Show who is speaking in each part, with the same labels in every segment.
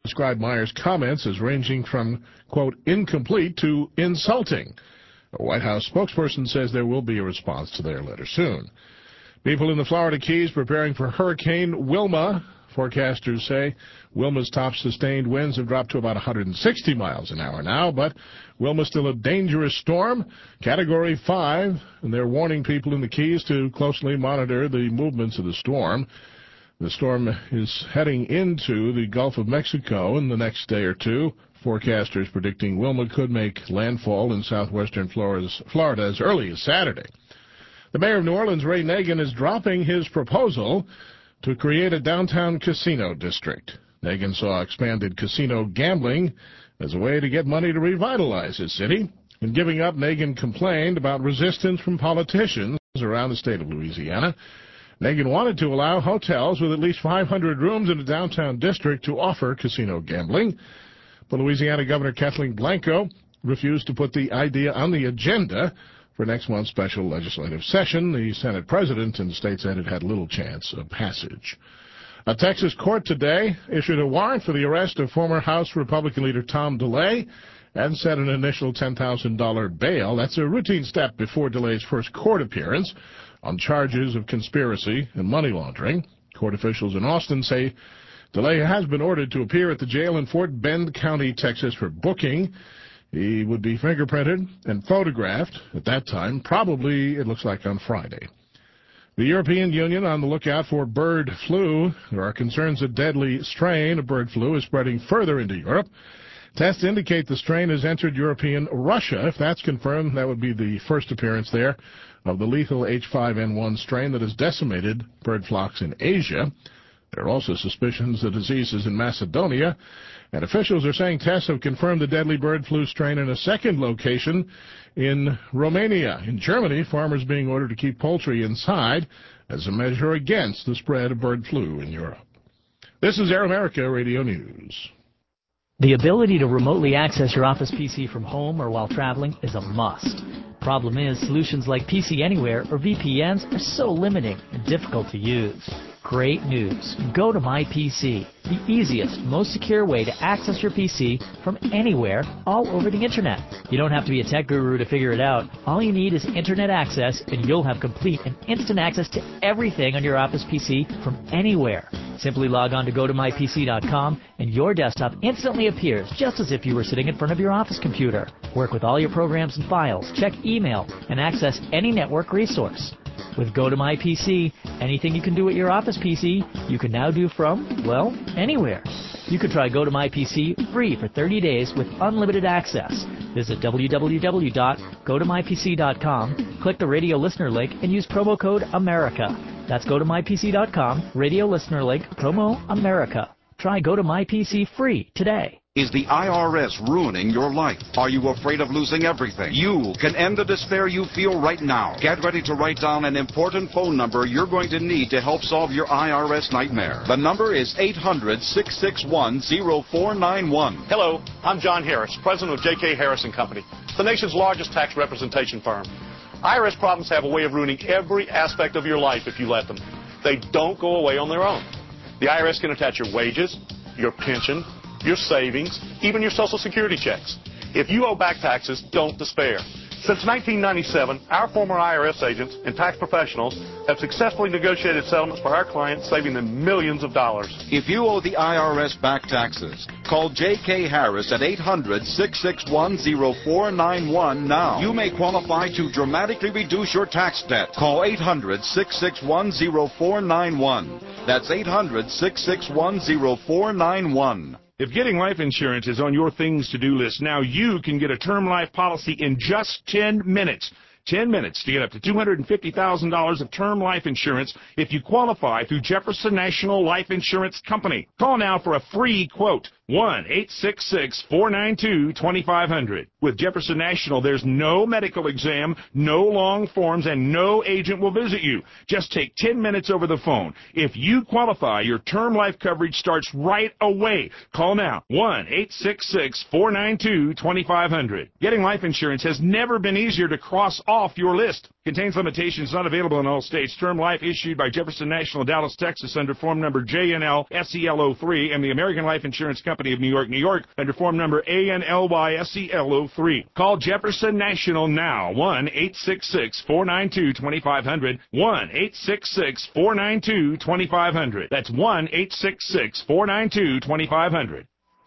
Speaker 1: described Meyer's comments as ranging from, quote, incomplete to insulting. A White House spokesperson says there will be a response to their letter soon. People in the Florida Keys preparing for Hurricane Wilma. Forecasters say Wilma's top sustained winds have dropped to about 160 miles an hour now, but Wilma's still a dangerous storm, Category 5, and they're warning people in the Keys to closely monitor the movements of the storm. The storm is heading into the Gulf of Mexico in the next day or two. Forecasters predicting Wilma could make landfall in southwestern Florida as early as Saturday. The mayor of New Orleans, Ray Nagin, is dropping his proposal to create a downtown casino district. Nagin saw expanded casino gambling as a way to get money to revitalize his city. In giving up, Nagin complained about resistance from politicians around the state of Louisiana. Nagin wanted to allow hotels with at least 500 rooms in a downtown district to offer casino gambling, but Louisiana Governor Kathleen Blanco refused to put the idea on the agenda for next month's special legislative session. The Senate president and the state said it had little chance of passage. A Texas court today issued a warrant for the arrest of former House Republican leader Tom DeLay and set an initial $10,000 bail. That's a routine step before DeLay's first court appearance on charges of conspiracy and money laundering. Court officials in Austin say DeLay has been ordered to appear at the jail in Fort Bend County, Texas for booking. He would be fingerprinted and photographed at that time, probably, it looks like, on Friday. The European Union on the lookout for bird flu. There are concerns a deadly strain of bird flu is spreading further into Europe. Tests indicate the strain has entered European Russia. If that's confirmed, that would be the first appearance there of the lethal H5N1 strain that has decimated bird flocks in Asia. There are also suspicions the disease is in Macedonia, and officials are saying tests have confirmed the deadly bird flu strain in a second location in Romania. In Germany, farmers being ordered to keep poultry inside as a measure against the spread of bird flu in Europe. This is Air America Radio News.
Speaker 2: The ability to remotely access your Office PC from home or while traveling is a must. Problem is, solutions like PC Anywhere or VPNs are so limiting and difficult to use. Great news. Go to MyPC, the easiest, most secure way to access your PC from anywhere all over the Internet. You don't have to be a tech guru to figure it out. All you need is Internet access, and you'll have complete and instant access to everything on your Office PC from anywhere. Simply log on to GoToMyPC.com, and your desktop instantly appears just as if you were sitting in front of your Office computer. Work with all your programs and files, check email, and access any network resource. With GoToMyPC, anything you can do at your Office PC, you can now do from, well, anywhere. You can try GoToMyPC free for 30 days with unlimited access. Visit www.gotomypc.com, click the radio listener link, and use promo code AMERICA. That's GoToMyPC.com, radio listener link, promo AMERICA. Try GoToMyPC free today.
Speaker 3: Is the IRS ruining your life? Are you afraid of losing everything? You can end the despair you feel right now. Get ready to write down an important phone number you're going to need to help solve your IRS nightmare. The number is 800-661-0491.
Speaker 4: Hello, I'm John Harris, president of J.K. Harris & Company, the nation's largest tax representation firm. IRS problems have a way of ruining every aspect of your life if you let them. They don't go away on their own. The IRS can attach your wages, your pension, your savings, even your Social Security checks. If you owe back taxes, don't despair. Since 1997, our former IRS agents and tax professionals have successfully negotiated settlements for our clients, saving them millions of dollars.
Speaker 3: If you owe the IRS back taxes, call J.K. Harris at 800-661-0491 now. You may qualify to dramatically reduce your tax debt. Call 800-661-0491. That's 800-661-0491.
Speaker 5: If getting life insurance is on your things to-do list, now you can get a term life policy in just 10 minutes. 10 minutes to get up to $250,000 of term life insurance if you qualify through Jefferson National Life Insurance Company. Call now for a free quote. 1-866-492-2500. With Jefferson National, there's no medical exam, no long forms, and no agent will visit you. Just take 10 minutes over the phone. If you qualify, your term life coverage starts right away. Call now. 1-866-492-2500. Getting life insurance has never been easier to cross off your list. Contains limitations, not available in all states. Term life issued by Jefferson National, Dallas, Texas, under form number JNL-SEL03, and the American Life Insurance Company of New York, New York, under form number ANLY-SEL03. Call Jefferson National now, 1-866-492-2500, 1-866-492-2500. That's 1-866-492-2500.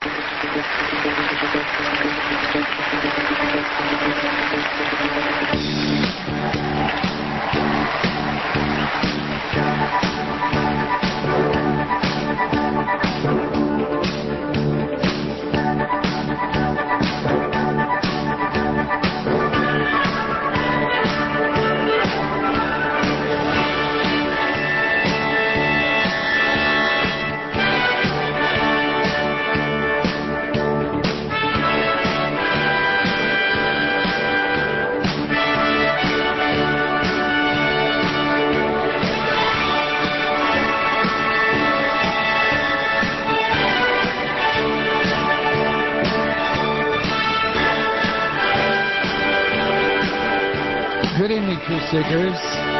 Speaker 6: Good evening, Truth Seekers.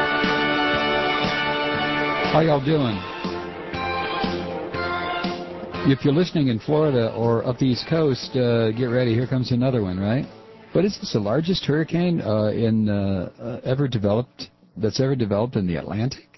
Speaker 6: How y'all doing? If you're listening in Florida or up the East Coast, get ready. Here comes another one, right? But is this the largest hurricane ever developed in the Atlantic?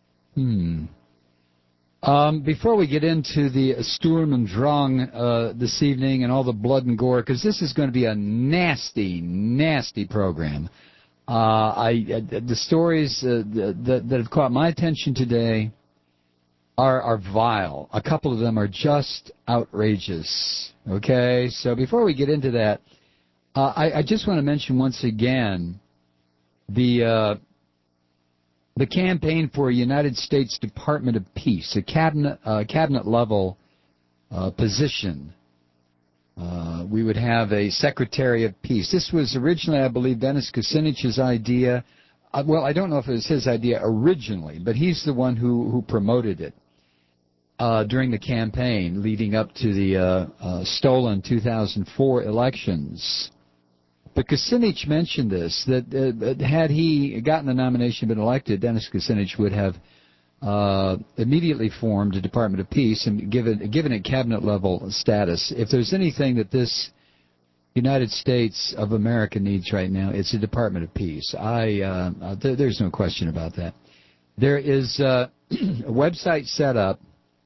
Speaker 6: Before we get into the Sturm und Drang this evening and all the blood and gore, because this is going to be a nasty, nasty program. The stories that have caught my attention today are vile. A couple of them are just outrageous. Okay, so before we get into that, I just want to mention once again the campaign for a United States Department of Peace, a cabinet level position. We would have a Secretary of Peace. This was originally, I believe, Dennis Kucinich's idea. Well, I don't know if it was his idea originally, but he's the one who promoted it during the campaign leading up to the stolen 2004 elections. But Kucinich mentioned this, that had he gotten the nomination and been elected, Dennis Kucinich would have immediately formed a Department of Peace and given it cabinet-level status. If there's anything that this United States of America needs right now, it's a Department of Peace. There's no question about that. There is a website set up,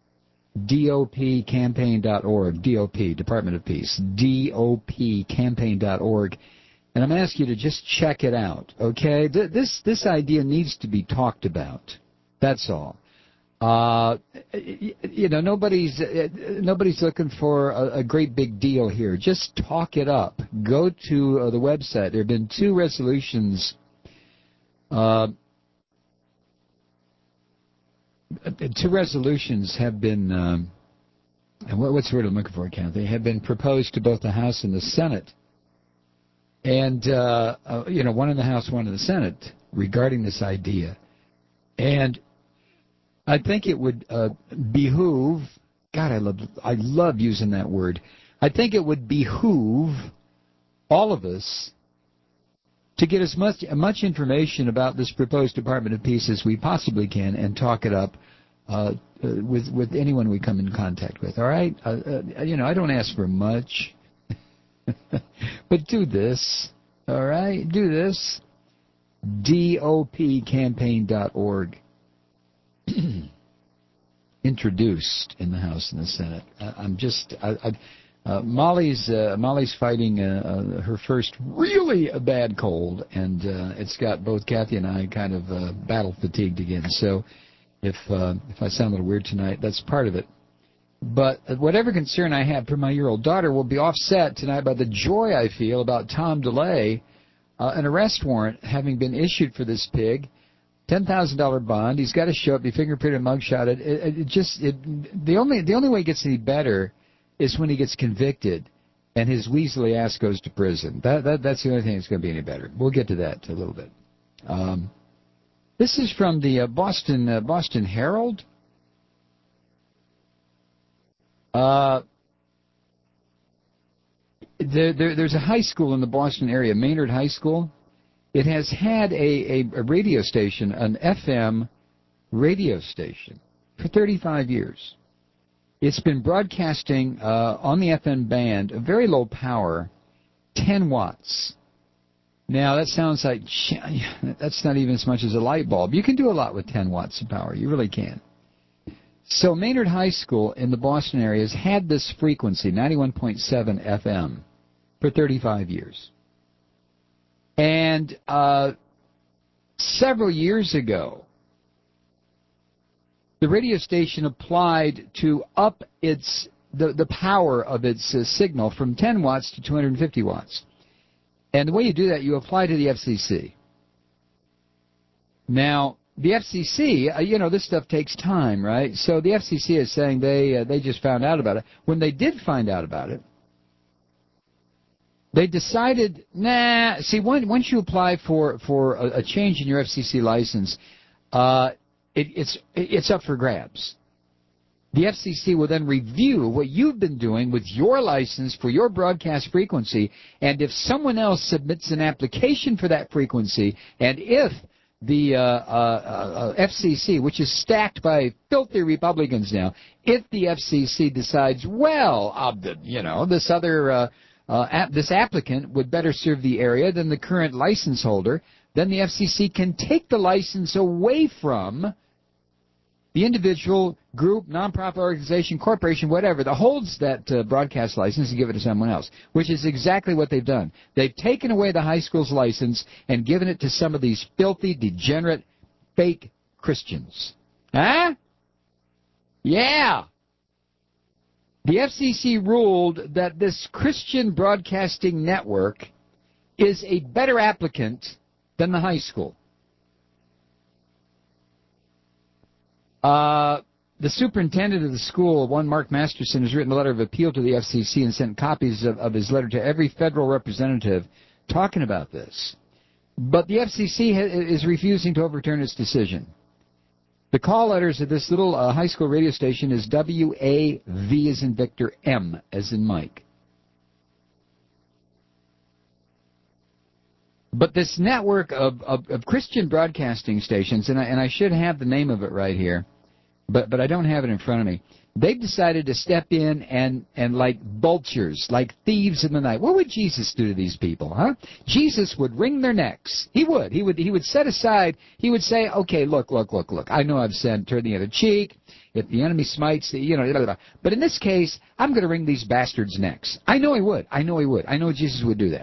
Speaker 6: dopcampaign.org, DOP, Department of Peace, dopcampaign.org, and I'm asking you to just check it out, okay? This idea needs to be talked about. That's all. Nobody's looking for a great big deal here. Just talk it up. Go to the website. There have been two resolutions. Two resolutions have been. What's the word I'm looking for, Kathy? Have been proposed to both the House and the Senate. And one in the House, one in the Senate, regarding this idea. And I think it would behoove, God, I love using that word. I think it would behoove all of us to get as much information about this proposed Department of Peace as we possibly can and talk it up with anyone we come in contact with, all right? I don't ask for much, but do this, all right? Do this. dopcampaign.org. Introduced in the House and the Senate. Molly's fighting her first really bad cold, and it's got both Kathy and I kind of battle fatigued again. So if I sound a little weird tonight, that's part of it. But whatever concern I have for my year-old daughter will be offset tonight by the joy I feel about Tom DeLay, an arrest warrant having been issued for this pig. $10,000 bond. He's got to show up, be fingerprinted and mugshotted. The only way it gets any better is when he gets convicted and his weaselly ass goes to prison. That's the only thing that's going to be any better. We'll get to that in a little bit. This is from the Boston Herald. There's a high school in the Boston area, Maynard High School, it has had a radio station, an FM radio station, for 35 years. It's been broadcasting on the FM band, a very low power, 10 watts. Now, that sounds like, that's not even as much as a light bulb. You can do a lot with 10 watts of power. You really can. So Maynard High School in the Boston area has had this frequency, 91.7 FM, for 35 years. And several years ago, the radio station applied to up the power of its signal from 10 watts to 250 watts. And the way you do that, you apply to the FCC. Now, the FCC, this stuff takes time, right? So the FCC is saying they just found out about it. When they did find out about it, they decided, once you apply for a change in your FCC license, it's up for grabs. The FCC will then review what you've been doing with your license for your broadcast frequency, and if someone else submits an application for that frequency, and if the FCC, which is stacked by filthy Republicans now, if the FCC decides, this applicant would better serve the area than the current license holder, then the FCC can take the license away from the individual, group, nonprofit organization, corporation, whatever, that holds that broadcast license and give it to someone else, which is exactly what they've done. They've taken away the high school's license and given it to some of these filthy, degenerate, fake Christians. Huh? Yeah. The FCC ruled that this Christian Broadcasting Network is a better applicant than the high school. The superintendent of the school, one Mark Masterson, has written a letter of appeal to the FCC and sent copies of his letter to every federal representative talking about this. But the FCC is refusing to overturn its decision. The call letters of this little high school radio station is WAV as in Victor, M as in Mike. But this network of Christian broadcasting stations, and I should have the name of it right here, but I don't have it in front of me. They've decided to step in and like vultures, like thieves in the night. What would Jesus do to these people, huh? Jesus would wring their necks. He would set aside, he would say, okay, look. I know I've said turn the other cheek. If the enemy smites, but in this case, I'm going to wring these bastards' necks. I know he would. I know Jesus would do that.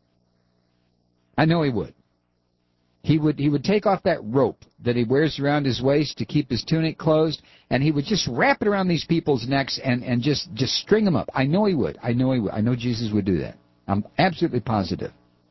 Speaker 6: I know he would. He would take off that rope that he wears around his waist to keep his tunic closed, and he would just wrap it around these people's necks and just string them up. I know he would. I know Jesus would do that. I'm absolutely positive.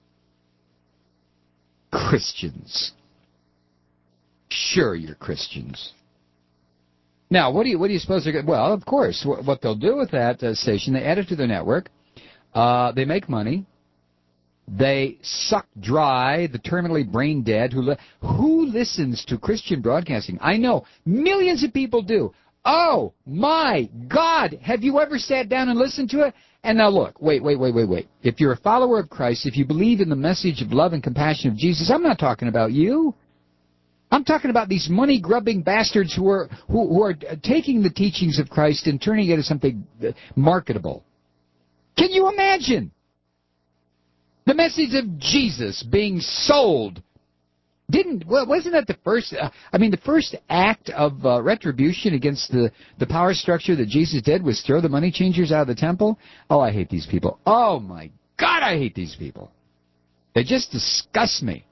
Speaker 6: Christians. Sure, you're Christians. Now, what do you suppose they're going to... Well, of course, what they'll do with that station, they add it to their network. They make money. They suck dry the terminally brain dead. Who listens to Christian broadcasting? I know millions of people do. Oh, my God. Have you ever sat down and listened to it? And now look, wait. If you're a follower of Christ, if you believe in the message of love and compassion of Jesus, I'm not talking about you. I'm talking about these money-grubbing bastards who are taking the teachings of Christ and turning it into something marketable. Can you imagine? The message of Jesus being sold. Wasn't that the first, the first act of retribution against the power structure that Jesus did was throw the money changers out of the temple? Oh, I hate these people. Oh, my God, I hate these people. They just disgust me.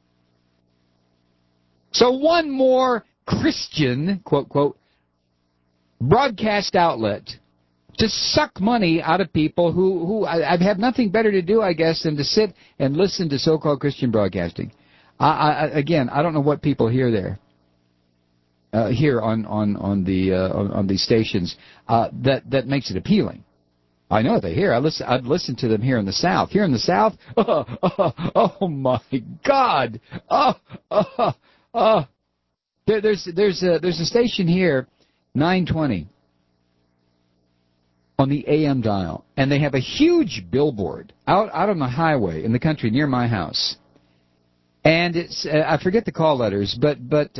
Speaker 6: So one more Christian, quote, quote, broadcast outlet to suck money out of people who have nothing better to do, I guess, than to sit and listen to so-called Christian broadcasting. Again, I don't know what people hear there, here on these stations, that makes it appealing. I know what they hear. I've listened to them here in the South. Here in the South, oh my God, there's a station here, 920. On the AM dial, and they have a huge billboard out on the highway in the country near my house. And it's, I forget the call letters, but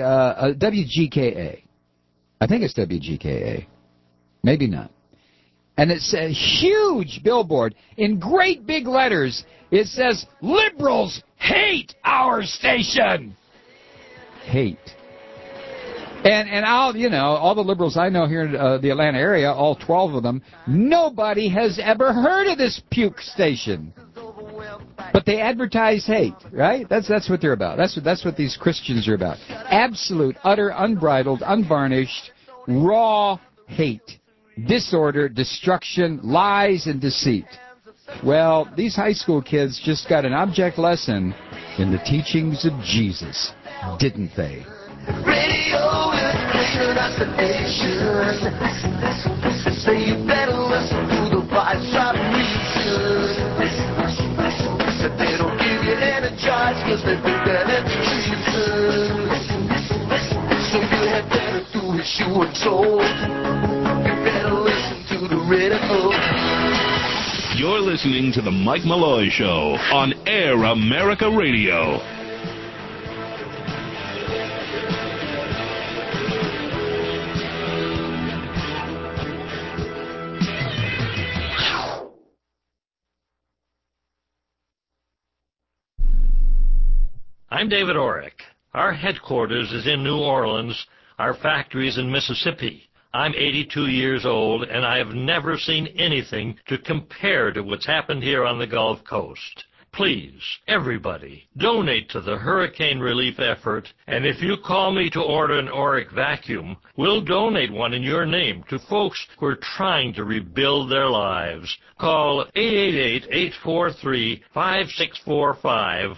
Speaker 6: WGKA. I think it's WGKA. Maybe not. And it's a huge billboard. In great big letters, it says, "Liberals hate our station." Hate. And all the liberals I know here in the Atlanta area, all 12 of them, nobody has ever heard of this puke station. But they advertise hate, right? That's what they're about. That's what these Christians are about. Absolute, utter, unbridled, unvarnished, raw hate, disorder, destruction, lies, and deceit. Well, these high school kids just got an object lesson in the teachings of Jesus, didn't they?
Speaker 7: Radio is that's the nation. Say you better listen to the voice of reason. Said they don't give you any choice because they think that it's treason. So you had better do as you were told. You better listen to the radio.
Speaker 5: You're listening to the Mike Malloy Show on Air America Radio.
Speaker 8: I'm David Orrick. Our headquarters is in New Orleans. Our factory's in Mississippi. I'm 82 years old, and I have never seen anything to compare to what's happened here on the Gulf Coast. Please, everybody, donate to the hurricane relief effort, and if you call me to order an Orrick vacuum, we'll donate one in your name to folks who are trying to rebuild their lives. Call 888-843-5645,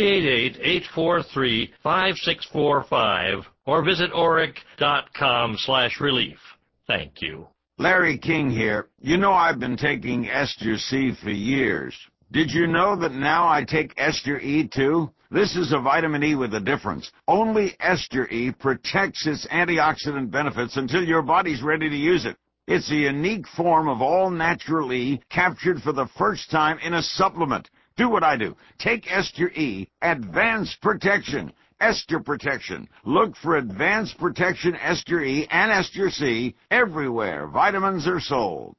Speaker 8: 888-843-5645, or visit Orrick.com/relief. Thank you.
Speaker 9: Larry King here. You know I've been taking Ester C for years. Did you know that now I take Ester E too? This is a vitamin E with a difference. Only Ester E protects its antioxidant benefits until your body's ready to use it. It's a unique form of all-natural E captured for the first time in a supplement. Do what I do. Take Ester E, Advanced Protection. Ester Protection. Look for Advanced Protection Ester E and Ester C everywhere vitamins are sold.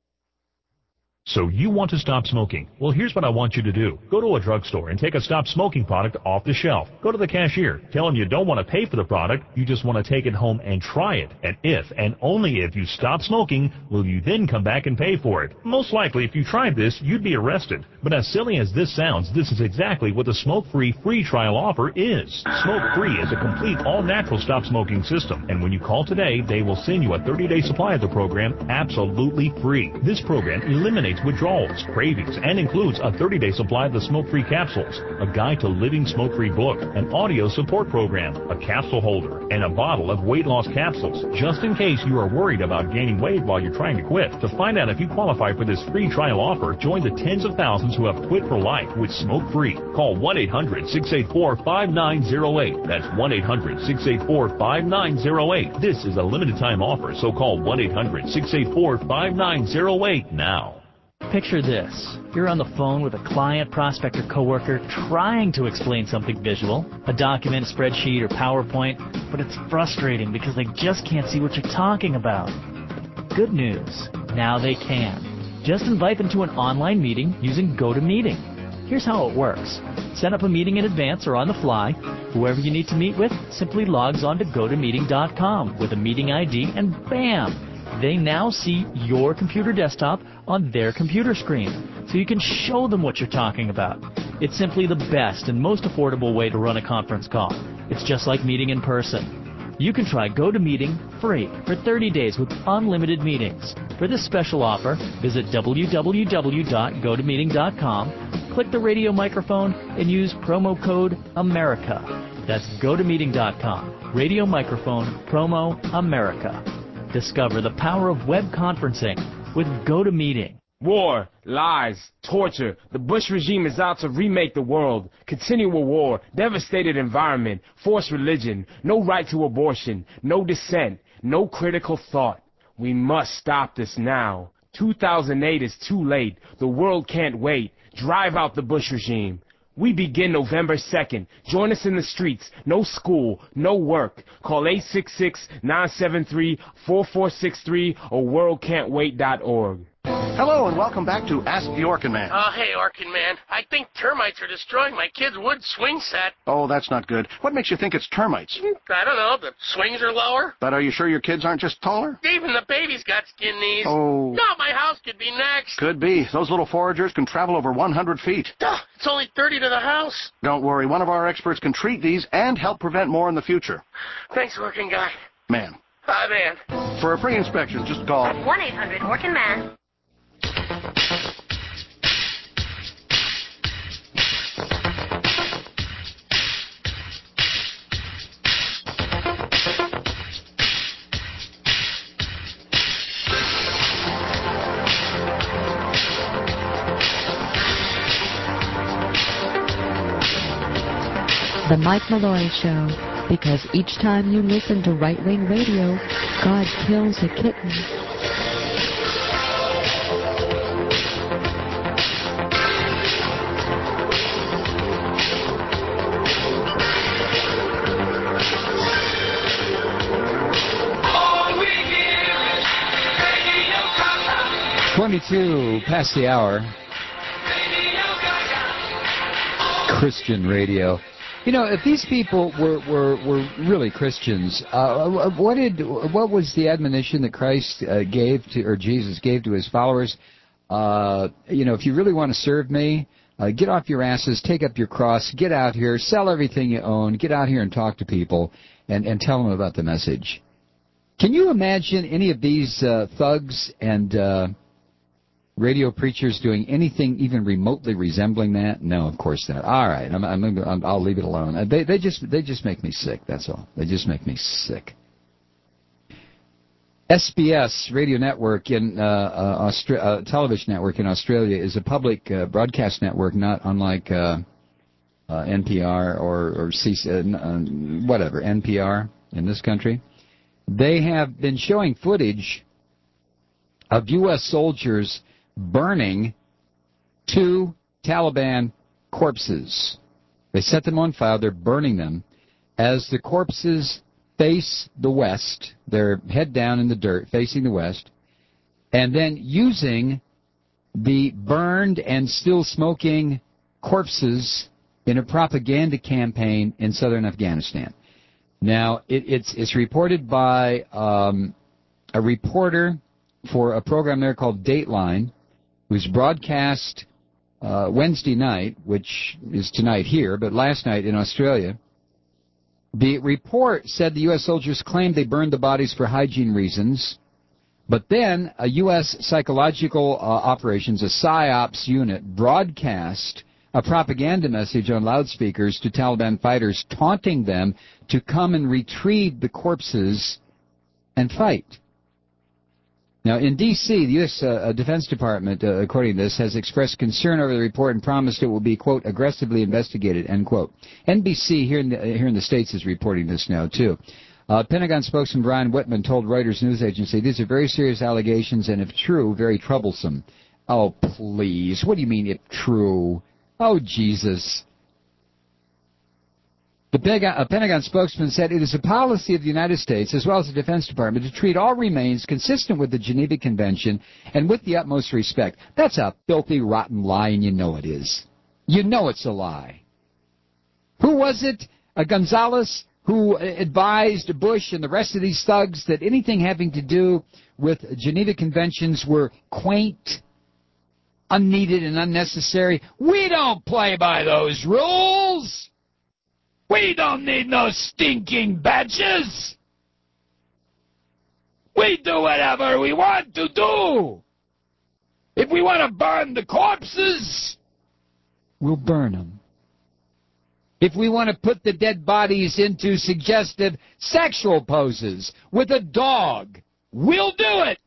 Speaker 10: So you want to stop smoking? Well, here's what I want you to do. Go to a drugstore and take a stop smoking product off the shelf. Go to the cashier. Tell him you don't want to pay for the product. You just want to take it home and try it. And if, and only if, you stop smoking, will you then come back and pay for it. Most likely, if you tried this, you'd be arrested. But as silly as this sounds, this is exactly what the smoke-free free trial offer is. Smoke-free is a complete all-natural stop smoking system. And when you call today, they will send you a 30-day supply of the program absolutely free. This program eliminates withdrawals, cravings, and includes a 30-day supply of the smoke-free capsules, a guide to living smoke-free book, an audio support program, a capsule holder, and a bottle of weight loss capsules, just in case you are worried about gaining weight while you're trying to quit. To find out if you qualify for this free trial offer, join the tens of thousands who have quit for life with smoke-free. Call 1-800-684-5908. That's 1-800-684-5908. This is a limited time offer, so call 1-800-684-5908 now.
Speaker 2: Picture this. You're on the phone with a client, prospect, or coworker trying to explain something visual, a document, spreadsheet, or PowerPoint, but it's frustrating because they just can't see what you're talking about. Good news. Now they can. Just invite them to an online meeting using GoToMeeting. Here's how it works. Set up a meeting in advance or on the fly. Whoever you need to meet with simply logs on to GoToMeeting.com with a meeting ID, and bam! They now see your computer desktop on their computer screen, so you can show them what you're talking about. It's simply the best and most affordable way to run a conference call. It's just like meeting in person. You can try GoToMeeting free for 30 days with unlimited meetings. For this special offer, visit www.gotomeeting.com, click the radio microphone, and use promo code AMERICA. That's GoToMeeting.com, radio microphone, promo AMERICA. Discover the power of web conferencing with GoToMeeting.
Speaker 11: War, lies, torture. The Bush regime is out to remake the world. Continual war, devastated environment, forced religion, no right to abortion, no dissent, no critical thought. We must stop this now. 2008 is too late. The world can't wait. Drive out the Bush regime. We begin November 2nd. Join us in the streets. No school, no work. Call 866-973-4463 or worldcan'twait.org.
Speaker 12: Hello and welcome back to Ask the Orkin Man.
Speaker 13: Oh, hey, Orkin Man. I think termites are destroying my kid's wood swing set.
Speaker 12: Oh, that's not good. What makes you think it's termites?
Speaker 13: I don't know. The swings are lower.
Speaker 12: But are you sure your kids aren't just taller?
Speaker 13: Even the baby's got skin knees.
Speaker 12: Oh.
Speaker 13: No, my house could be next.
Speaker 12: Could be. Those little foragers can travel over 100 feet.
Speaker 13: It's only 30 to the house.
Speaker 12: Don't worry. One of our experts can treat these and help prevent more in the future.
Speaker 13: Thanks, Orkin Guy.
Speaker 12: Man.
Speaker 13: Hi, man.
Speaker 12: For a pre-inspection, just call
Speaker 14: 1-800-ORKIN-MAN.
Speaker 15: The Mike Malloy Show, because each time you listen to Right Wing Radio, God kills a kitten.
Speaker 7: All we hear is Radio Gaga.
Speaker 6: 22 past the hour. Christian radio. You know, if these people were really Christians, what was the admonition that Christ gave to, or Jesus gave to his followers? You know, if you really want to serve me, get off your asses, take up your cross, get out here, sell everything you own, get out here and talk to people and tell them about the message. Can you imagine any of these thugs and radio preachers doing anything even remotely resembling that? No, of course not. All right, I'll leave it alone. They just make me sick. That's all. They just make me sick. SBS radio network in television network in Australia is a public broadcast network, not unlike NPR or whatever NPR in this country. They have been showing footage of U.S. soldiers burning 2 Taliban corpses. They set them on fire. They're burning them as the corpses face the west. They're head down in the dirt, facing the west, and then using the burned and still smoking corpses in a propaganda campaign in southern Afghanistan. Now, it's reported by a reporter for a program there called Dateline, who's broadcast Wednesday night, which is tonight here, but last night in Australia. The report said the U.S. soldiers claimed they burned the bodies for hygiene reasons, but then a U.S. psychological operations, a PSYOPs unit, broadcast a propaganda message on loudspeakers to Taliban fighters, taunting them to come and retrieve the corpses and fight. Now, in D.C., the U.S. Defense Department, according to this, has expressed concern over the report and promised it will be, quote, aggressively investigated, end quote. NBC here in the States is reporting this now, too. Pentagon spokesman Brian Whitman told Reuters news agency, these are very serious allegations and, if true, very troublesome. Oh, please. What do you mean, if true? Oh, Jesus. The Pentagon spokesman said it is a policy of the United States, as well as the Defense Department, to treat all remains consistent with the Geneva Convention and with the utmost respect. That's a filthy, rotten lie, and you know it is. You know it's a lie. Who was it? Gonzalez, who advised Bush and the rest of these thugs that anything having to do with Geneva Conventions were quaint, unneeded, and unnecessary. We don't play by those rules. We don't need no stinking badges. We do whatever we want to do. If we want to burn the corpses, we'll burn them. If we want to put the dead bodies into suggestive sexual poses with a dog, we'll do it.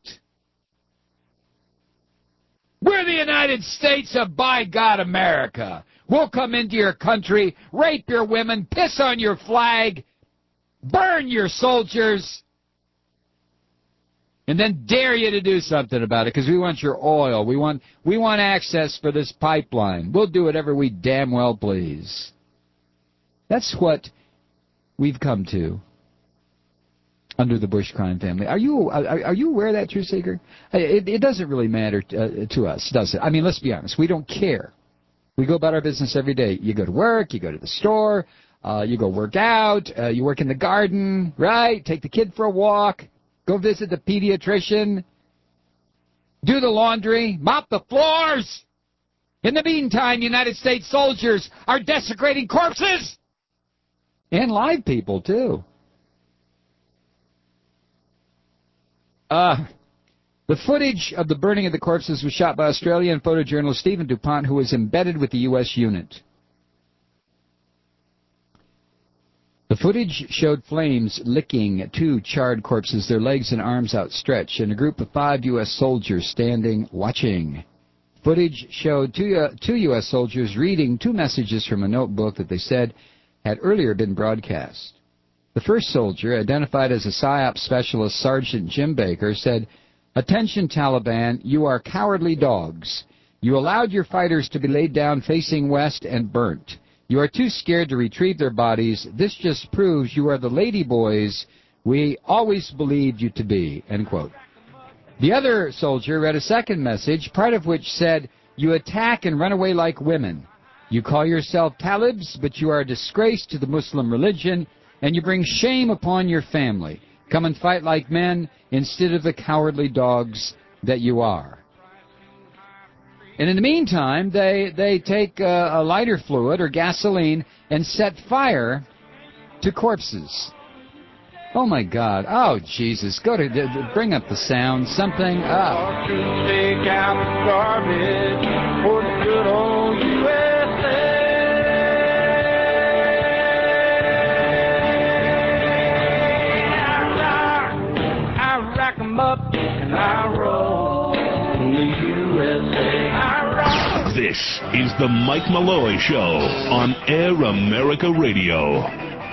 Speaker 6: We're the United States of, by God, America. We'll come into your country, rape your women, piss on your flag, burn your soldiers. and then dare you to do something about it because we want your oil. We want access for this pipeline. We'll do whatever we damn well please. That's what we've come to under the Bush crime family. Are you aware of that, Truth Seeker? It doesn't really matter to us, does it? I mean, let's be honest. We don't care. We go about our business every day. You go to work, you go to the store, you go work out, you work in the garden, right? Take the kid for a walk, go visit the pediatrician, do the laundry, mop the floors. In the meantime, United States soldiers are desecrating corpses. And live people, too. The footage of the burning of the corpses was shot by Australian photojournalist Stephen DuPont, who was embedded with the U.S. unit. The footage showed flames licking 2 charred corpses, their legs and arms outstretched, and a group of 5 U.S. soldiers standing, watching. Footage showed two U.S. soldiers reading 2 messages from a notebook that they said had earlier been broadcast. The first soldier, identified as a PSYOP specialist, Sergeant Jim Baker, said, "Attention, Taliban, you are cowardly dogs. You allowed your fighters to be laid down facing west and burnt. You are too scared to retrieve their bodies. This just proves you are the lady boys we always believed you to be," end quote. The other soldier read a second message, part of which said, "You attack and run away like women. You call yourself Talibs, but you are a disgrace to the Muslim religion, and you bring shame upon your family. Come and fight like men instead of the cowardly dogs that you are." And in the meantime, they take a lighter fluid or gasoline and set fire to corpses. Oh, my God. Oh, Jesus. Bring up the sound. Something.
Speaker 7: Take out the garbage for the good old USA. I rack 'em up and I roll in the USA. I roll.
Speaker 16: This is the Mike Malloy Show on Air America Radio.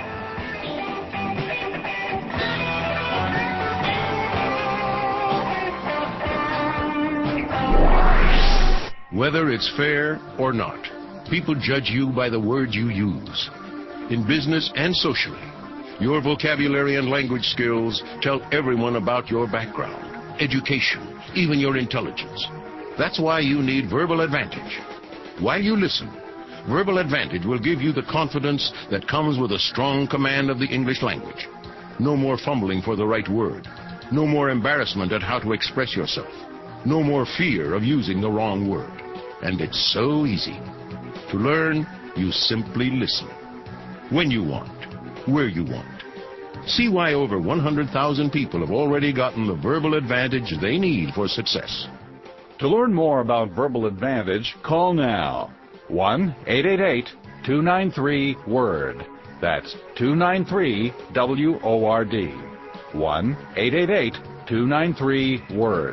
Speaker 17: Whether it's fair or not, people judge you by the words you use. In business and socially, your vocabulary and language skills tell everyone about your background, education, even your intelligence. That's why you need Verbal Advantage. While you listen, Verbal Advantage will give you the confidence that comes with a strong command of the English language. No more fumbling for the right word. No more embarrassment at how to express yourself. No more fear of using the wrong word. And it's so easy. To learn, you simply listen. When you want, where you want. See why over 100,000 people have already gotten the Verbal Advantage they need for success.
Speaker 18: To learn more about Verbal Advantage, call now. 1-888-293-WORD. That's 293-WORD. 1-888-293-WORD.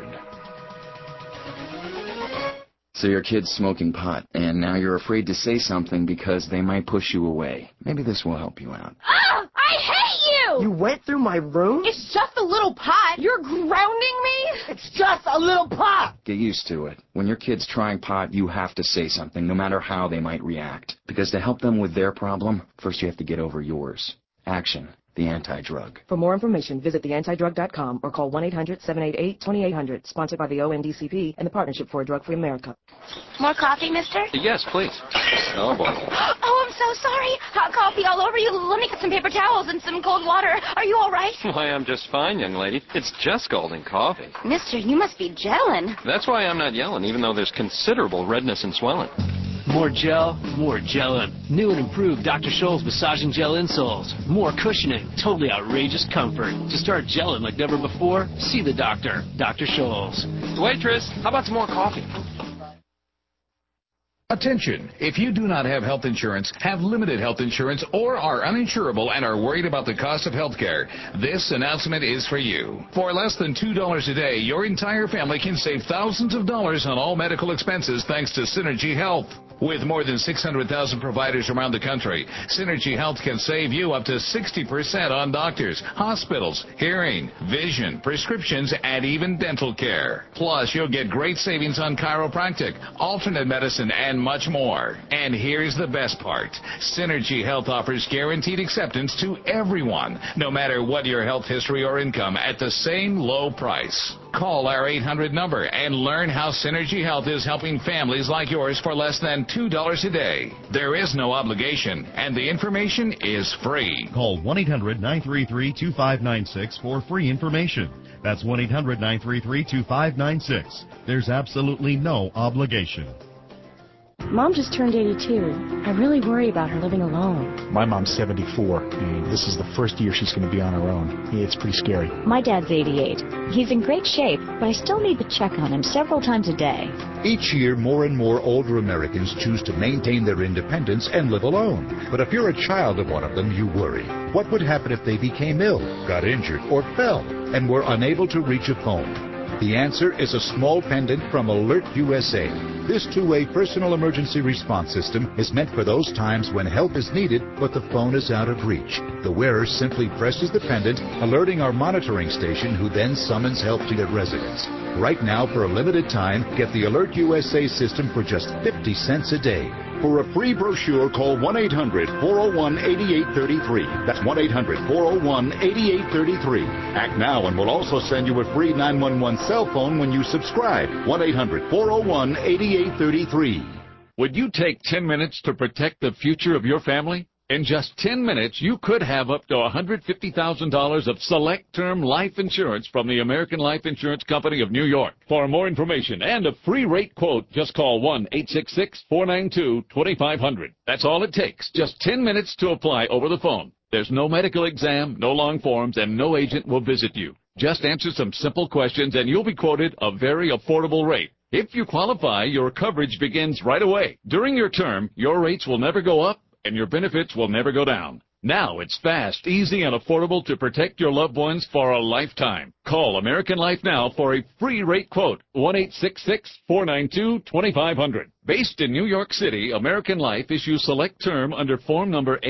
Speaker 19: So your kid's smoking pot, and now you're afraid to say something because they might push you away. Maybe this will help you out.
Speaker 14: Oh, I hate you!
Speaker 20: You went through my room?
Speaker 14: It's just a little pot. You're grounding me?
Speaker 20: It's just a little pot!
Speaker 19: Get used to it. When your kid's trying pot, you have to say something, no matter how they might react. Because to help them with their problem, first you have to get over yours. Action. The Anti-Drug.
Speaker 21: For more information, visit theantidrug.com or call 1-800-788-2800. Sponsored by the ONDCP and the Partnership for a Drug-Free America.
Speaker 14: More coffee, mister?
Speaker 22: Yes, please. Oh, boy.
Speaker 14: Oh, I'm so sorry. Hot coffee all over you. Let me get some paper towels and some cold water. Are you all right?
Speaker 22: Why, I'm just fine, young lady. It's just golden coffee.
Speaker 14: Mister, you must be gelling.
Speaker 22: That's why I'm not yelling, even though there's considerable redness and swelling.
Speaker 23: More gel, more gelling. New and improved Dr. Scholl's Massaging Gel Insoles. More cushioning, totally outrageous comfort. To start gelling like never before, see the doctor, Dr. Scholl's.
Speaker 22: Waitress, how about some more coffee?
Speaker 1: Attention! If you do not have health insurance, have limited health insurance, or are uninsurable and are worried about the cost of health care, this announcement is for you. For less than $2 a day, your entire family can save thousands of dollars on all medical expenses thanks to Synergy Health. With more than 600,000 providers around the country, Synergy Health can save you up to 60% on doctors, hospitals, hearing, vision, prescriptions, and even dental care. Plus, you'll get great savings on chiropractic, alternate medicine, and much more. And here's the best part. Synergy Health offers guaranteed acceptance to everyone, no matter what your health history or income, at the same low price. Call our 800 number and learn how Synergy Health is helping families like yours for less than $2 a day. There is no obligation, and the information is free.
Speaker 3: Call 1-800-933-2596 for free information. That's 1-800-933-2596. There's absolutely no obligation.
Speaker 4: Mom just turned 82. I really worry about her living alone.
Speaker 24: My mom's 74, and this is the first year she's going to be on her own. It's pretty scary.
Speaker 25: My dad's 88. He's in great shape, but I still need to check on him several times a day.
Speaker 26: Each year, more and more older Americans choose to maintain their independence and live alone. But if you're a child of one of them, you worry. What would happen if they became ill, got injured, or fell, and were unable to reach a phone? The answer is a small pendant from Alert USA. This two-way personal emergency response system is meant for those times when help is needed, but the phone is out of reach. The wearer simply presses the pendant, alerting our monitoring station, who then summons help to their residence. Right now, for a limited time, get the Alert USA system for just 50 cents a day. For a free brochure, call 1-800-401-8833. That's 1-800-401-8833. Act now, and we'll also send you a free 911 cell phone when you subscribe. 1-800-401-8833.
Speaker 18: Would you take 10 minutes to protect the future of your family? In just 10 minutes, you could have up to $150,000 of select term life insurance from the American Life Insurance Company of New York. For more information and a free rate quote, just call 1-866-492-2500. That's all it takes. Just 10 minutes to apply over the phone. There's no medical exam, no long forms, and no agent will visit you. Just answer some simple questions and you'll be quoted a very affordable rate. If you qualify, your coverage begins right away. During your term, your rates will never go up, and your benefits will never go down. Now it's fast, easy, and affordable to protect your loved ones for a lifetime. Call American Life now for a free rate quote, 1-866-492-2500. Based in New York City, American Life issues select term under form number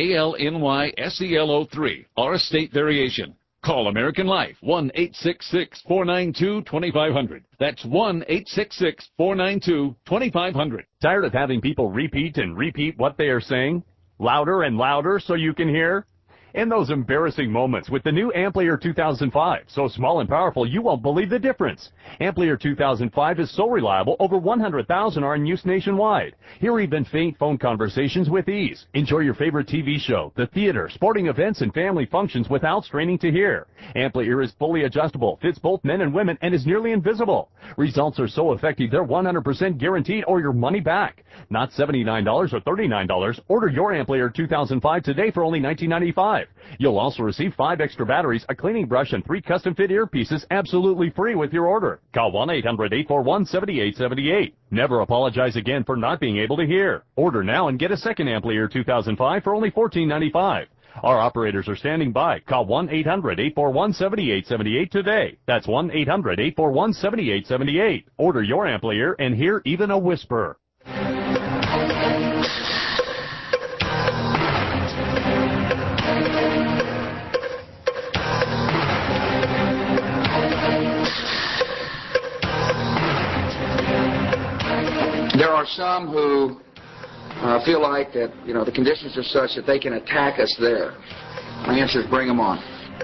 Speaker 18: ALNY-SEL03, or a state variation. Call American Life, 1-866-492-2500. That's 1-866-492-2500.
Speaker 27: Tired of having people repeat and repeat what they are saying? Louder and louder so you can hear? In those embarrassing moments with the new Amplier 2005, so small and powerful you won't believe the difference. Amplier 2005 is so reliable, over 100,000 are in use nationwide. Hear even faint phone conversations with ease. Enjoy your favorite TV show, the theater, sporting events, and family functions without straining to hear. Amplier is fully adjustable, fits both men and women, and is nearly invisible. Results are so effective they're 100% guaranteed or your money back. Not $79 or $39. Order your Amplier 2005 today for only $19.95. You'll also receive 5 extra batteries, a cleaning brush, and 3 custom-fit earpieces absolutely free with your order. Call 1-800-841-7878. Never apologize again for not being able to hear. Order now and get a second Amplier 2005 for only $14.95. Our operators are standing by. Call 1-800-841-7878 today. That's 1-800-841-7878. Order your Amplier and hear even a whisper.
Speaker 28: There are some who feel like that, the conditions are such that they can attack us there. My answer is bring them on.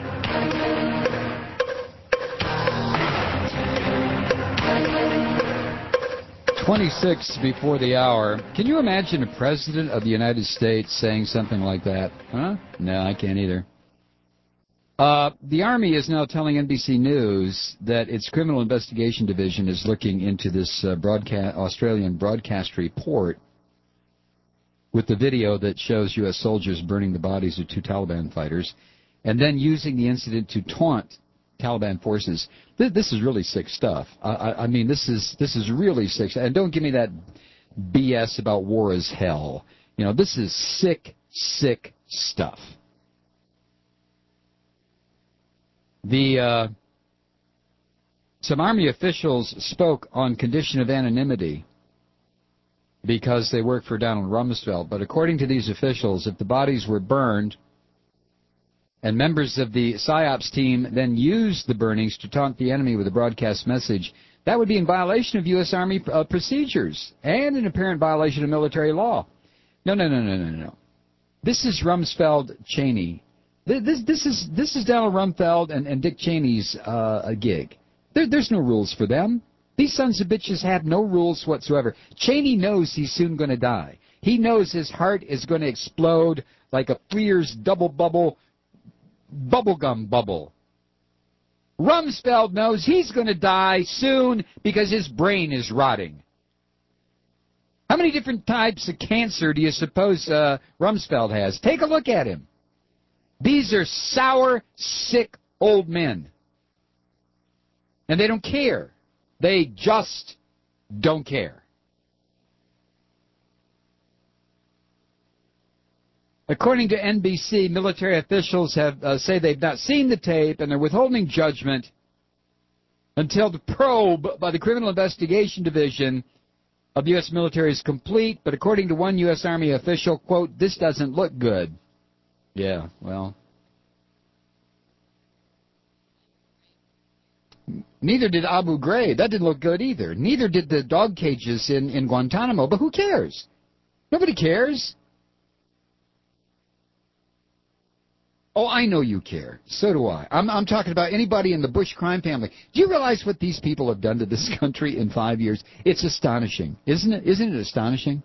Speaker 6: 26 before the hour. Can you imagine a president of the United States saying something like that? Huh? No, I can't either. The Army is now telling NBC News that its Criminal Investigation Division is looking into this Australian broadcast report with the video that shows U.S. soldiers burning the bodies of 2 Taliban fighters and then using the incident to taunt Taliban forces. This is really sick stuff. I mean, this is really sick. And don't give me that BS about war is hell. You know, this is sick, sick stuff. Some Army officials spoke on condition of anonymity because they work for Donald Rumsfeld. But according to these officials, if the bodies were burned and members of the PSYOPs team then used the burnings to taunt the enemy with a broadcast message, that would be in violation of U.S. Army procedures and an apparent violation of military law. No. This is Rumsfeld-Cheney. This is Donald Rumsfeld and Dick Cheney's gig. There's no rules for them. These sons of bitches have no rules whatsoever. Cheney knows he's soon going to die. He knows his heart is going to explode like a Fleer's double bubblegum bubble. Rumsfeld knows he's going to die soon because his brain is rotting. How many different types of cancer do you suppose Rumsfeld has? Take a look at him. These are sour, sick old men. And they don't care. They just don't care. According to NBC, military officials have say they've not seen the tape and they're withholding judgment until the probe by the Criminal Investigation Division of the U.S. military is complete. But according to one U.S. Army official, quote, this doesn't look good. Yeah, well. Neither did Abu Ghraib. That didn't look good either. Neither did the dog cages in Guantanamo. But who cares? Nobody cares. Oh, I know you care. So do I. I'm talking about anybody in the Bush crime family. Do you realize what these people have done to this country in 5 years? It's astonishing. Isn't it? Isn't it astonishing?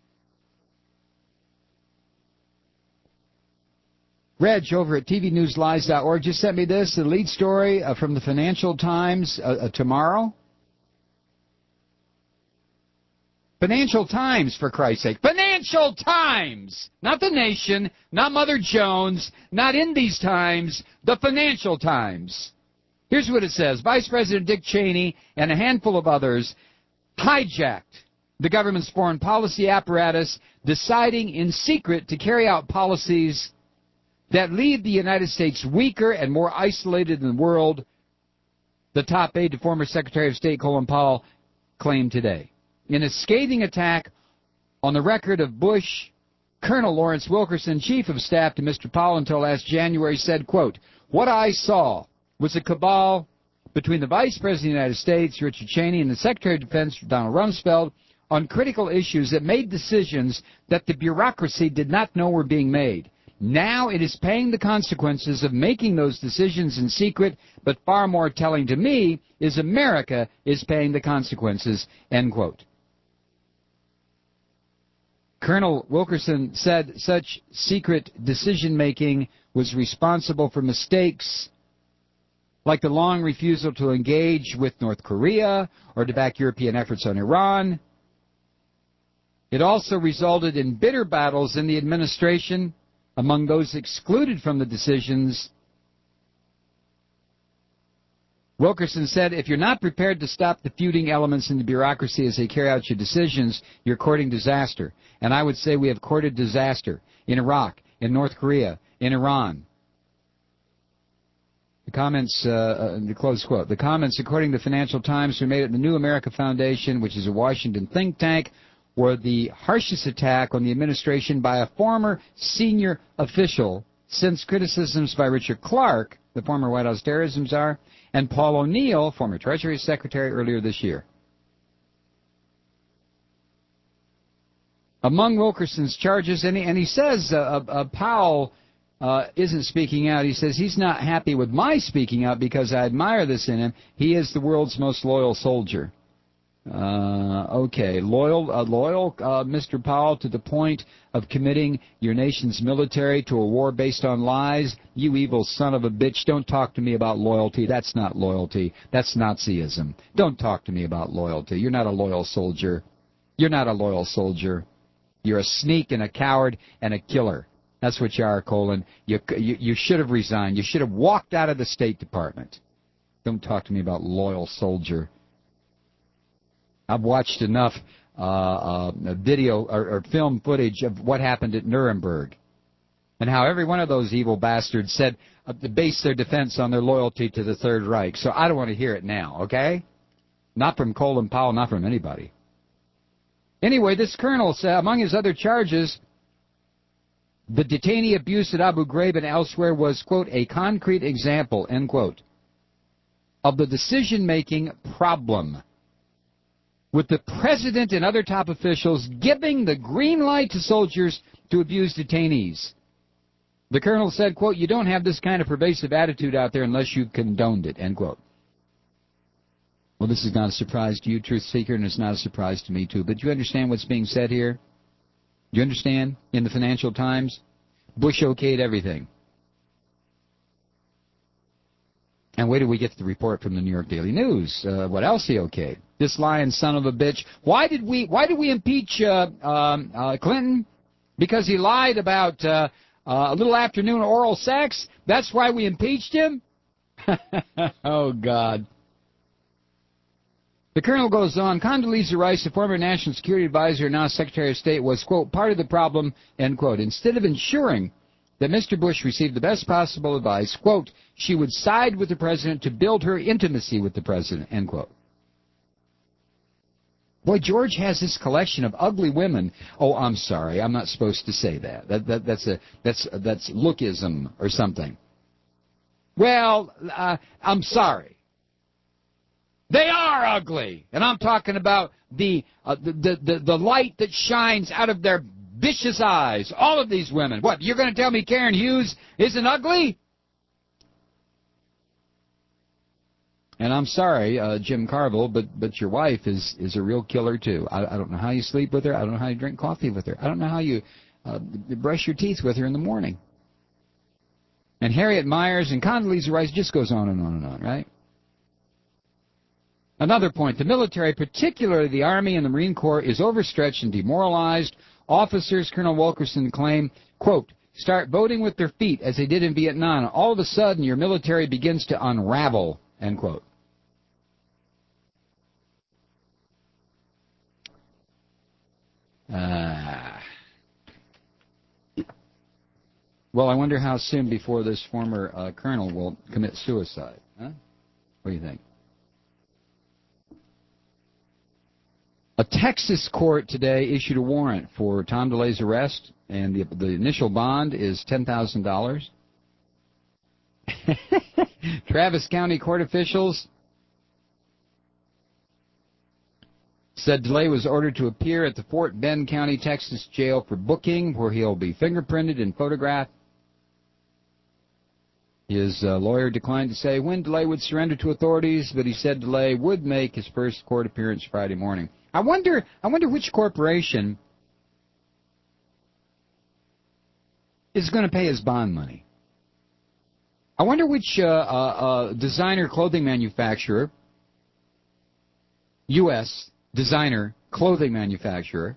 Speaker 6: Reg over at tvnewslies.org just sent me this, the lead story from the Financial Times tomorrow. Financial Times, for Christ's sake. Financial Times! Not The Nation, not Mother Jones, not In These Times, the Financial Times. Here's what it says. Vice President Dick Cheney and a handful of others hijacked the government's foreign policy apparatus, deciding in secret to carry out policies that leave the United States weaker and more isolated in the world, the top aide to former Secretary of State Colin Powell claimed today. In a scathing attack on the record of Bush, Colonel Lawrence Wilkerson, Chief of Staff to Mr. Powell until last January, said, quote, what I saw was a cabal between the Vice President of the United States, Richard Cheney, and the Secretary of Defense, Donald Rumsfeld, on critical issues that made decisions that the bureaucracy did not know were being made. Now it is paying the consequences of making those decisions in secret, but far more telling to me is America is paying the consequences, end quote. Colonel Wilkerson said such secret decision-making was responsible for mistakes like the long refusal to engage with North Korea or to back European efforts on Iran. It also resulted in bitter battles in the administration among those excluded from the decisions. Wilkerson said, if you're not prepared to stop the feuding elements in the bureaucracy as they carry out your decisions, you're courting disaster. And I would say we have courted disaster in Iraq, in North Korea, in Iran. The comments, the close quote, the comments, according to the Financial Times, were made at the New America Foundation, which is a Washington think tank, were the harshest attack on the administration by a former senior official since criticisms by Richard Clark, the former White House terrorism czar, and Paul O'Neill, former Treasury Secretary, earlier this year. Among Wilkerson's charges, and he says Powell isn't speaking out. He says he's not happy with my speaking out because I admire this in him. He is the world's most loyal soldier. Okay, loyal, Mr. Powell, to the point of committing your nation's military to a war based on lies? You evil son of a bitch, don't talk to me about loyalty. That's not loyalty. That's Nazism. Don't talk to me about loyalty. You're not a loyal soldier. You're not a loyal soldier. You're a sneak and a coward and a killer. That's what you are, Colin. You should have resigned. You should have walked out of the State Department. Don't talk to me about loyal soldier. I've watched enough video or film footage of what happened at Nuremberg, and how every one of those evil bastards said based their defense on their loyalty to the Third Reich. So I don't want to hear it now, okay? Not from Colin Powell, not from anybody. Anyway, this colonel said, among his other charges, the detainee abuse at Abu Ghraib and elsewhere was, quote, a concrete example, end quote, of the decision-making problem, with the president and other top officials giving the green light to soldiers to abuse detainees. The colonel said, quote, you don't have this kind of pervasive attitude out there unless you condoned it, end quote. Well, this is not a surprise to you, truth seeker, and it's not a surprise to me, too. But do you understand what's being said here? Do you understand? In the Financial Times, Bush okayed everything. And wait till we get to the report from the New York Daily News. What else he okayed? This lying son of a bitch. Why did we impeach Clinton? Because he lied about a little afternoon oral sex? That's why we impeached him? Oh, God. The colonel goes on, Condoleezza Rice, the former National Security Advisor and now Secretary of State, was, quote, part of the problem, end quote. Instead of ensuring that Mr. Bush received the best possible advice, quote, she would side with the president to build her intimacy with the president, end quote. Boy, George has this collection of ugly women. Oh, I'm sorry, I'm not supposed to say that. That's lookism or something. Well, I'm sorry. They are ugly, and I'm talking about the light that shines out of their vicious eyes. All of these women. What, you're going to tell me Karen Hughes isn't ugly? And I'm sorry, Jim Carville, but your wife is a real killer too. I don't know how you sleep with her. I don't know how you drink coffee with her. I don't know how you brush your teeth with her in the morning. And Harriet Myers and Condoleezza Rice just goes on and on and on, right? Another point, the military, particularly the Army and the Marine Corps, is overstretched and demoralized. Officers, Colonel Wilkerson claim, quote, start voting with their feet as they did in Vietnam. All of a sudden, your military begins to unravel, end quote. Well, I wonder how soon before this former colonel will commit suicide. Huh? What do you think? A Texas court today issued a warrant for Tom DeLay's arrest, and the initial bond is $10,000. Travis County court officials said DeLay was ordered to appear at the Fort Bend County, Texas jail for booking, where he'll be fingerprinted and photographed. His lawyer declined to say when DeLay would surrender to authorities, but he said DeLay would make his first court appearance Friday morning. I wonder which corporation is going to pay his bond money. I wonder which designer clothing manufacturer, U.S. designer clothing manufacturer,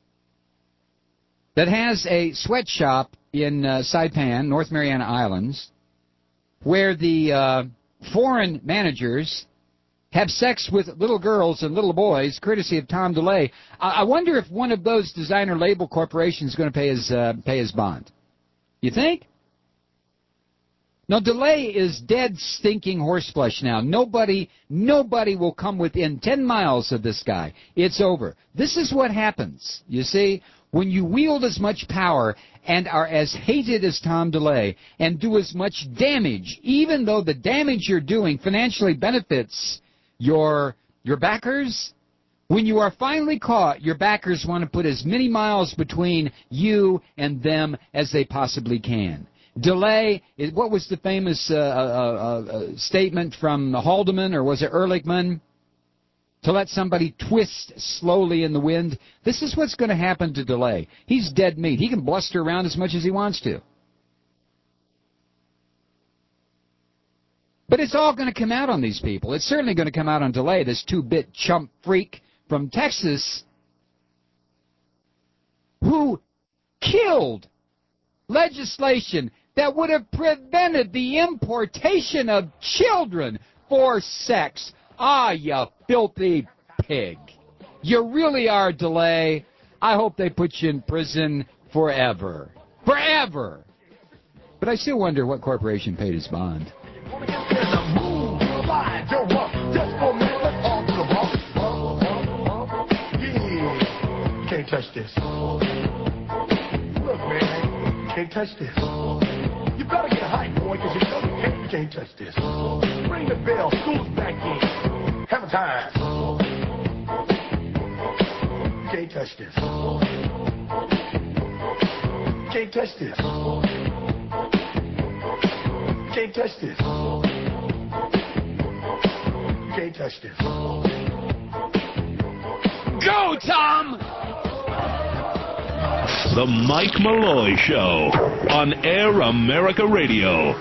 Speaker 6: that has a sweatshop in Saipan, North Mariana Islands, where the foreign managers have sex with little girls and little boys, courtesy of Tom DeLay. I wonder if one of those designer label corporations is going to pay his bond. You think? No, DeLay is dead, stinking horseflesh now. Nobody will come within 10 miles of this guy. It's over. This is what happens, you see, when you wield as much power and are as hated as Tom DeLay and do as much damage, even though the damage you're doing financially benefits your backers. When you are finally caught, your backers want to put as many miles between you and them as they possibly can. DeLay, what was the famous statement from Haldeman, or was it Ehrlichman? To let somebody twist slowly in the wind. This is what's going to happen to DeLay. He's dead meat. He can bluster around as much as he wants to. But it's all going to come out on these people. It's certainly going to come out on DeLay, this two-bit chump freak from Texas who killed legislation that would have prevented the importation of children for sex. Ah, you filthy pig. You really are, DeLay. I hope they put you in prison forever. Forever! But I still wonder what corporation paid his bond.
Speaker 2: Can't touch this. Look, man, can't touch this. You better get hype, boy, because you know you can't touch this. Ring the bell, school's back in. Have a time. You can't touch this. You can't touch this. You can't touch this. You can't touch this.
Speaker 6: Go, Tom!
Speaker 16: The Mike Malloy Show on Air America Radio.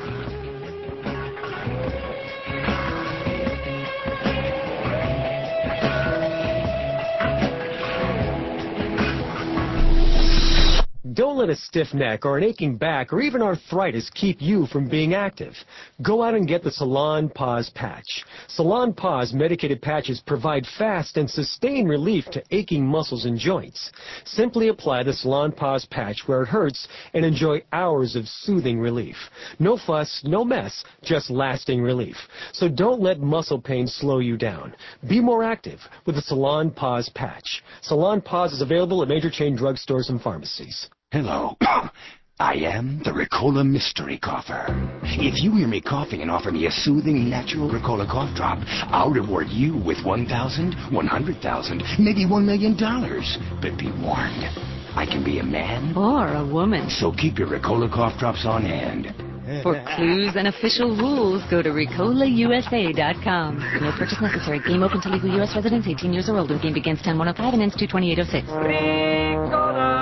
Speaker 5: Don't let a stiff neck or an aching back or even arthritis keep you from being active. Go out and get the Salon Pause Patch. Salon Pause medicated patches provide fast and sustained relief to aching muscles and joints. Simply apply the Salon Pause Patch where it hurts and enjoy hours of soothing relief. No fuss, no mess, just lasting relief. So don't let muscle pain slow you down. Be more active with the Salon Pause Patch. Salon Pause is available at major chain drugstores and pharmacies.
Speaker 8: Hello. I am the Ricola Mystery Cougher. If you hear me coughing and offer me a soothing, natural Ricola cough drop, I'll reward you with $1,000, $100,000, maybe $1 million. But be warned, I can be a man
Speaker 15: or a woman.
Speaker 8: So keep your Ricola cough drops on hand.
Speaker 15: For clues and official rules, go to RicolaUSA.com. No purchase necessary. Game open to legal U.S. residents 18 years or older. Game begins 10/105 and ends 2/28/06.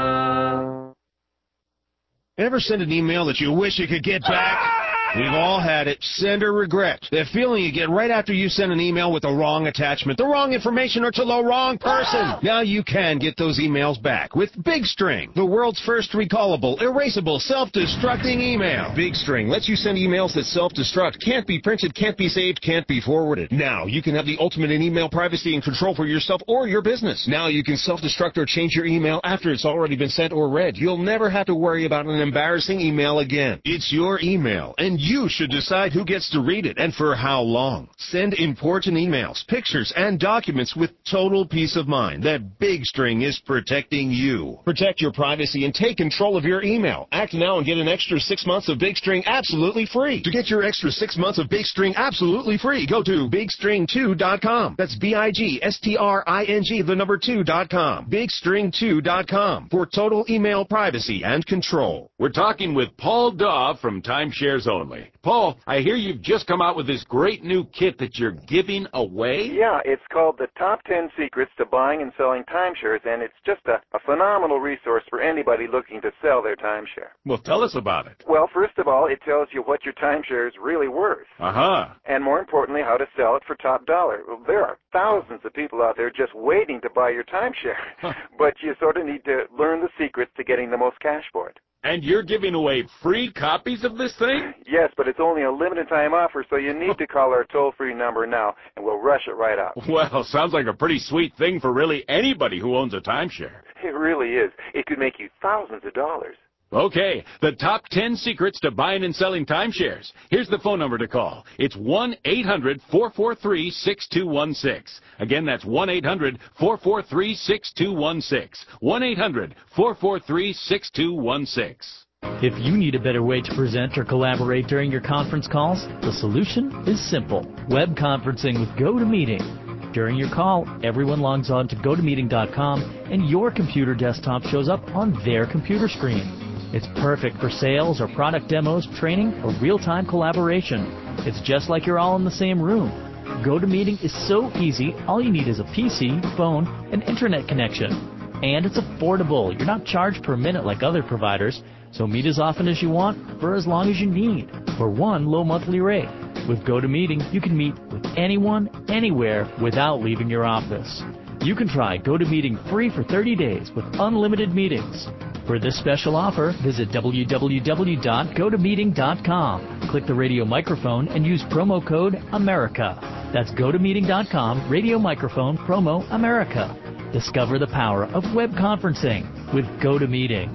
Speaker 9: Ever send an email that you wish you could get back? We've all had it. Sender regret. That feeling you get right after you send an email with the wrong attachment, the wrong information, or to the wrong person. Now you can get those emails back with Big String, the world's first recallable, erasable, self-destructing email. Big String lets you send emails that self-destruct, can't be printed, can't be saved, can't be forwarded. Now you can have the ultimate in email privacy and control for yourself or your business. Now you can self-destruct or change your email after it's already been sent or read. You'll never have to worry about an embarrassing email again. It's your email, and you should decide who gets to read it and for how long. Send important emails, pictures, and documents with total peace of mind that Big String is protecting you. Protect your privacy and take control of your email. Act now and get an extra 6 months of Big String absolutely free. To get your extra 6 months of Big String absolutely free, go to BigString2.com. That's BigString, the number 2.com. BigString2.com for total email privacy and control.
Speaker 10: We're talking with Paul Daw from Timeshares Only. Paul, I hear you've just come out with this great new kit that you're giving away?
Speaker 11: Yeah, it's called the Top 10 Secrets to Buying and Selling Timeshares, and it's just a phenomenal resource for anybody looking to sell their timeshare.
Speaker 10: Well, tell us about it.
Speaker 11: Well, first of all, it tells you what your timeshare is really worth.
Speaker 10: Uh-huh.
Speaker 11: And more importantly, how to sell it for top dollar. Well, there are thousands of people out there just waiting to buy your timeshare, but you sort of need to learn the secrets to getting the most cash for it.
Speaker 10: And you're giving away free copies of this thing?
Speaker 11: Yes, but it's only a limited time offer, so you need to call our toll-free number now, and we'll rush it right out.
Speaker 10: Well, sounds like a pretty sweet thing for really anybody who owns a timeshare.
Speaker 11: It really is. It could make you thousands of dollars.
Speaker 10: Okay, the top 10 secrets to buying and selling timeshares. Here's the phone number to call. It's 1-800-443-6216. Again, that's 1-800-443-6216. 1-800-443-6216.
Speaker 12: If you need a better way to present or collaborate during your conference calls, the solution is simple. Web conferencing with GoToMeeting. During your call, everyone logs on to GoToMeeting.com and your computer desktop shows up on their computer screen. It's perfect for sales or product demos, training, or real-time collaboration. It's just like you're all in the same room. GoToMeeting is so easy, all you need is a PC, phone, and internet connection. And it's affordable. You're not charged per minute like other providers, so meet as often as you want for as long as you need for one low monthly rate. With GoToMeeting, you can meet with anyone, anywhere, without leaving your office. You can try GoToMeeting free for 30 days with unlimited meetings. For this special offer, visit www.gotomeeting.com. Click the radio microphone and use promo code AMERICA. That's gotomeeting.com, radio microphone, promo AMERICA. Discover the power of web conferencing with GoToMeeting.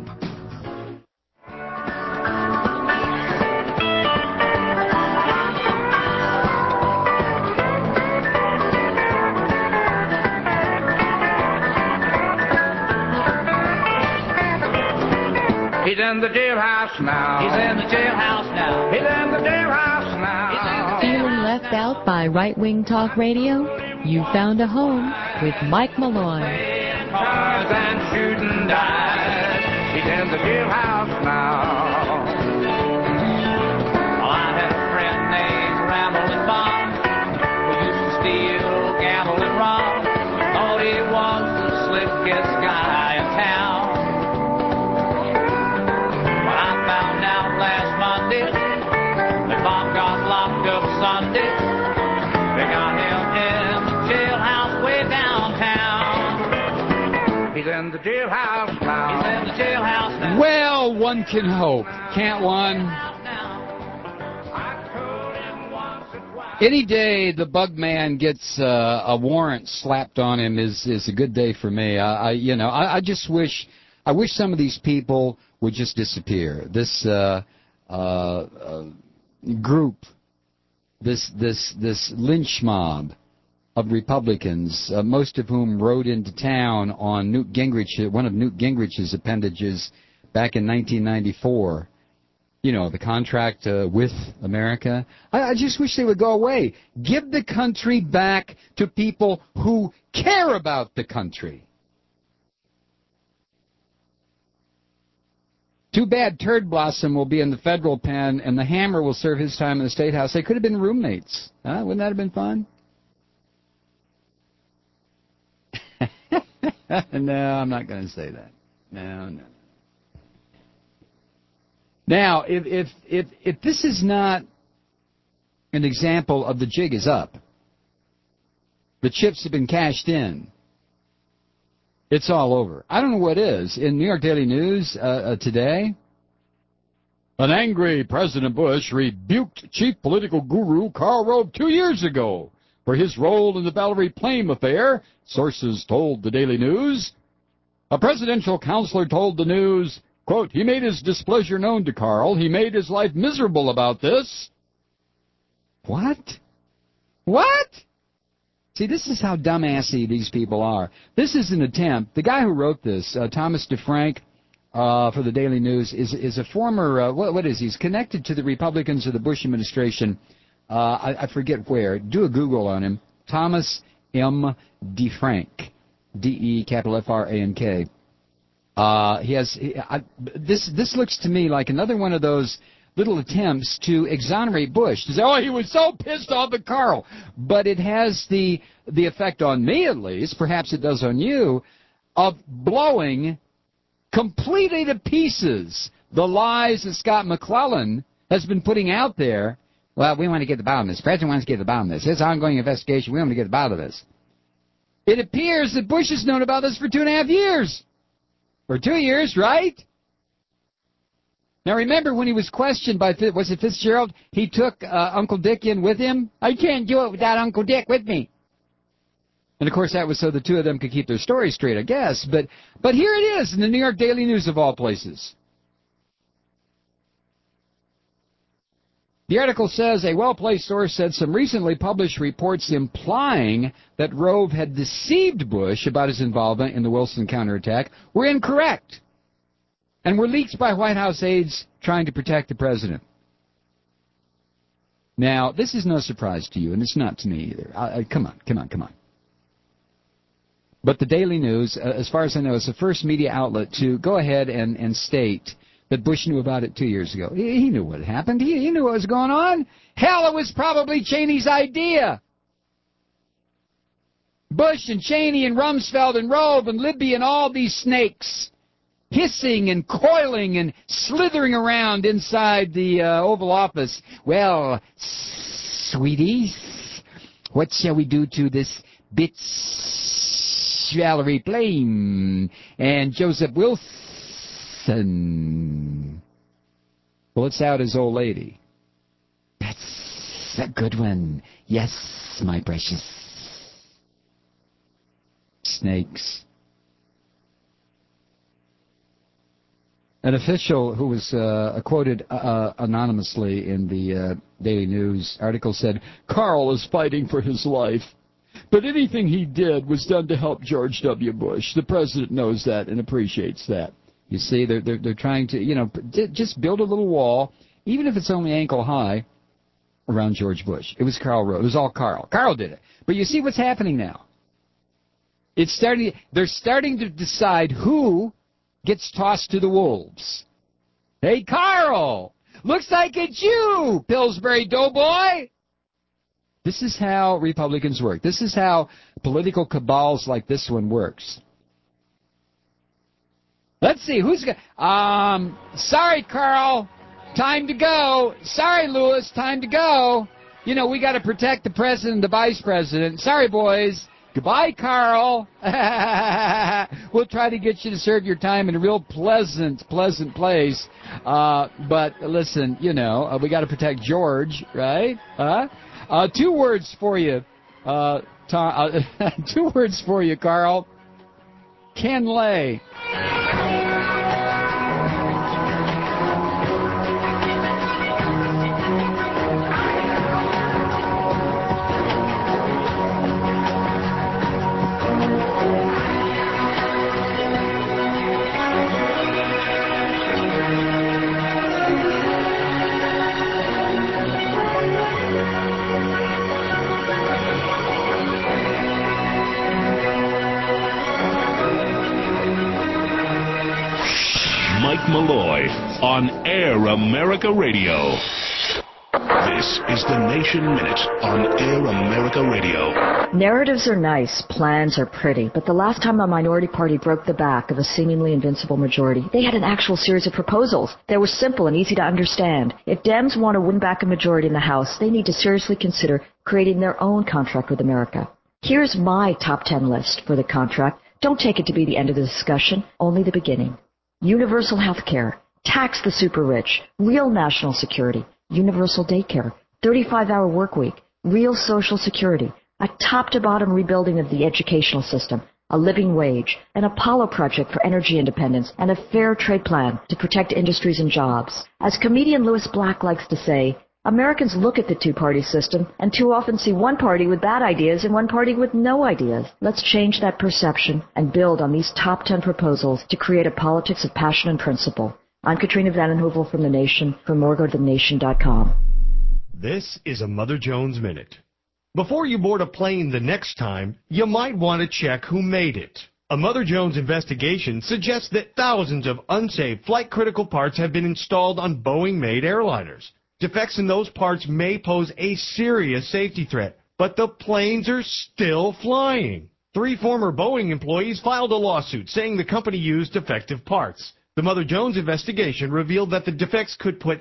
Speaker 7: He's in the jailhouse now. He's in the jailhouse now. He's in the jailhouse now.
Speaker 15: Feeling left out by right-wing talk radio? You found a home with Mike Malloy.
Speaker 7: Cars and shooting dice. He's in the jailhouse now. Well, I had a friend named Rambling Bob who used to steal, gamble, and rob. Thought he was the slickest guy in town. Last Monday, the Bob got locked up Sunday. They got him in the jailhouse way downtown. He's in the jailhouse now. He's in the jailhouse now.
Speaker 6: Well, one can hope, can't one? Any day the bug man gets a warrant slapped on him is a good day for me. I just wish some of these people would just disappear. This group, this lynch mob of Republicans, most of whom rode into town on Newt Gingrich, one of Newt Gingrich's appendages back in 1994. You know, the contract with America. I just wish they would go away. Give the country back to people who care about the country. Too bad Turd Blossom will be in the federal pen and the Hammer will serve his time in the State House. They could have been roommates. Wouldn't that have been fun? No, I'm not going to say that. No. Now, if this is not an example of the jig is up, the chips have been cashed in, it's all over. I don't know what is. In New York Daily News today, an angry President Bush rebuked chief political guru Karl Rove 2 years ago for his role in the Valerie Plame affair, sources told the Daily News. A presidential counselor told the News, quote, he made his displeasure known to Karl. He made his life miserable about this. What? See, this is how dumbassy these people are. This is an attempt. The guy who wrote this, Thomas DeFrank, for the Daily News, is a former, what is he? He's connected to the Republicans of the Bush administration. I forget where. Do a Google on him. Thomas M. DeFrank, D-E-F-R-A-N-K. This looks to me like another one of those little attempts to exonerate Bush, to say, oh, he was so pissed off at Karl. But it has the effect on me, at least, perhaps it does on you, of blowing completely to pieces the lies that Scott McClellan has been putting out there. Well, we want to get to the bottom of this. The president wants to get to the bottom of this. It's an ongoing investigation. We want to get to the bottom of this. It appears that Bush has known about this for 2.5 years. Or 2 years, right? Now, remember when he was questioned by, was it Fitzgerald? He took Uncle Dick in with him. I can't do it without Uncle Dick with me. And, of course, that was so the two of them could keep their story straight, I guess. But here it is in the New York Daily News, of all places. The article says a well-placed source said some recently published reports implying that Rove had deceived Bush about his involvement in the Wilson counterattack were incorrect and were leaked by White House aides trying to protect the president. Now, this is no surprise to you, and it's not to me either. Come on. But the Daily News, as far as I know, is the first media outlet to go ahead and state that Bush knew about it 2 years ago. He knew what happened. He knew what was going on. Hell, it was probably Cheney's idea. Bush and Cheney and Rumsfeld and Rove and Libby and all these snakes hissing and coiling and slithering around inside the Oval Office. Well, sweeties, what shall we do to this bitch Valerie Plame and Joseph Wilson? Well, it's out his old lady. That's a good one. Yes, my precious. snakes. An official who was quoted anonymously in the Daily News article said, "Carl is fighting for his life, but anything he did was done to help George W. Bush. The president knows that and appreciates that." You see, they're trying to, just build a little wall, even if it's only ankle high, around George Bush. It was Karl Rove. It was all Carl. Carl did it. But you see what's happening now. They're starting to decide who gets tossed to the wolves. Hey, Carl! Looks like it's you, Pillsbury Doughboy! This is how Republicans work. This is how political cabals like this one works. Let's see, who's got... sorry, Carl. Time to go. Sorry, Lewis. Time to go. We got to protect the president and the vice president. Sorry, boys. Goodbye, Carl. We'll try to get you to serve your time in a real pleasant place. But listen, we got to protect George, right? 2 words for you, Tom. 2 words for you, Carl. Ken Lay.
Speaker 16: Mike Malloy on Air America Radio. This is the Nation Minute on Air America Radio.
Speaker 25: Narratives are nice, plans are pretty, but the last time a minority party broke the back of a seemingly invincible majority, they had an actual series of proposals that were simple and easy to understand. If Dems want to win back a majority in the House, they need to seriously consider creating their own contract with America. Here's my top 10 list for the contract. Don't take it to be the end of the discussion, only the beginning. Universal health care, tax the super rich, real national security, universal daycare, 35-hour work week, real social security, a top-to-bottom rebuilding of the educational system, a living wage, an Apollo project for energy independence, and a fair trade plan to protect industries and jobs. As comedian Louis Black likes to say, Americans look at the two-party system and too often see one party with bad ideas and one party with no ideas. Let's change that perception and build on these top 10 proposals to create a politics of passion and principle. I'm Katrina Vanden Heuvel from The Nation. For more, go to thenation.com.
Speaker 13: This is a Mother Jones Minute. Before you board a plane the next time, you might want to check who made it. A Mother Jones investigation suggests that thousands of unsafe flight-critical parts have been installed on Boeing-made airliners. Defects in those parts may pose a serious safety threat, but the planes are still flying. 3 former Boeing employees filed a lawsuit saying the company used defective parts. The Mother Jones investigation revealed that the defects could put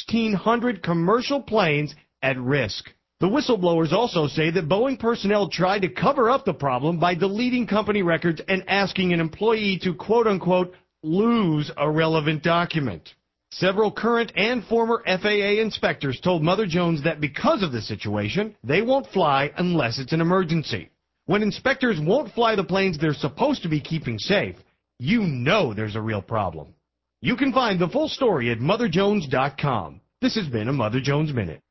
Speaker 13: 1,600 commercial planes at risk. The whistleblowers also say that Boeing personnel tried to cover up the problem by deleting company records and asking an employee to quote-unquote lose a relevant document. Several current and former FAA inspectors told Mother Jones that because of the situation, they won't fly unless it's an emergency. When inspectors won't fly the planes they're supposed to be keeping safe, you know there's a real problem. You can find the full story at MotherJones.com. This has been a Mother Jones Minute.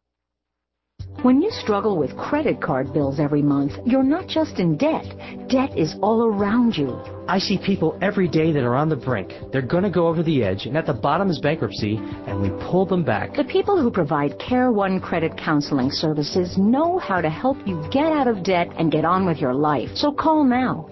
Speaker 14: When you struggle with credit card bills every month, you're not just in debt. Debt is all around you.
Speaker 5: I see people every day that are on the brink. They're going to go over the edge, and at the bottom is bankruptcy, and we pull them back.
Speaker 14: The people who provide Care One credit counseling services know how to help you get out of debt and get on with your life. So call now,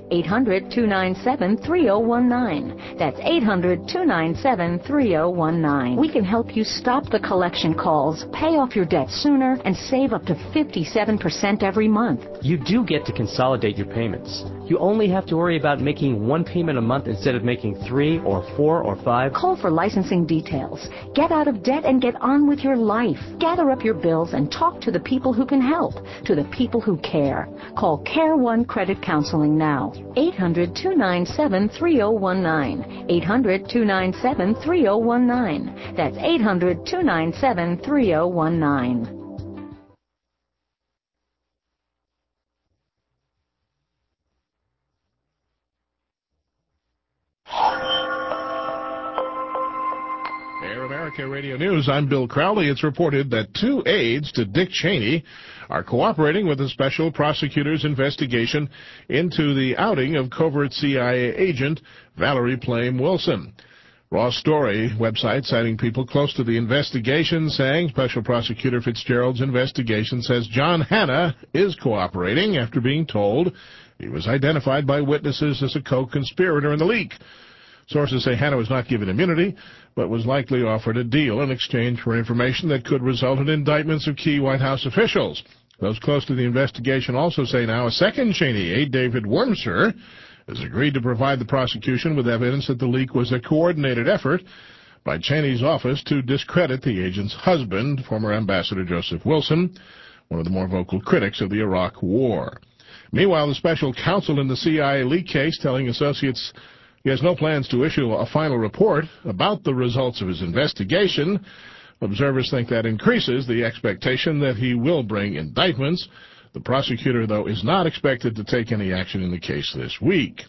Speaker 14: 800-297-3019. That's 800-297-3019. We can help you stop the collection calls, pay off your debt sooner, and save up to 57% every month.
Speaker 5: You do get to consolidate your payments. You only have to worry about making 1 payment a month instead of making 3 or 4 or 5.
Speaker 14: Call for licensing details. Get out of debt and get on with your life. Gather up your bills and talk to the people who can help, to the people who care. Call Care One Credit Counseling now. 800-297-3019. 800-297-3019. That's 800-297-3019.
Speaker 1: America Radio News, I'm Bill Crowley. It's reported that 2 aides to Dick Cheney are cooperating with the special prosecutor's investigation into the outing of covert CIA agent Valerie Plame Wilson. Raw Story website citing people close to the investigation saying Special Prosecutor Fitzgerald's investigation says John Hanna is cooperating after being told he was identified by witnesses as a co-conspirator in the leak. Sources say Hanna was not given immunity, but was likely offered a deal in exchange for information that could result in indictments of key White House officials. Those close to the investigation also say now a second Cheney aide, David Wormser, has agreed to provide the prosecution with evidence that the leak was a coordinated effort by Cheney's office to discredit the agent's husband, former Ambassador Joseph Wilson, one of the more vocal critics of the Iraq War. Meanwhile, the special counsel in the CIA leak case telling associates he has no plans to issue a final report about the results of his investigation. Observers think that increases the expectation that he will bring indictments. The prosecutor, though, is not expected to take any action in the case this week.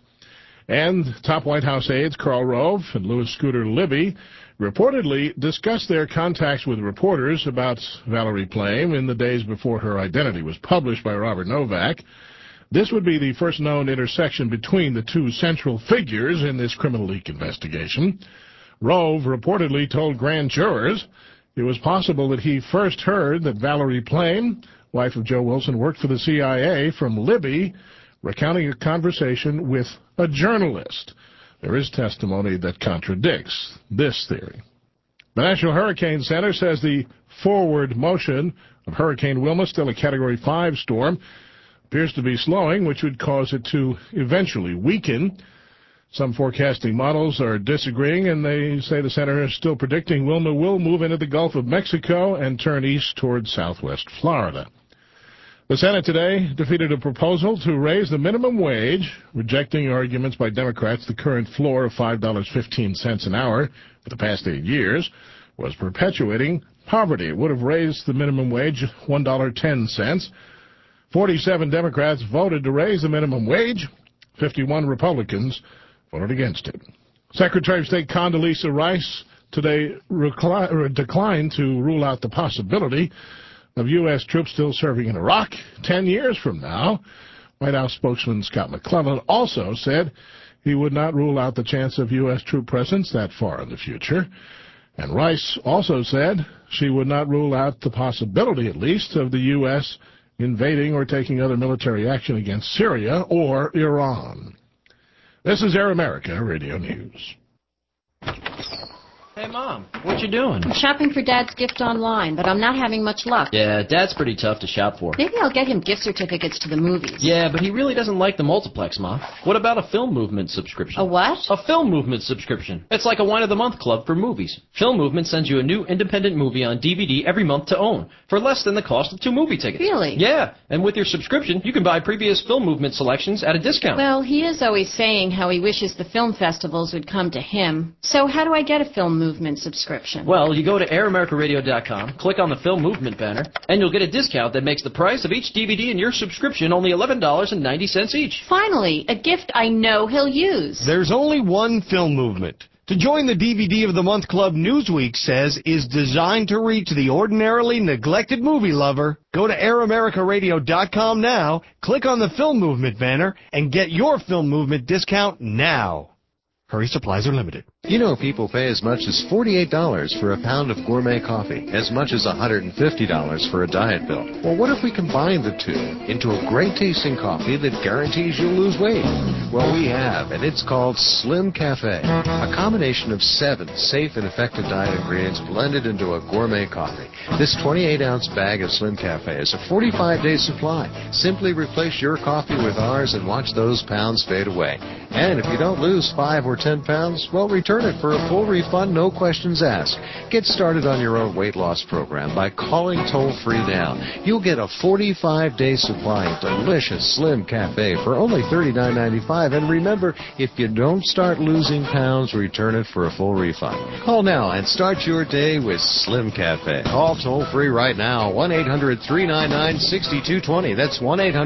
Speaker 1: And top White House aides Karl Rove and Louis Scooter Libby reportedly discussed their contacts with reporters about Valerie Plame in the days before her identity was published by Robert Novak. This would be the first known intersection between the two central figures in this criminal leak investigation. Rove reportedly told grand jurors it was possible that he first heard that Valerie Plame, wife of Joe Wilson, worked for the CIA, from Libby, recounting a conversation with a journalist. There is testimony that contradicts this theory. The National Hurricane Center says the forward motion of Hurricane Wilma, still a Category 5 storm, appears to be slowing, which would cause it to eventually weaken. Some forecasting models are disagreeing, and they say the center is still predicting Wilma will move into the Gulf of Mexico and turn east toward southwest Florida. The Senate today defeated a proposal to raise the minimum wage, rejecting arguments by Democrats the current floor of $5.15 an hour for the past 8 years was perpetuating poverty. It would have raised the minimum wage $1.10. 47 Democrats voted to raise the minimum wage. 51 Republicans voted against it. Secretary of State Condoleezza Rice today declined to rule out the possibility of U.S. troops still serving in Iraq 10 years from now. White House spokesman Scott McClellan also said he would not rule out the chance of U.S. troop presence that far in the future. And Rice also said she would not rule out the possibility, at least, of the U.S. invading or taking other military action against Syria or Iran. This is Air America Radio News.
Speaker 3: Hey, Mom, what you doing?
Speaker 17: I'm shopping for Dad's gift online, but I'm not having much luck.
Speaker 3: Yeah, Dad's pretty tough to shop for.
Speaker 17: Maybe I'll get him gift certificates to the movies.
Speaker 3: Yeah, but he really doesn't like the multiplex, Mom. What about a Film Movement subscription?
Speaker 17: A what?
Speaker 3: A Film Movement subscription. It's like a Wine of the Month club for movies. Film Movement sends you a new independent movie on DVD every month to own, for less than the cost of 2 movie tickets.
Speaker 17: Really?
Speaker 3: Yeah, and with your subscription, you can buy previous Film Movement selections at a discount.
Speaker 17: Well, he is always saying how he wishes the film festivals would come to him. So how do I get a Film Movement subscription?
Speaker 3: Well, you go to AirAmericaRadio.com, click on the Film Movement banner, and you'll get a discount that makes the price of each DVD in your subscription only $11.90 each.
Speaker 17: Finally, a gift I know he'll use.
Speaker 13: There's only one Film Movement. To join the DVD of the Month Club, Newsweek says is designed to reach the ordinarily neglected movie lover. Go to AirAmericaRadio.com now, click on the Film Movement banner, and get your Film Movement discount now. Hurry, supplies are limited.
Speaker 19: You know people pay as much as $48 for a pound of gourmet coffee, as much as $150 for a diet bill. Well, what if we combine the two into a great-tasting coffee that guarantees you'll lose weight? Well, we have, and it's called Slim Cafe, a combination of 7 safe and effective diet ingredients blended into a gourmet coffee. This 28-ounce bag of Slim Cafe is a 45-day supply. Simply replace your coffee with ours and watch those pounds fade away. And if you don't lose 5 or 10 pounds, well, return it for a full refund, no questions asked. Get started on your own weight loss program by calling toll-free now. You'll get a 45-day supply of delicious Slim Cafe for only $39.95. And remember, if you don't start losing pounds, return it for a full refund. Call now and start your day with Slim Cafe. Call toll-free right now, 1-800-399-6220. That's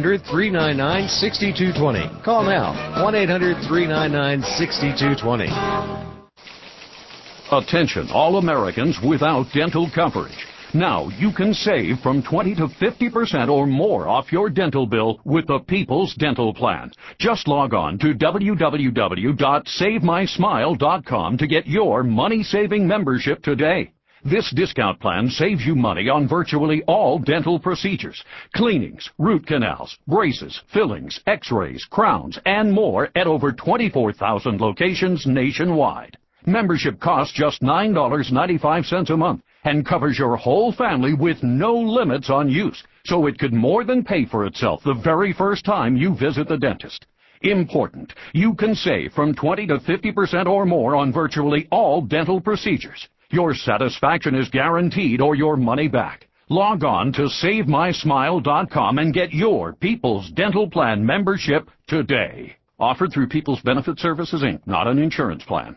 Speaker 19: 1-800-399-6220. Call now, 1-800-399-6220.
Speaker 4: Attention, all Americans without dental coverage. Now you can save from 20 to 50% or more off your dental bill with the People's Dental Plan. Just log on to www.savemysmile.com to get your money-saving membership today. This discount plan saves you money on virtually all dental procedures, cleanings, root canals, braces, fillings, x-rays, crowns, and more at over 24,000 locations nationwide. Membership costs just $9.95 a month and covers your whole family with no limits on use, so it could more than pay for itself the very first time you visit the dentist. Important, you can save from 20 to 50% or more on virtually all dental procedures. Your satisfaction is guaranteed or your money back. Log on to SaveMySmile.com and get your People's Dental Plan membership today. Offered through People's Benefit Services, Inc., not an insurance plan.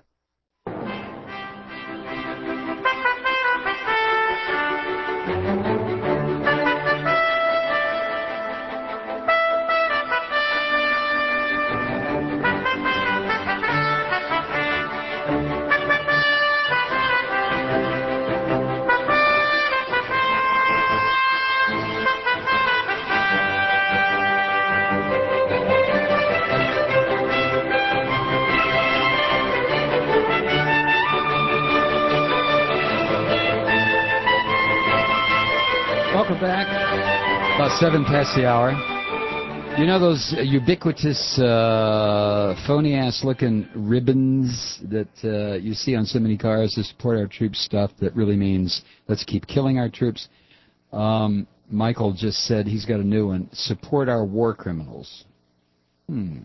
Speaker 6: Welcome back. About 7 past the hour. You know those ubiquitous, phony-ass looking ribbons that you see on so many cars to support our troops stuff that really means let's keep killing our troops? Michael just said he's got a new one. Support our war criminals. All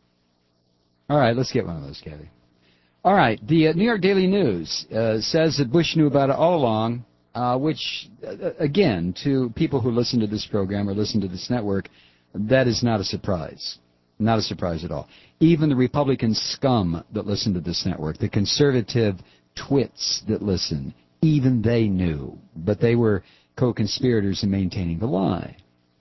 Speaker 6: right, let's get one of those, Kathy. All right, the New York Daily News says that Bush knew about it all along, which, again, to people who listen to this program or listen to this network, that is not a surprise. Not a surprise at all. Even the Republican scum that listen to this network, the conservative twits that listen, even they knew. But they were co-conspirators in maintaining the lie.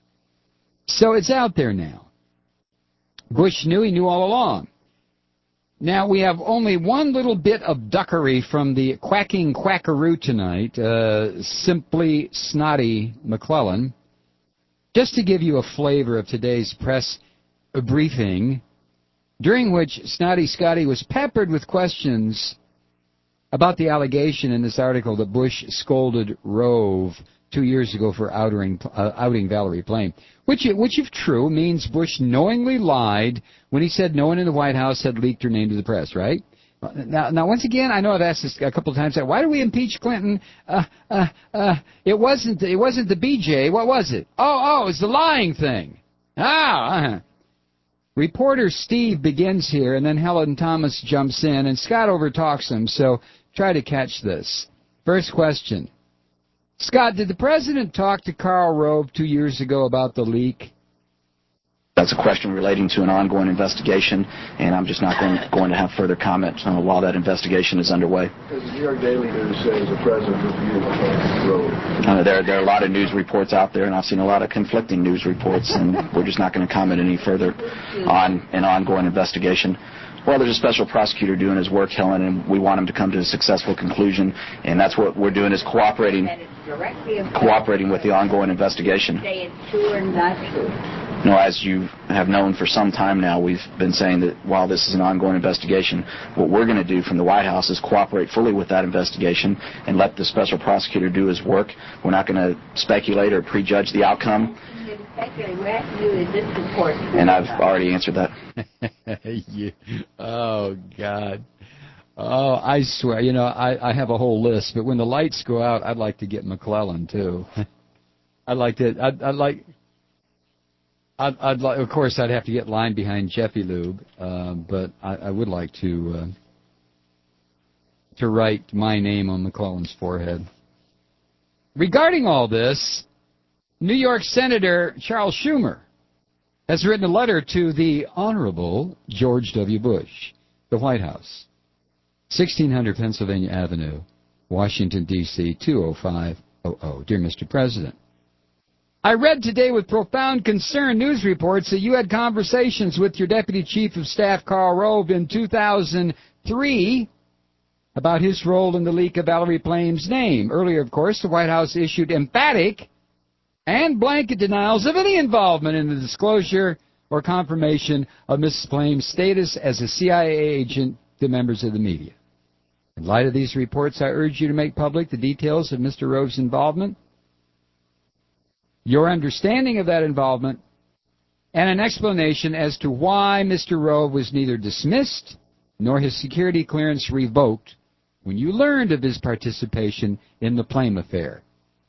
Speaker 6: So it's out there now. Bush knew, he knew all along. Now, we have only one little bit of duckery from the quacking quackaroo tonight, simply snotty McClellan. Just to give you a flavor of today's press briefing, during which Snotty Scotty was peppered with questions about the allegation in this article that Bush scolded Rove 2 years ago for outing Valerie Plame, which if true, means Bush knowingly lied when he said no one in the White House had leaked her name to the press, right? Now, once again, I know I've asked this a couple of times. Why do we impeach Clinton? It wasn't the BJ. What was it? Oh, it's the lying thing. Reporter Steve begins here, and then Helen Thomas jumps in, and Scott overtalks him. So try to catch this. First question. Scott, did the president talk to Karl Rove 2 years ago about the leak?
Speaker 18: That's a question relating to an ongoing investigation, and I'm just not going to have further comment while that investigation is underway.
Speaker 20: Does the New York Daily News say the president reviewed Rove?
Speaker 18: There are a lot of news reports out there, and I've seen a lot of conflicting news reports, and we're just not going to comment any further on an ongoing investigation. Well, there's a special prosecutor doing his work, Helen, and we want him to come to a successful conclusion, and that's what we're doing is cooperating with the ongoing investigation.
Speaker 21: Say it's true or not true.
Speaker 18: No, as you have known for some time now, we've been saying that while this is an ongoing investigation, what we're going to do from the White House is cooperate fully with that investigation and let the special prosecutor do his work. We're not going to speculate or prejudge the outcome. And I've already answered that.
Speaker 6: Oh, God. Oh, I swear, I have a whole list, but when the lights go out, I'd like to get McClellan, too. Of course, I'd have to get line behind Jeffy Lube, but I would like to write my name on McClellan's forehead. Regarding all this, New York Senator Charles Schumer has written a letter to the Honorable George W. Bush, the White House, 1600 Pennsylvania Avenue, Washington, D.C., 20500. Dear Mr. President, I read today with profound concern news reports that you had conversations with your Deputy Chief of Staff, Karl Rove, in 2003 about his role in the leak of Valerie Plame's name. Earlier, of course, the White House issued emphatic and blanket denials of any involvement in the disclosure or confirmation of Mrs. Plame's status as a CIA agent to members of the media. In light of these reports, I urge you to make public the details of Mr. Rove's involvement, your understanding of that involvement, and an explanation as to why Mr. Rove was neither dismissed nor his security clearance revoked when you learned of his participation in the Plame affair.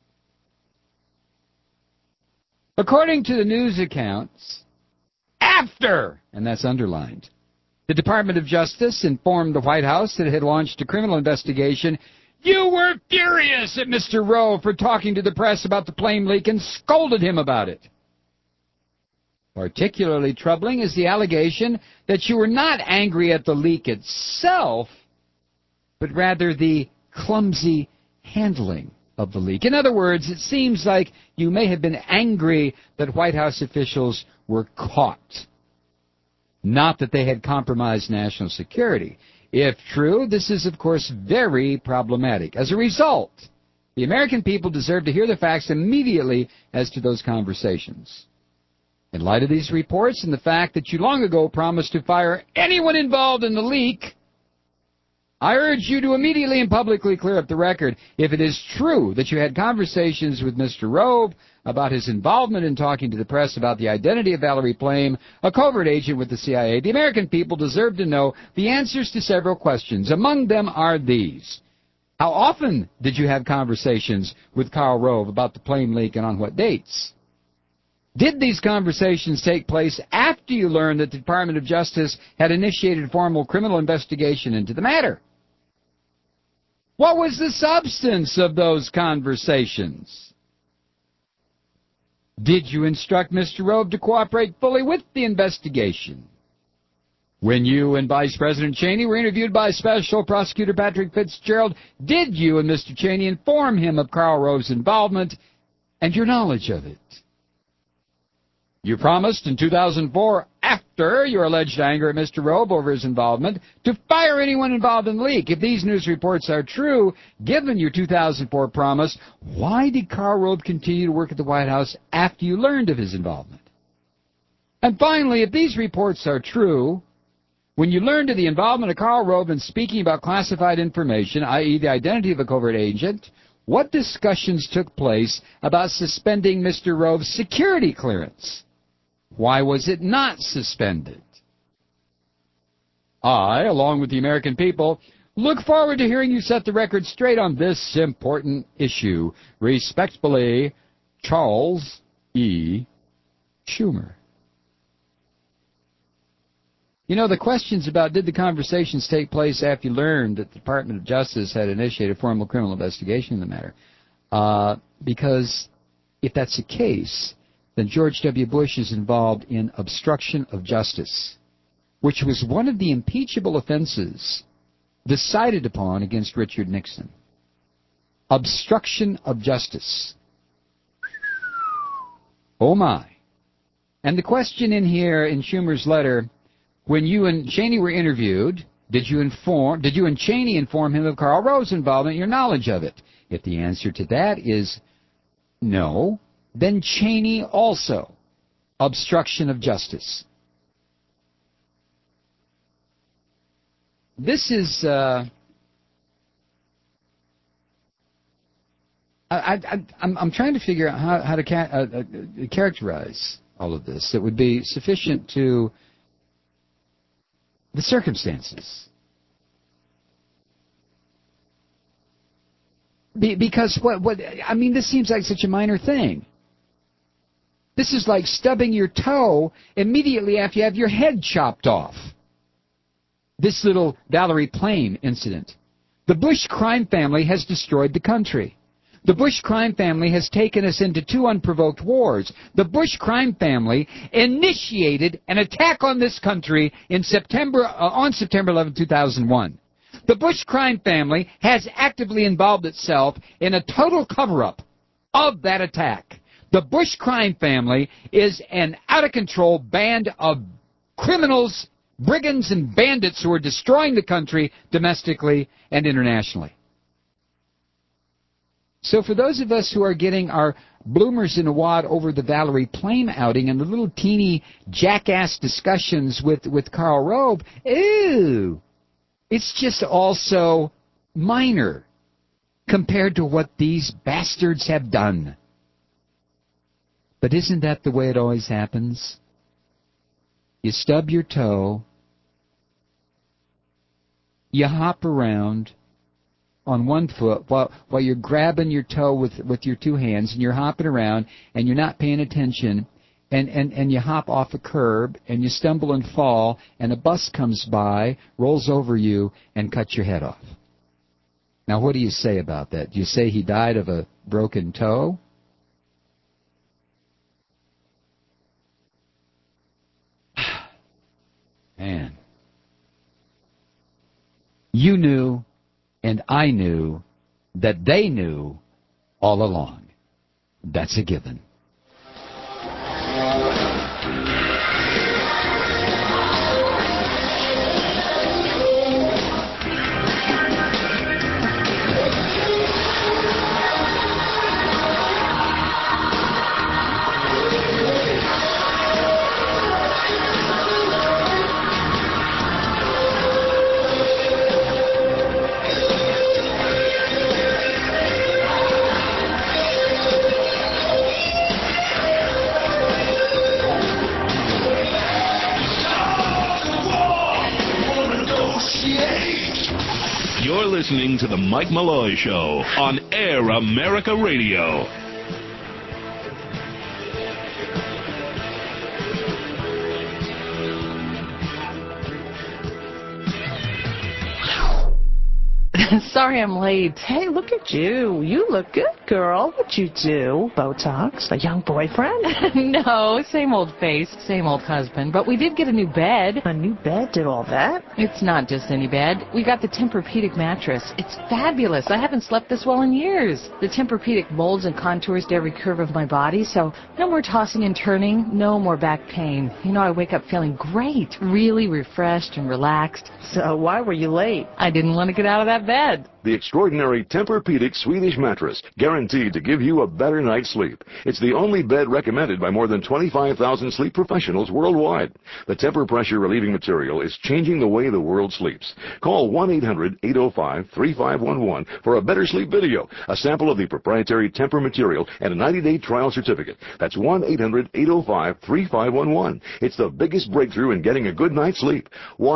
Speaker 6: According to the news accounts, after, and that's underlined, the Department of Justice informed the White House that it had launched a criminal investigation, you were furious at Mr. Rove for talking to the press about the Plame leak and scolded him about it. Particularly troubling is the allegation that you were not angry at the leak itself, but rather the clumsy handling of the leak. In other words, it seems like you may have been angry that White House officials were caught, not that they had compromised national security. If true, this is, of course, very problematic. As a result, the American people deserve to hear the facts immediately as to those conversations. In light of these reports and the fact that you long ago promised to fire anyone involved in the leak, I urge you to immediately and publicly clear up the record. If it is true that you had conversations with Mr. Rove about his involvement in talking to the press about the identity of Valerie Plame, a covert agent with the CIA, the American people deserve to know the answers to several questions. Among them are these. How often did you have conversations with Karl Rove about the Plame leak and on what dates? Did these conversations take place after you learned that the Department of Justice had initiated a formal criminal investigation into the matter? What was the substance of those conversations? Did you instruct Mr. Rove to cooperate fully with the investigation? When you and Vice President Cheney were interviewed by Special Prosecutor Patrick Fitzgerald, did you and Mr. Cheney inform him of Karl Rove's involvement and your knowledge of it? You promised in 2004, after your alleged anger at Mr. Rove over his involvement, to fire anyone involved in the leak. If these news reports are true, given your 2004 promise, why did Karl Rove continue to work at the White House after you learned of his involvement? And finally, if these reports are true, when you learned of the involvement of Karl Rove in speaking about classified information, i.e. the identity of a covert agent, what discussions took place about suspending Mr. Rove's security clearance? Why was it not suspended? I, along with the American people, look forward to hearing you set the record straight on this important issue. Respectfully, Charles E. Schumer. You know, the questions about did the conversations take place after you learned that the Department of Justice had initiated a formal criminal investigation in the matter, because if that's the case, then George W. Bush is involved in obstruction of justice, which was one of the impeachable offenses decided upon against Richard Nixon. Obstruction of justice. Oh my. And the question in here in Schumer's letter, when you and Cheney were interviewed, did you and Cheney inform him of Karl Rove's involvement, your knowledge of it? If the answer to that is no, then Cheney also. Obstruction of justice. This is, I'm trying to figure out how to characterize all of this that would be sufficient to the circumstances. Because I mean, this seems like such a minor thing. This is like stubbing your toe immediately after you have your head chopped off. This little Valerie Plame incident. The Bush crime family has destroyed the country. The Bush crime family has taken us into 2 unprovoked wars. The Bush crime family initiated an attack on this country on September 11, 2001. The Bush crime family has actively involved itself in a total cover-up of that attack. The Bush crime family is an out-of-control band of criminals brigands and bandits who are destroying the country domestically and internationally. So for those of us who are getting our bloomers in a wad over the Valerie Plame outing and the little teeny jackass discussions with Karl Rove, ew, it's just also minor compared to what these bastards have done. But isn't that the way it always happens? You stub your toe, you hop around on one foot while you're grabbing your toe with your two hands, and you're hopping around, and you're not paying attention, and you hop off a curb, and you stumble and fall, and a bus comes by, rolls over you, and cuts your head off. Now, what do you say about that? Do you say he died of a broken toe? Man. You knew, and I knew, that they knew all along. That's a given.
Speaker 16: You're listening to The Mike Malloy Show on Air America Radio.
Speaker 2: Sorry I'm late. Hey, look at you. You look good, girl. What'd you do? Botox? A young boyfriend?
Speaker 8: No, same old face, same old husband. But we did get a new bed.
Speaker 2: A new bed did all that?
Speaker 8: It's not just any bed. We got the Tempur-Pedic mattress. It's fabulous. I haven't slept this well in years. The Tempur-Pedic molds and contours to every curve of my body, so no more tossing and turning, no more back pain. You know, I wake up feeling great, really refreshed and relaxed.
Speaker 2: So why were you late?
Speaker 8: I didn't want to get out of that bed.
Speaker 22: The extraordinary Tempur-Pedic Swedish mattress, guaranteed to give you a better night's sleep. It's the only bed recommended by more than 25,000 sleep professionals worldwide. The Tempur pressure relieving material is changing the way the world sleeps. Call 1-800-805-3511 for a better sleep video, a sample of the proprietary Tempur material, and a 90-day trial certificate. That's 1-800-805-3511. It's the biggest breakthrough in getting a good night's sleep.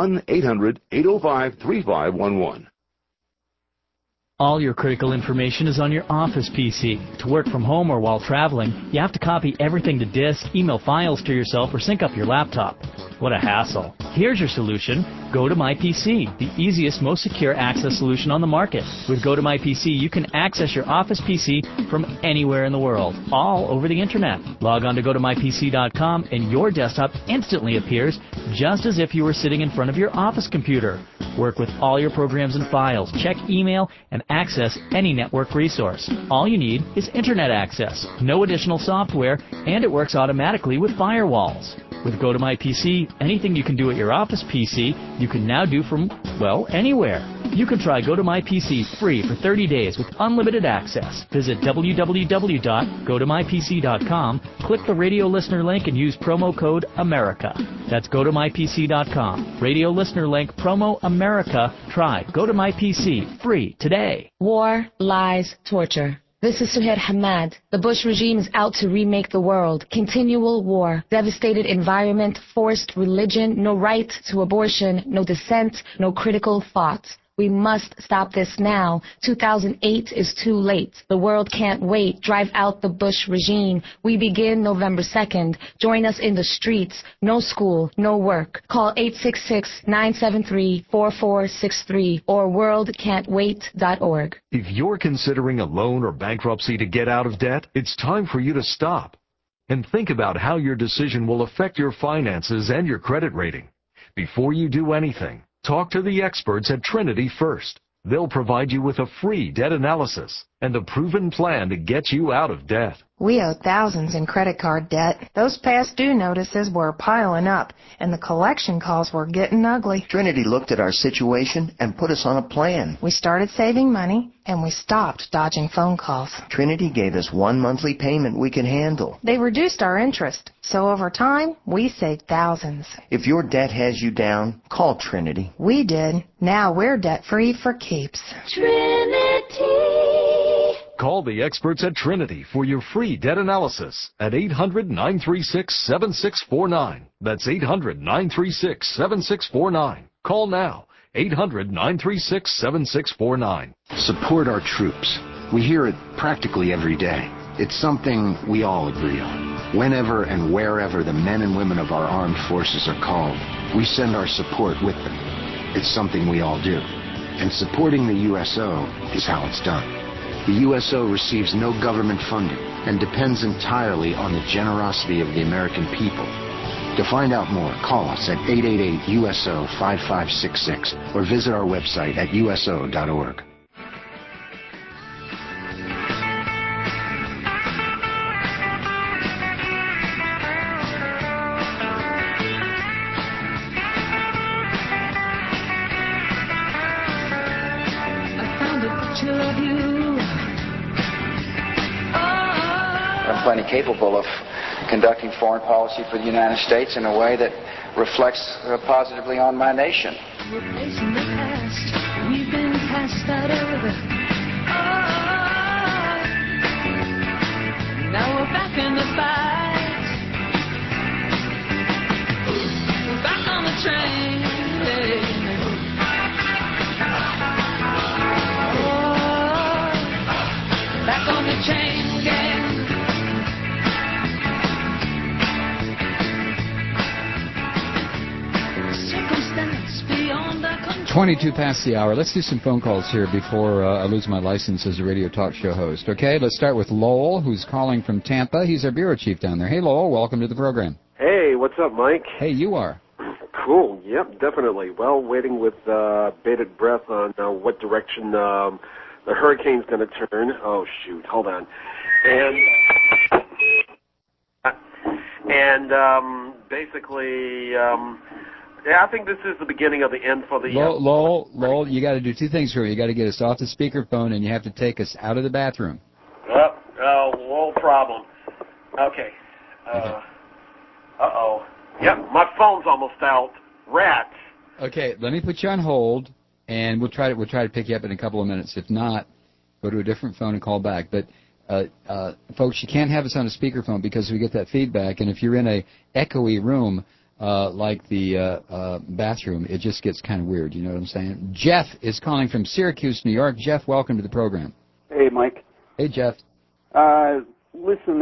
Speaker 22: 1-800-805-3511.
Speaker 12: All your critical information is on your office PC. To work from home or while traveling, you have to copy everything to disk, email files to yourself, or sync up your laptop. What a hassle. Here's your solution. Go to MyPC, the easiest, most secure access solution on the market. With Go to MyPC, you can access your office PC from anywhere in the world, all over the internet. Log on to GoToMyPC.com and your desktop instantly appears just as if you were sitting in front of your office computer. Work with all your programs and files, check email, and access any network resource. All you need is internet access, no additional software, and it works automatically with firewalls. With GoToMyPC, anything you can do at your office PC, you can now do from, well, anywhere. You can try GoToMyPC free for 30 days with unlimited access. Visit www.gotomypc.com, click the radio listener link, and use promo code AMERICA. That's GoToMyPC.com. Radio listener link, promo AMERICA. Try GoToMyPC free today.
Speaker 23: War, lies, torture. This is Suhair Hamad. The Bush regime is out to remake the world. Continual war, devastated environment, forced religion, no right to abortion, no dissent, no critical thought. We must stop this now. 2008 is too late. The world can't wait. Drive out the Bush regime. We begin November 2nd. Join us in the streets. No school, no work. Call 866-973-4463 or worldcan'twait.org.
Speaker 24: If you're considering a loan or bankruptcy to get out of debt, it's time for you to stop and think about how your decision will affect your finances and your credit rating. Before you do anything, talk to the experts at Trinity first. They'll provide you with a free debt analysis. and a proven plan to get you out of debt.
Speaker 7: We owe thousands in credit card debt. Those past due notices were piling up, and the collection calls were getting ugly.
Speaker 9: Trinity looked at our situation and put us on a plan.
Speaker 7: We started saving money, and we stopped dodging phone calls.
Speaker 9: Trinity gave us one monthly payment we could handle.
Speaker 7: They reduced our interest, so over time, we saved thousands.
Speaker 9: If your debt has you down, call Trinity.
Speaker 7: We did. Now we're debt-free for keeps.
Speaker 23: Trinity.
Speaker 24: Call the experts at Trinity for your free debt analysis at 800-936-7649. That's 800-936-7649. Call now. 800-936-7649.
Speaker 10: Support our troops. We hear it practically every day. It's something we all agree on. Whenever and wherever the men and women of our armed forces are called, we send our support with them. It's something we all do. And supporting the USO is how it's done. The USO receives no government funding and depends entirely on the generosity of the American people. To find out more, call us at 888-USO-5566 or visit our website at uso.org.
Speaker 18: I'm plenty capable of conducting foreign policy for the United States in a way that reflects positively on my nation.
Speaker 23: Replacing the past, we've been past that era. Now we're back in the fight. We're back on the train. Back on the chain gang.
Speaker 6: 22 past the hour. Let's do some phone calls here before I lose my license as a radio talk show host. Okay, let's start with Lowell, who's calling from Tampa. He's our bureau chief down there. Hey, Lowell, welcome to the program.
Speaker 11: Hey, what's up, Mike?
Speaker 6: Hey, you are.
Speaker 11: Cool. Yep, definitely. Well, waiting with bated breath on what direction the hurricane's going to turn. Oh, shoot. Hold on. And basically... yeah, I think this is the beginning of the end for the...
Speaker 6: Lowell, you got to do two things for me. You got to get us off the speakerphone, and you have to take us out of the bathroom.
Speaker 11: No problem. Okay. Uh-oh. Yep, my phone's almost out. Rats.
Speaker 6: Okay, let me put you on hold, and we'll try to pick you up in a couple of minutes. If not, go to a different phone and call back. But, folks, you can't have us on a speakerphone because we get that feedback, and if you're in a echoey room... like the bathroom, it just gets kind of weird, you know what I'm saying? Jeff is calling from Syracuse, New York. Jeff, welcome to the program.
Speaker 15: Hey, Mike.
Speaker 6: Hey, Jeff.
Speaker 15: Listen,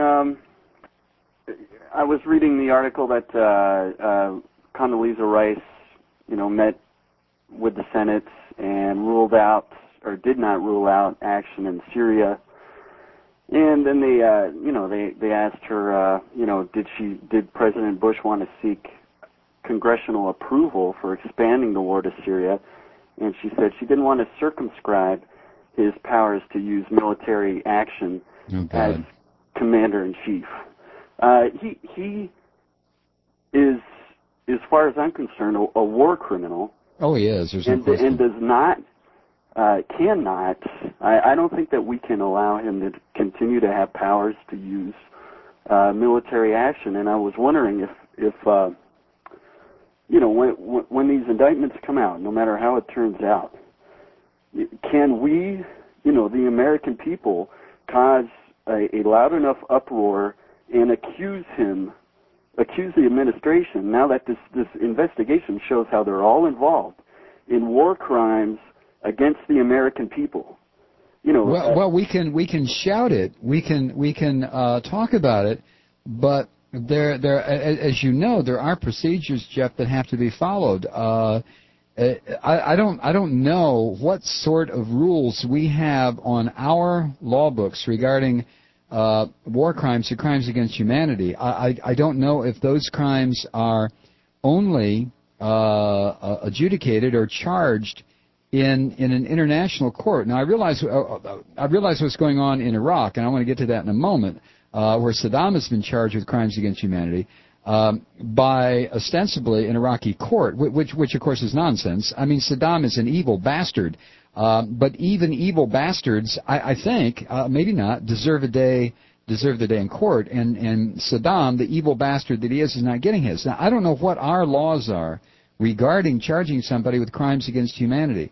Speaker 15: I was reading the article that Condoleezza Rice, met with the Senate and ruled out, or did not rule out, action in Syria. And then they asked her, did President Bush want to seek congressional approval for expanding the war to Syria? And she said she didn't want to circumscribe his powers to use military action as commander-in-chief. He is, as far as I'm concerned, a war criminal.
Speaker 6: Oh, he is.
Speaker 15: And does not, cannot, I don't think that we can allow him to continue to have powers to use military action. And I was wondering if when these indictments come out, no matter how it turns out, can we, the American people, cause a loud enough uproar and accuse the administration, now that this investigation shows how they're all involved in war crimes against the American people?
Speaker 6: Well, we can shout it, we can talk about it, but there, as you know, there are procedures, Jeff, that have to be followed. I don't know what sort of rules we have on our law books regarding war crimes or crimes against humanity. I don't know if those crimes are only adjudicated or charged in an international court. Now, I realize what's going on in Iraq, and I want to get to that in a moment, where Saddam has been charged with crimes against humanity by ostensibly an Iraqi court, which of course is nonsense. I mean, Saddam is an evil bastard, but even evil bastards, I think, maybe not, deserve the day in court, and Saddam, the evil bastard that he is not getting his. Now, I don't know what our laws are regarding charging somebody with crimes against humanity,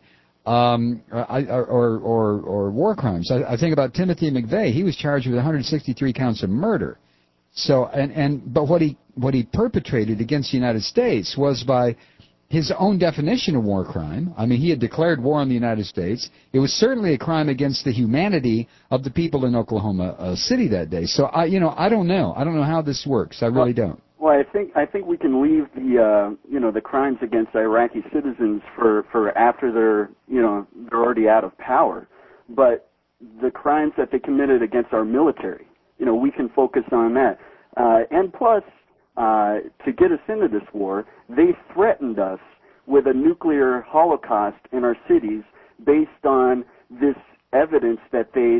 Speaker 6: or war crimes. I think about Timothy McVeigh. He was charged with 163 counts of murder. So, but what he perpetrated against the United States was by his own definition of war crime. I mean, he had declared war on the United States. It was certainly a crime against the humanity of the people in Oklahoma City that day. So, I don't know. I don't know how this works. I really don't.
Speaker 15: Well, I think we can leave the crimes against Iraqi citizens for after they're already out of power, but the crimes that they committed against our military, we can focus on that. And plus, to get us into this war, they threatened us with a nuclear holocaust in our cities based on this evidence that they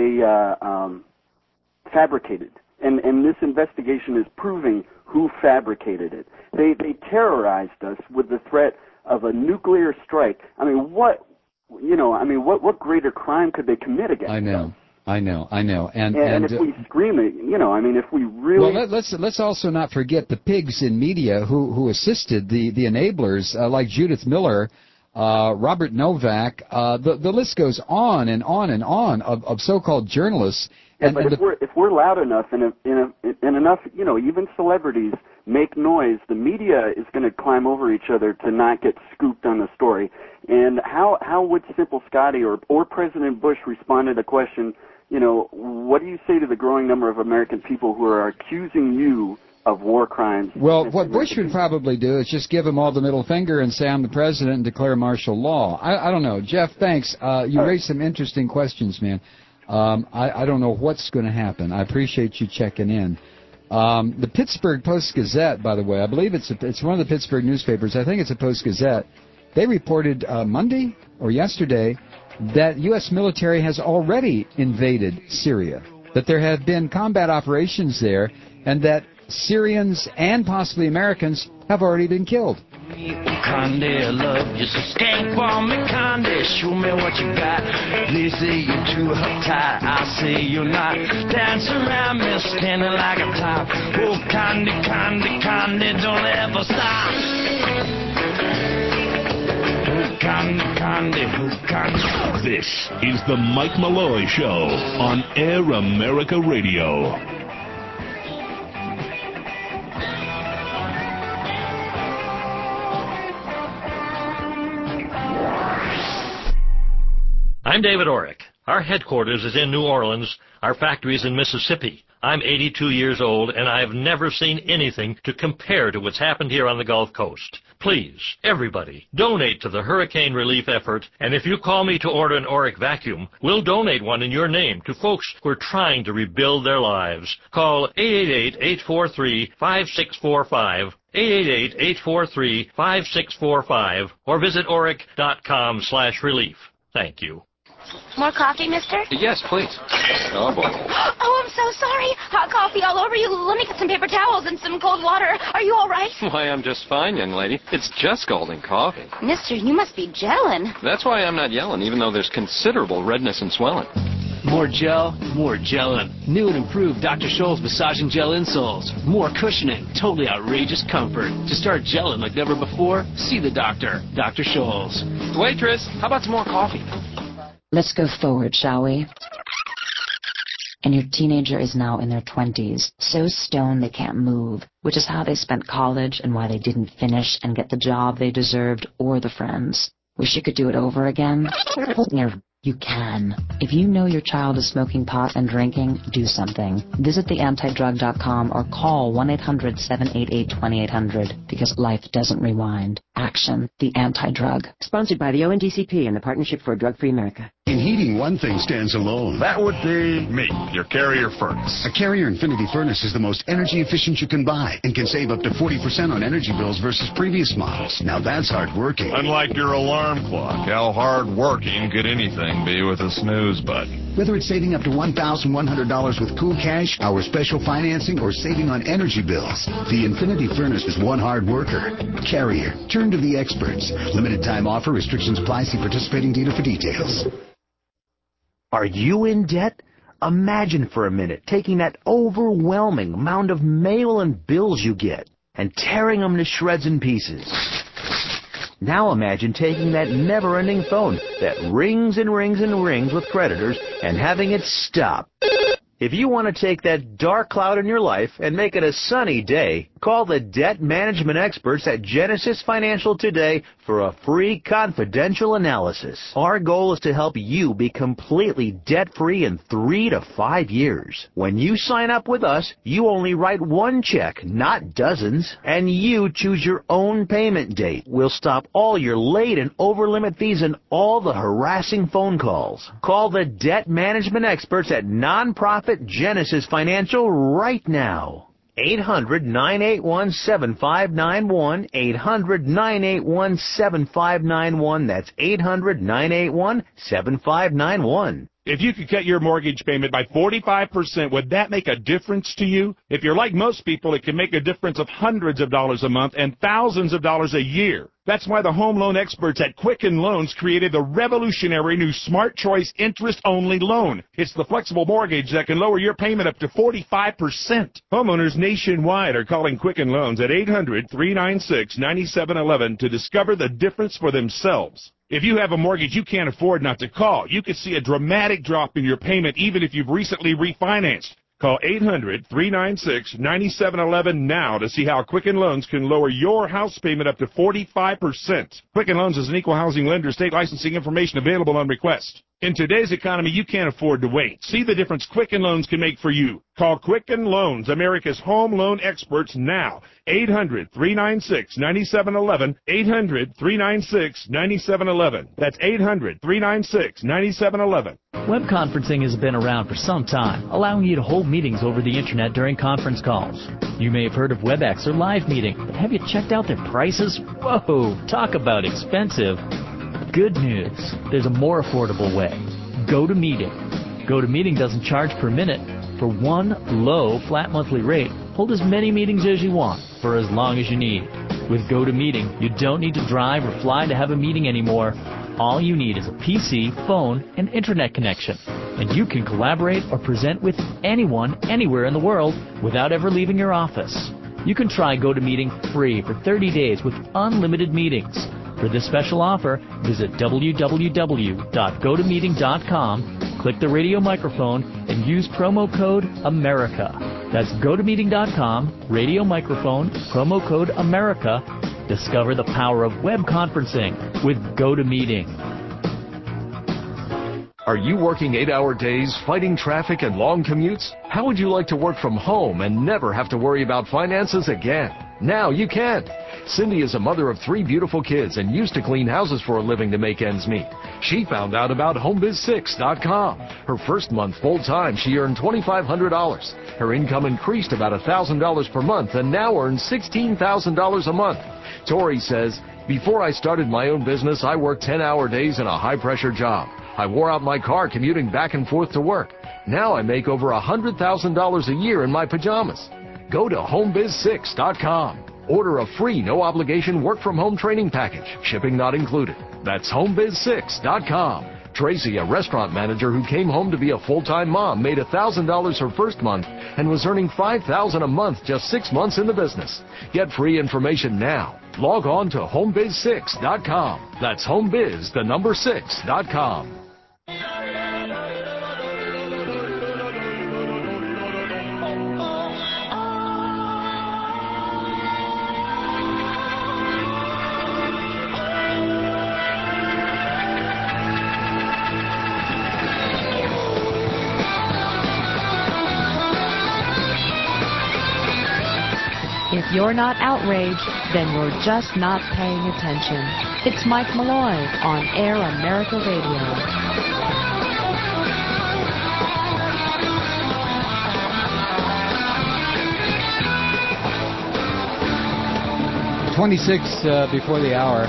Speaker 15: fabricated. And this investigation is proving who fabricated it. They terrorized us with the threat of a nuclear strike. I mean, what what greater crime could they commit against us?
Speaker 6: I know. And
Speaker 15: if we scream it, if we really...
Speaker 6: Well, let's also not forget the pigs in media who assisted the enablers, like Judith Miller, Robert Novak. The list goes on and on and on of so-called journalists.
Speaker 15: Yeah, but if we're loud enough and enough, even celebrities make noise, the media is going to climb over each other to not get scooped on the story. And how would Simple Scotty or President Bush respond to the question, what do you say to the growing number of American people who are accusing you of war crimes?
Speaker 6: Well, what Bush would probably do is just give them all the middle finger and say, I'm the president, and declare martial law. I don't know. Jeff, thanks. You raised some interesting questions, man. I don't know what's going to happen. I appreciate you checking in. The Pittsburgh Post-Gazette, by the way, I believe it's one of the Pittsburgh newspapers. I think it's a Post-Gazette. They reported Monday or yesterday that U.S. military has already invaded Syria, that there have been combat operations there, and that Syrians and possibly Americans have already been killed.
Speaker 1: Conde, love you so skank for me, Conde. Show me what you got. They say you're too uptight, I say you're not. Dance around me, standing like a top. Oh, Conde, Conde, Conde, don't ever stop. Oh, Conde, Conde, oh, Conde.
Speaker 16: This is the Mike Malloy Show on Air America Radio.
Speaker 3: I'm David Orrick. Our headquarters is in New Orleans. Our factory is in Mississippi. I'm 82 years old, and I've never seen anything to compare to what's happened here on the Gulf Coast. Please, everybody, donate to the hurricane relief effort, and if you call me to order an Orrick vacuum, we'll donate one in your name to folks who are trying to rebuild their lives. Call 888-843-5645, 888-843-5645, or visit Orrick.com/relief. Thank you.
Speaker 5: More coffee, mister?
Speaker 14: Yes, please. Oh, boy.
Speaker 5: Oh, I'm so sorry. Hot coffee all over you. Let me get some paper towels and some cold water. Are you all right?
Speaker 14: Why, I'm just fine, young lady. It's just golden coffee.
Speaker 5: Mister, you must be gelling.
Speaker 14: That's why I'm not yelling, even though there's considerable redness and swelling.
Speaker 25: More gel, more gelling. New and improved Dr. Scholl's massaging gel insoles. More cushioning, totally outrageous comfort. To start gelling like never before, see the doctor, Dr. Scholl's.
Speaker 14: Waitress, how about some more coffee?
Speaker 26: Let's go forward, shall we? And your teenager is now in their 20s, so stoned they can't move, which is how they spent college and why they didn't finish and get the job they deserved or the friends. Wish you could do it over again? You can. If you know your child is smoking pot and drinking, do something. Visit theantidrug.com or call 1-800-788-2800 because life doesn't rewind. Action. The Anti-Drug.
Speaker 27: Sponsored by the ONDCP and the Partnership for a Drug-Free America.
Speaker 28: In heating
Speaker 4: one thing stands alone.
Speaker 13: That would be me, your Carrier furnace.
Speaker 4: A Carrier Infinity furnace is the most energy efficient you can buy and can save up to 40% on energy bills versus previous models. Now that's hard working.
Speaker 13: Unlike your alarm clock, how hard working could anything be with a snooze button?
Speaker 4: Whether it's saving up to $1,100 with Cool Cash, our special financing, or saving on energy bills, the Infinity furnace is one hard worker. Carrier, turn to the experts. Limited time offer, restrictions apply. See participating dealer for details.
Speaker 17: Are you in debt? Imagine for a minute taking that overwhelming amount of mail and bills you get and tearing them to shreds and pieces. Now imagine taking that never-ending phone that rings and rings and rings with creditors and having it stop. If you want to take that dark cloud in your life and make it a sunny day, call the debt management experts at Genesis Financial today for a free confidential analysis. Our goal is to help you be completely debt-free in 3 to 5 years. When you sign up with us, you only write one check, not dozens, and you choose your own payment date. We'll stop all your late and over-limit fees and all the harassing phone calls. Call the debt management experts at Nonprofit Genesis Financial right now. 800-981-7591, 800-981-7591. That's 800-981-7591.
Speaker 19: If you could cut your mortgage payment by 45%, would that make a difference to you? If you're like most people, it can make a difference of hundreds of dollars a month and thousands of dollars a year. That's why the home loan experts at Quicken Loans created the revolutionary new Smart Choice interest-only loan. It's the flexible mortgage that can lower your payment up to 45%. Homeowners nationwide are calling Quicken Loans at 800-396-9711 to discover the difference for themselves. If you have a mortgage you can't afford not to call, you could see a dramatic drop in your payment even if you've recently refinanced. Call 800-396-9711 now to see how Quicken Loans can lower your house payment up to 45%. Quicken Loans is an equal housing lender. State licensing information available on request. In today's economy, you can't afford to wait. See the difference Quicken Loans can make for you. Call Quicken Loans, America's home loan experts, now. 800-396-9711. 800-396-9711. That's 800-396-9711.
Speaker 12: Web conferencing has been around for some time, allowing you to hold meetings over the internet during conference calls. You may have heard of WebEx or Live Meeting, but have you checked out their prices? Whoa, talk about expensive. Good news, there's a more affordable way. GoToMeeting. GoToMeeting doesn't charge per minute. For one low, flat monthly rate, hold as many meetings as you want for as long as you need. With GoToMeeting, you don't need to drive or fly to have a meeting anymore. All you need is a PC, phone, and internet connection. And you can collaborate or present with anyone, anywhere in the world without ever leaving your office. You can try GoToMeeting free for 30 days with unlimited meetings. For this special offer, visit www.gotomeeting.com, click the radio microphone, and use promo code AMERICA. That's gotomeeting.com, radio microphone, promo code AMERICA. Discover the power of web conferencing with GoToMeeting.
Speaker 24: Are you working 8-hour days, fighting traffic and long commutes? How would you like to work from home and never have to worry about finances again? Now you can. Cindy is a mother of 3 beautiful kids and used to clean houses for a living to make ends meet. She found out about HomeBiz6.com. Her first month full-time, she earned $2,500. Her income increased about $1,000 per month and now earns $16,000 a month. Tori says, before I started my own business, I worked 10-hour days in a high-pressure job. I wore out my car commuting back and forth to work. Now I make over $100,000 a year in my pajamas. Go to HomeBiz6.com. Order a free, no-obligation work-from-home training package, shipping not included. That's HomeBiz6.com. Tracy, a restaurant manager who came home to be a full-time mom, made $1,000 her first month and was earning $5,000 a month just 6 months in the business. Get free information now. Log on to HomeBiz6.com. That's HomeBiz6.com.
Speaker 20: If you're not outraged, then you're just not paying attention. It's Mike Malloy on Air America Radio.
Speaker 6: 26 before the hour.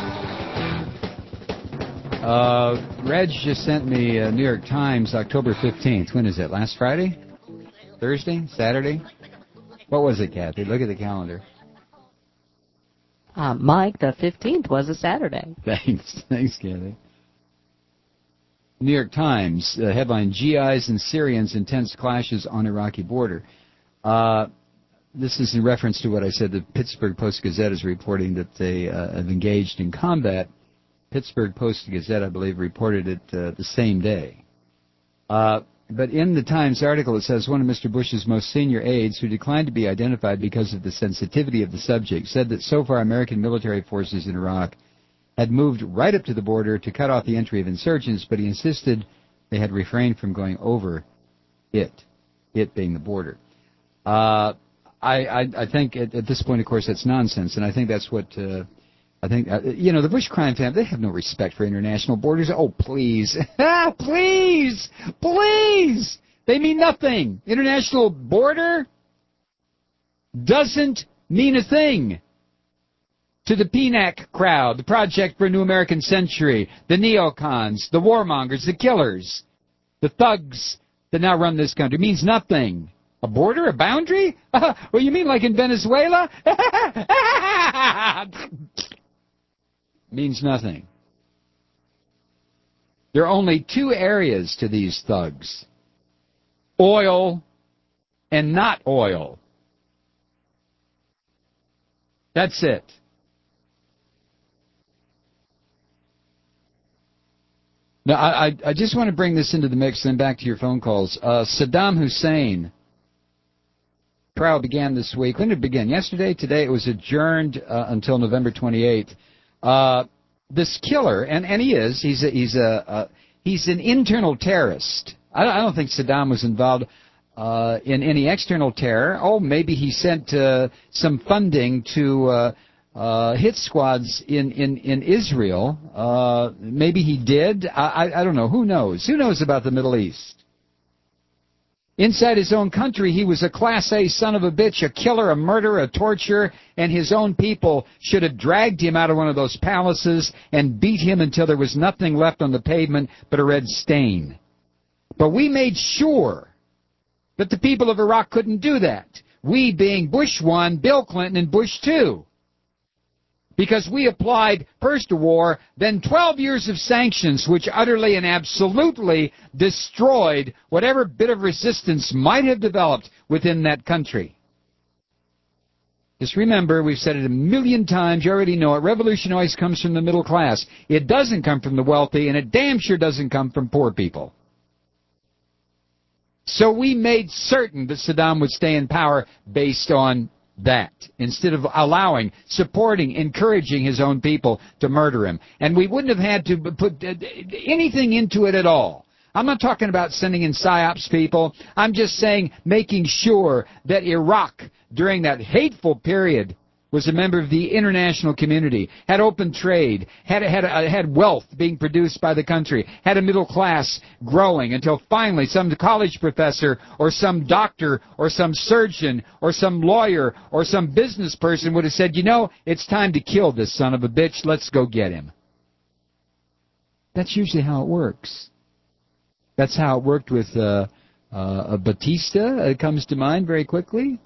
Speaker 6: Reg just sent me New York Times, October 15th. When is it? Last Friday? Thursday? Saturday? What was it, Kathy? Look at the calendar.
Speaker 2: Mike, the 15th was a Saturday.
Speaker 6: Thanks, Kathy. New York Times, headline, GIs and Syrians intense clashes on Iraqi border. This is in reference to what I said. The Pittsburgh Post-Gazette is reporting that they have engaged in combat. Pittsburgh Post-Gazette, I believe, reported it the same day. But in the Times article, it says one of Mr. Bush's most senior aides, who declined to be identified because of the sensitivity of the subject, said that so far American military forces in Iraq had moved right up to the border to cut off the entry of insurgents, but he insisted they had refrained from going over it being the border. I think at this point, of course, that's nonsense, and I think that's what... the Bush crime family, they have no respect for international borders. Oh, please. Please! They mean nothing. International border doesn't mean a thing to the PNAC crowd, the Project for a New American Century, the neocons, the warmongers, the killers, the thugs that now run this country. It means nothing. A border? A boundary? Well, you mean like in Venezuela? Means nothing. There are only two areas to these thugs. Oil and not oil. That's it. Now, I just want to bring this into the mix, then back to your phone calls. Saddam Hussein trial began this week. When did it begin? Yesterday? Today? It was adjourned until November 28th. This killer, and he's an internal terrorist. I don't think Saddam was involved in any external terror. Oh, maybe he sent some funding to hit squads in Israel. Maybe he did. I don't know. Who knows? Who knows about the Middle East? Inside his own country, he was a Class A son of a bitch, a killer, a murderer, a torturer, and his own people should have dragged him out of one of those palaces and beat him until there was nothing left on the pavement but a red stain. But we made sure that the people of Iraq couldn't do that. We being Bush 1, Bill Clinton, and Bush 2. Because we applied first a war, then 12 years of sanctions, which utterly and absolutely destroyed whatever bit of resistance might have developed within that country. Just remember, we've said it a million times, you already know it, revolution always comes from the middle class. It doesn't come from the wealthy, and it damn sure doesn't come from poor people. So we made certain that Saddam would stay in power based on that, instead of allowing, supporting, encouraging his own people to murder him. And we wouldn't have had to put anything into it at all. I'm not talking about sending in PSYOPs people. I'm just saying making sure that Iraq, during that hateful period, was a member of the international community, had open trade, had wealth being produced by the country, had a middle class growing until finally some college professor or some doctor or some surgeon or some lawyer or some business person would have said, you know, it's time to kill this son of a bitch, let's go get him. That's usually how it works. That's how it worked with Batista. It comes to mind very quickly.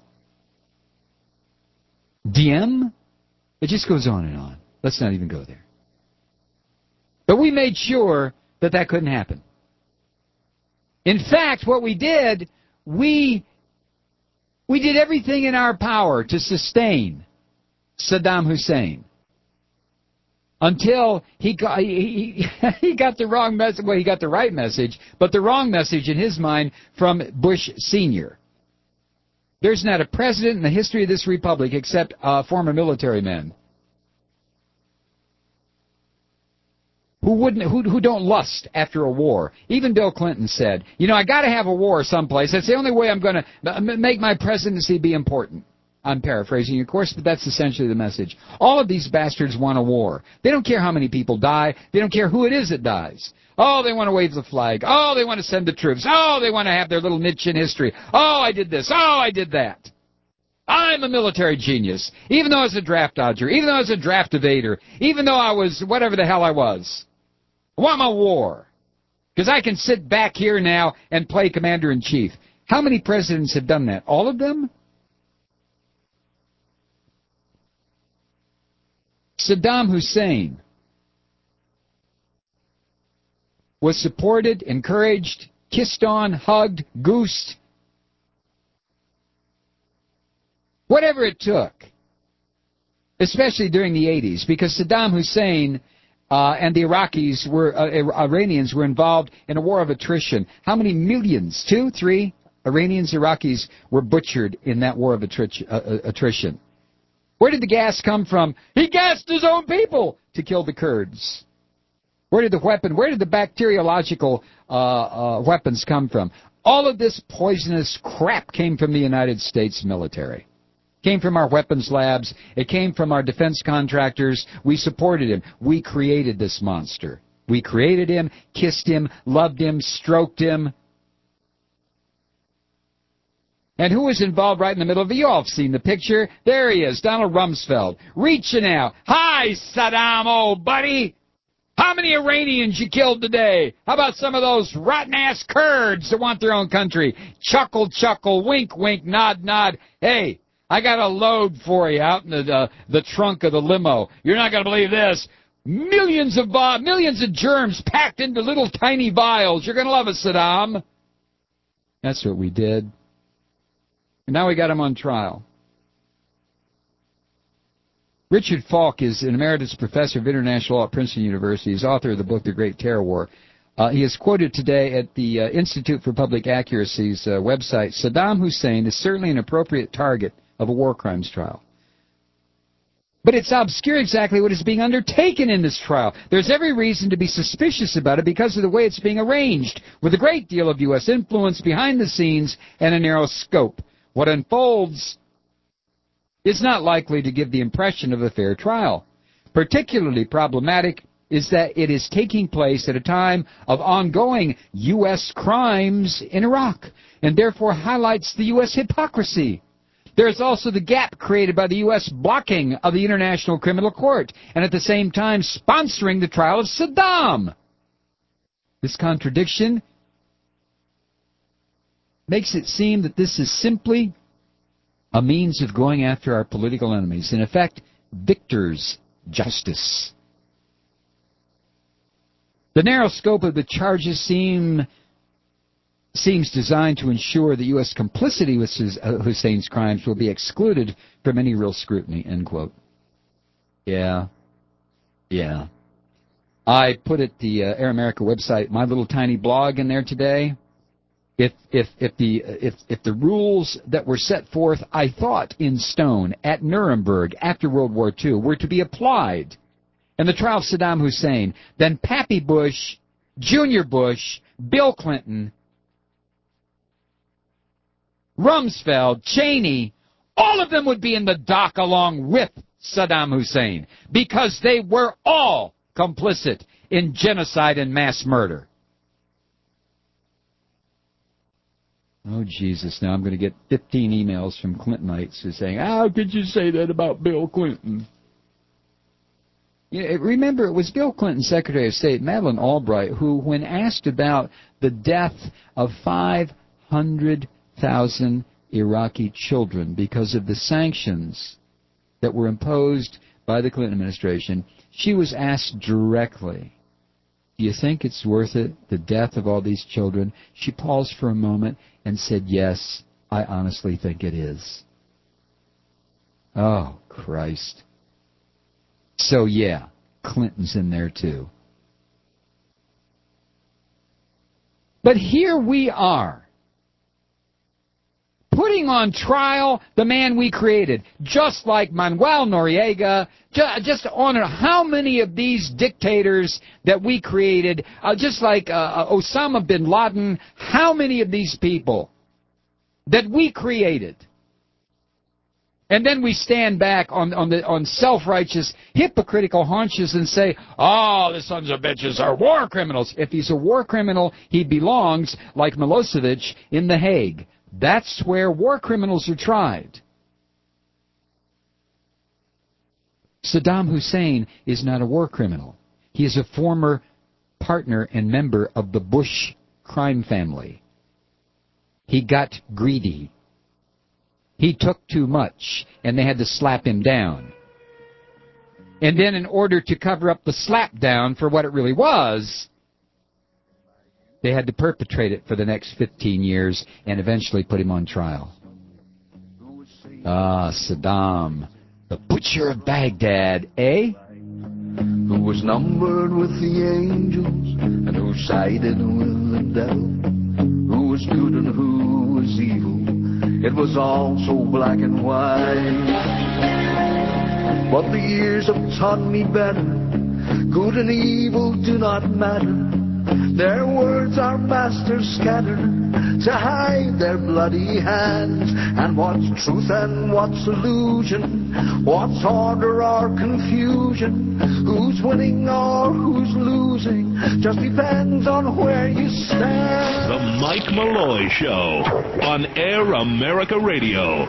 Speaker 6: Diem? It just goes on and on. Let's not even go there. But we made sure that that couldn't happen. In fact, what we did, we did everything in our power to sustain Saddam Hussein until he got the wrong message. Well, he got the right message, but the wrong message in his mind from Bush Sr. There's not a president in the history of this republic except former military men who don't lust after a war. Even Bill Clinton said, you know, I got to have a war someplace. That's the only way I'm going to make my presidency be important. I'm paraphrasing, of course, but that's essentially the message. All of these bastards want a war. They don't care how many people die. They don't care who it is that dies. Oh, they want to wave the flag. Oh, they want to send the troops. Oh, they want to have their little niche in history. Oh, I did this. Oh, I did that. I'm a military genius, even though I was a draft dodger, even though I was a draft evader, even though I was whatever the hell I was. I want my war. Because I can sit back here now and play commander-in-chief. How many presidents have done that? All of them? Saddam Hussein was supported, encouraged, kissed on, hugged, goosed, whatever it took, especially during the 80s, because Saddam Hussein and the Iranians were involved in a war of attrition. How many millions? 2, 3 Iranians, Iraqis were butchered in that war of attrition. Where did the gas come from? He gassed his own people to kill the Kurds. Where did the bacteriological weapons come from? All of this poisonous crap came from the United States military. Came from our weapons labs. It came from our defense contractors. We supported him. We created this monster. We created him, kissed him, loved him, stroked him. And who was involved right in the middle of it? You all have seen the picture. There he is, Donald Rumsfeld, reaching out. Hi, Saddam, old buddy. How many Iranians you killed today? How about some of those rotten-ass Kurds that want their own country? Chuckle, chuckle, wink, wink, nod, nod. Hey, I got a load for you out in the trunk of the limo. You're not going to believe this. Millions of germs packed into little tiny vials. You're going to love it, Saddam. That's what we did. And now we got him on trial. Richard Falk is an emeritus professor of international law at Princeton University. He's author of the book, The Great Terror War. He is quoted today at the Institute for Public Accuracy's website. Saddam Hussein is certainly an appropriate target of a war crimes trial. But it's obscure exactly what is being undertaken in this trial. There's every reason to be suspicious about it because of the way it's being arranged, with a great deal of U.S. influence behind the scenes and a narrow scope. What unfolds is not likely to give the impression of a fair trial. Particularly problematic is that it is taking place at a time of ongoing U.S. crimes in Iraq, and therefore highlights the U.S. hypocrisy. There is also the gap created by the U.S. blocking of the International Criminal Court, and at the same time sponsoring the trial of Saddam. This contradiction makes it seem that this is simply a means of going after our political enemies. In effect, victor's justice. The narrow scope of the charges seems designed to ensure that U.S. complicity with Hussein's crimes will be excluded from any real scrutiny, end quote. Yeah. I put at the Air America website my little tiny blog in there today. If the rules that were set forth, I thought, in stone at Nuremberg after World War II were to be applied in the trial of Saddam Hussein, then Pappy Bush, Junior Bush, Bill Clinton, Rumsfeld, Cheney, all of them would be in the dock along with Saddam Hussein because they were all complicit in genocide and mass murder. Oh, Jesus, now I'm going to get 15 emails from Clintonites who are saying, how could you say that about Bill Clinton? Remember, it was Bill Clinton's Secretary of State, Madeleine Albright, who, when asked about the death of 500,000 Iraqi children because of the sanctions that were imposed by the Clinton administration, she was asked directly, do you think it's worth it, the death of all these children? She paused for a moment and said, yes, I honestly think it is. Oh, Christ. So, yeah, Clinton's in there, too. But here we are, putting on trial the man we created, just like Manuel Noriega, just on how many of these dictators that we created, just like Osama bin Laden, how many of these people that we created? And then we stand back on self-righteous, hypocritical haunches and say, oh, the sons of bitches are war criminals. If he's a war criminal, he belongs, like Milosevic, in The Hague. That's where war criminals are tried. Saddam Hussein is not a war criminal. He is a former partner and member of the Bush crime family. He got greedy. He took too much, and they had to slap him down. And then in order to cover up the slap down for what it really was, they had to perpetrate it for the next 15 years and eventually put him on trial. Ah, Saddam, the butcher of Baghdad, eh?
Speaker 1: Who was numbered with the angels and who sided with the devil, who was good and who was evil. It was all so black and white. But the years have taught me better. Good and evil do not matter. Their words are masters scattered to hide their bloody hands. And what's truth and what's illusion? What's order or confusion? Who's winning or who's losing just depends on where you stand.
Speaker 16: The Mike Malloy Show on Air America Radio.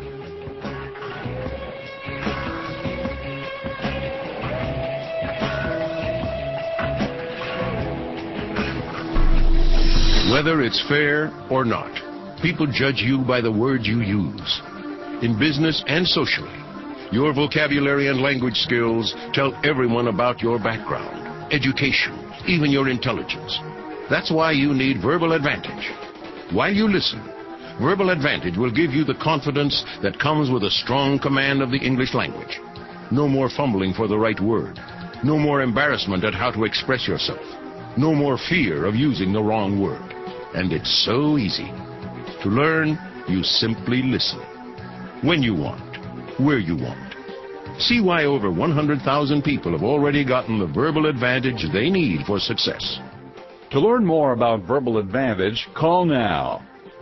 Speaker 7: Whether it's fair or not, people judge you by the words you use. In business and socially, your vocabulary and language skills tell everyone about your background, education, even your intelligence. That's why you need Verbal Advantage. While you listen, Verbal Advantage will give you the confidence that comes with a strong command of the English language. No more fumbling for the right word. No more embarrassment at how to express yourself. No more fear of using the wrong word. And it's so easy. To learn, you simply listen. When you want, where you want. See why over 100,000 people have already gotten the Verbal Advantage they need for success.
Speaker 8: To learn more about Verbal Advantage, call now.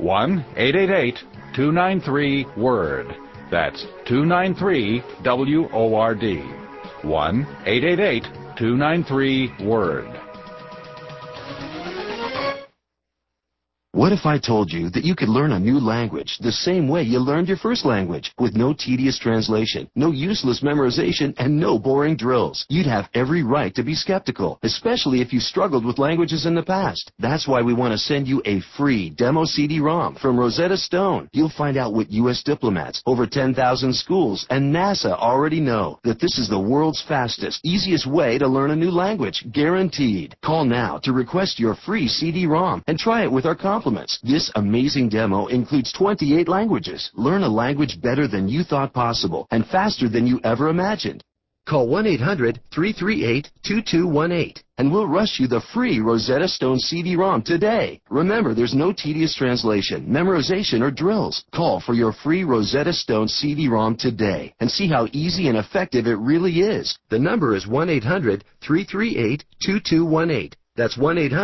Speaker 8: 1-888-293-WORD. That's 293-WORD. 1-888-293-WORD.
Speaker 9: What if I told you that you could learn a new language the same way you learned your first language, with no tedious translation, no useless memorization, and no boring drills? You'd have every right to be skeptical, especially if you struggled with languages in the past. That's why we want to send you a free demo CD-ROM from Rosetta Stone. You'll find out what U.S. diplomats, over 10,000 schools, and NASA already know, that this is the world's fastest, easiest way to learn a new language, guaranteed. Call now to request your free CD-ROM and try it with our compliments. This amazing demo includes 28 languages. Learn a language better than you thought possible and faster than you ever imagined. Call 1-800-338-2218 and we'll rush you the free Rosetta Stone CD-ROM today. Remember, there's no tedious translation, memorization, or drills. Call for your free Rosetta Stone CD-ROM today and see how easy and effective it really is. The number is 1-800-338-2218. That's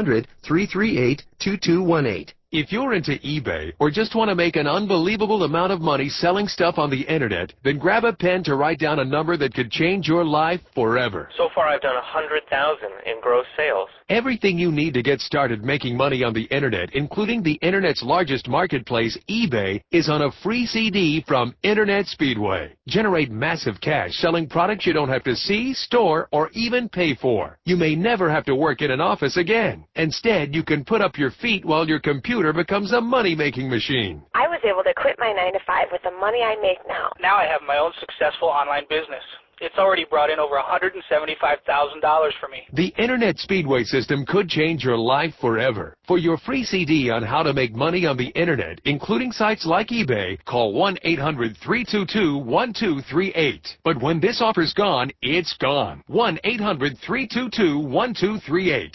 Speaker 9: 1-800-338-2218.
Speaker 10: If you're into eBay or just want to make an unbelievable amount of money selling stuff on the internet, then grab a pen to write down a number that could change your life forever.
Speaker 21: So far I've done 100,000 in gross sales.
Speaker 10: Everything you need to get started making money on the internet, including the internet's largest marketplace, eBay, is on a free CD from Internet Speedway. Generate massive cash selling products you don't have to see, store, or even pay for. You may never have to work in an office again. Instead, you can put up your feet while your computer becomes a money-making machine.
Speaker 22: I was able to quit my 9-to-5 with the money I make now.
Speaker 21: Now I have my own successful online business. It's already brought in over $175,000 for me.
Speaker 10: The Internet Speedway system could change your life forever. For your free CD on how to make money on the Internet, including sites like eBay, call 1-800-322-1238. But when this offer's gone, it's gone. 1-800-322-1238.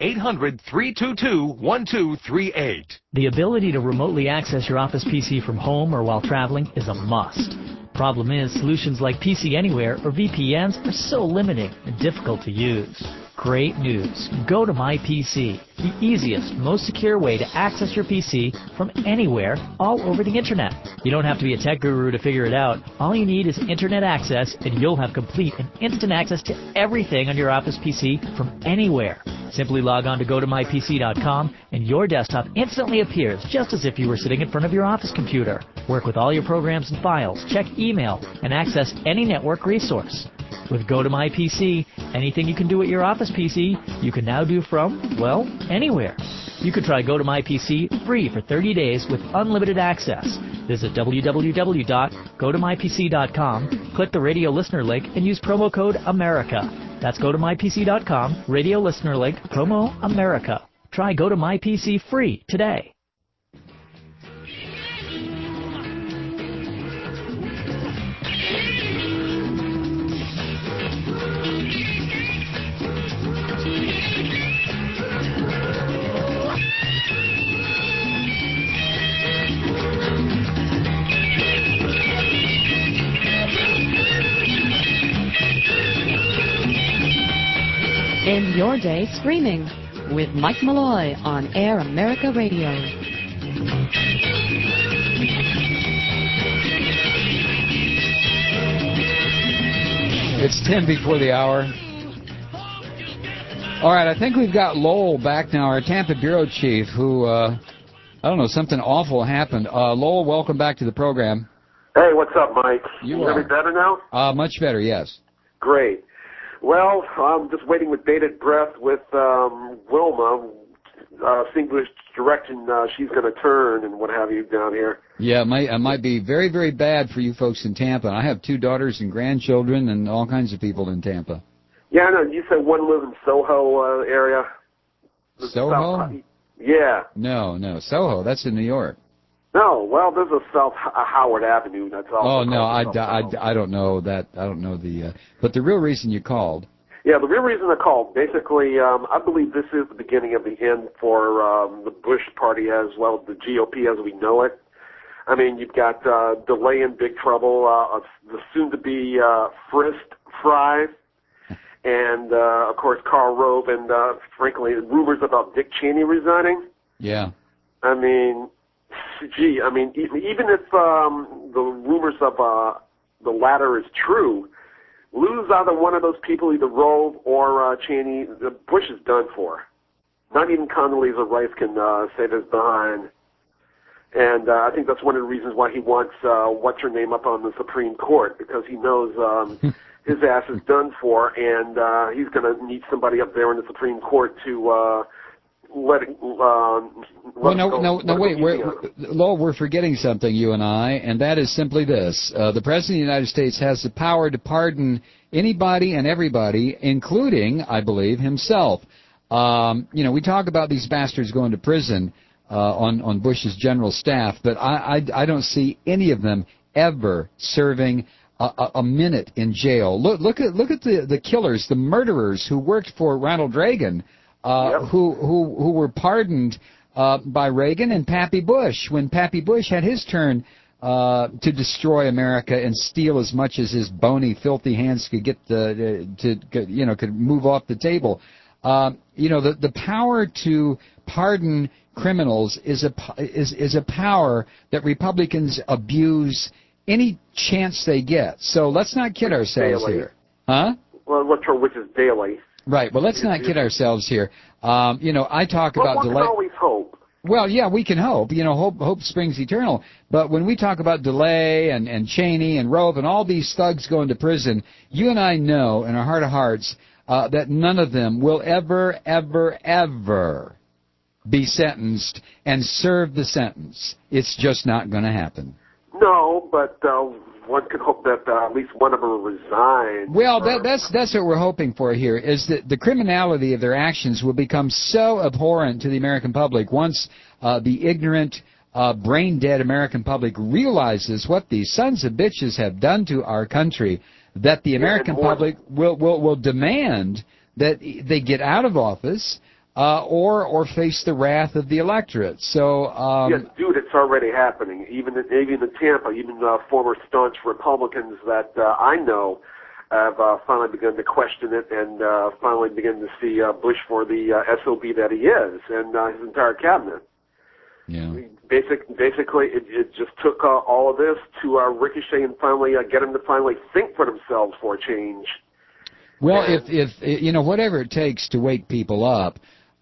Speaker 10: 1-800-322-1238.
Speaker 12: The ability to remotely access your Office PC from home or while traveling is a must. Problem is, solutions like PC Anywhere or VPNs are so limiting and difficult to use. Great news. Go to My PC, the easiest, most secure way to access your PC from anywhere all over the internet. You don't have to be a tech guru to figure it out. All you need is internet access and you'll have complete and instant access to everything on your Office PC from anywhere. Simply log on to GoToMyPC.com and your desktop instantly appears just as if you were sitting in front of your office computer. Work with all your programs and files, check email, and access any network resource. With GoToMyPC, anything you can do at your office PC, you can now do from, well, anywhere. You can try GoToMyPC free for 30 days with unlimited access. Visit www.gotomypc.com, click the radio listener link, and use promo code AMERICA. That's gotomypc.com, radio listener link, promo AMERICA. Try GoToMyPC free today.
Speaker 20: End your day screaming with Mike Malloy on Air America Radio.
Speaker 6: It's 10 before the hour. All right, I think we've got Lowell back now, our Tampa bureau chief, who, I don't know, something awful happened. Lowell, welcome back to the program.
Speaker 3: Hey, what's up, Mike?
Speaker 6: You
Speaker 3: hear me better now?
Speaker 6: Much better, yes.
Speaker 3: Great. Well, I'm just waiting with bated breath with Wilma, seeing which direction she's going to turn and what have you down here.
Speaker 6: Yeah, it might be very, very bad for you folks in Tampa. I have 2 daughters and grandchildren and all kinds of people in Tampa.
Speaker 3: Yeah, I know. You said one lives in Soho area.
Speaker 6: Soho?
Speaker 3: Yeah.
Speaker 6: No. Soho, that's in New York.
Speaker 3: No, well, there's a South Howard Avenue. That's all.
Speaker 6: Oh, no, I don't know that. I don't know the... but the real reason you called...
Speaker 3: Yeah, the real reason I called, basically, I believe this is the beginning of the end for the Bush party as well as the GOP as we know it. I mean, you've got DeLay in big trouble, the soon-to-be Frist Fry, and, of course, Karl Rove, and, frankly, rumors about Dick Cheney resigning.
Speaker 6: Yeah.
Speaker 3: I mean... Gee, I mean, even if the rumors of the latter is true, lose either one of those people, either Rove or Cheney, Bush is done for. Not even Condoleezza Rice can save his behind. And I think that's one of the reasons why he wants what's-her-name up on the Supreme Court, because he knows his ass is done for, and he's going to need somebody up there in the Supreme Court to... wait.
Speaker 6: Lowell, we're forgetting something, you and I, and that is simply this. The President of the United States has the power to pardon anybody and everybody, including, I believe, himself. We talk about these bastards going to prison on Bush's general staff, but I don't see any of them ever serving a minute in jail. Look at the killers, the murderers who worked for Ronald Reagan, who were pardoned by Reagan and Pappy Bush when Pappy Bush had his turn to destroy America and steal as much as his bony, filthy hands could get could move off the table. The power to pardon criminals is a power that Republicans abuse any chance they get. So let's not kid ourselves here, huh?
Speaker 3: Well, which is daily.
Speaker 6: Right. Well, let's not kid ourselves here. I talk about delay.
Speaker 3: One can always hope.
Speaker 6: Well, yeah, we can hope. Hope springs eternal. But when we talk about DeLay and Cheney and Rove and all these thugs going to prison, you and I know in our heart of hearts that none of them will ever, ever, ever be sentenced and serve the sentence. It's just not going to happen.
Speaker 3: No, but one could hope that at least one of them will resign.
Speaker 6: Well, that's what we're hoping for here, is that the criminality of their actions will become so abhorrent to the American public once the ignorant, brain-dead American public realizes what these sons of bitches have done to our country, that the American public will demand that they get out of office or face the wrath of the electorate. So,
Speaker 3: yes, dude, it's already happening. Even in Tampa, even former staunch Republicans that I know have finally begun to question it and finally begun to see Bush for the SOB that he is and his entire cabinet.
Speaker 6: Yeah.
Speaker 3: Basically, it just took all of this to ricochet and finally get them to finally think for themselves for a change.
Speaker 6: Well, if whatever it takes to wake people up.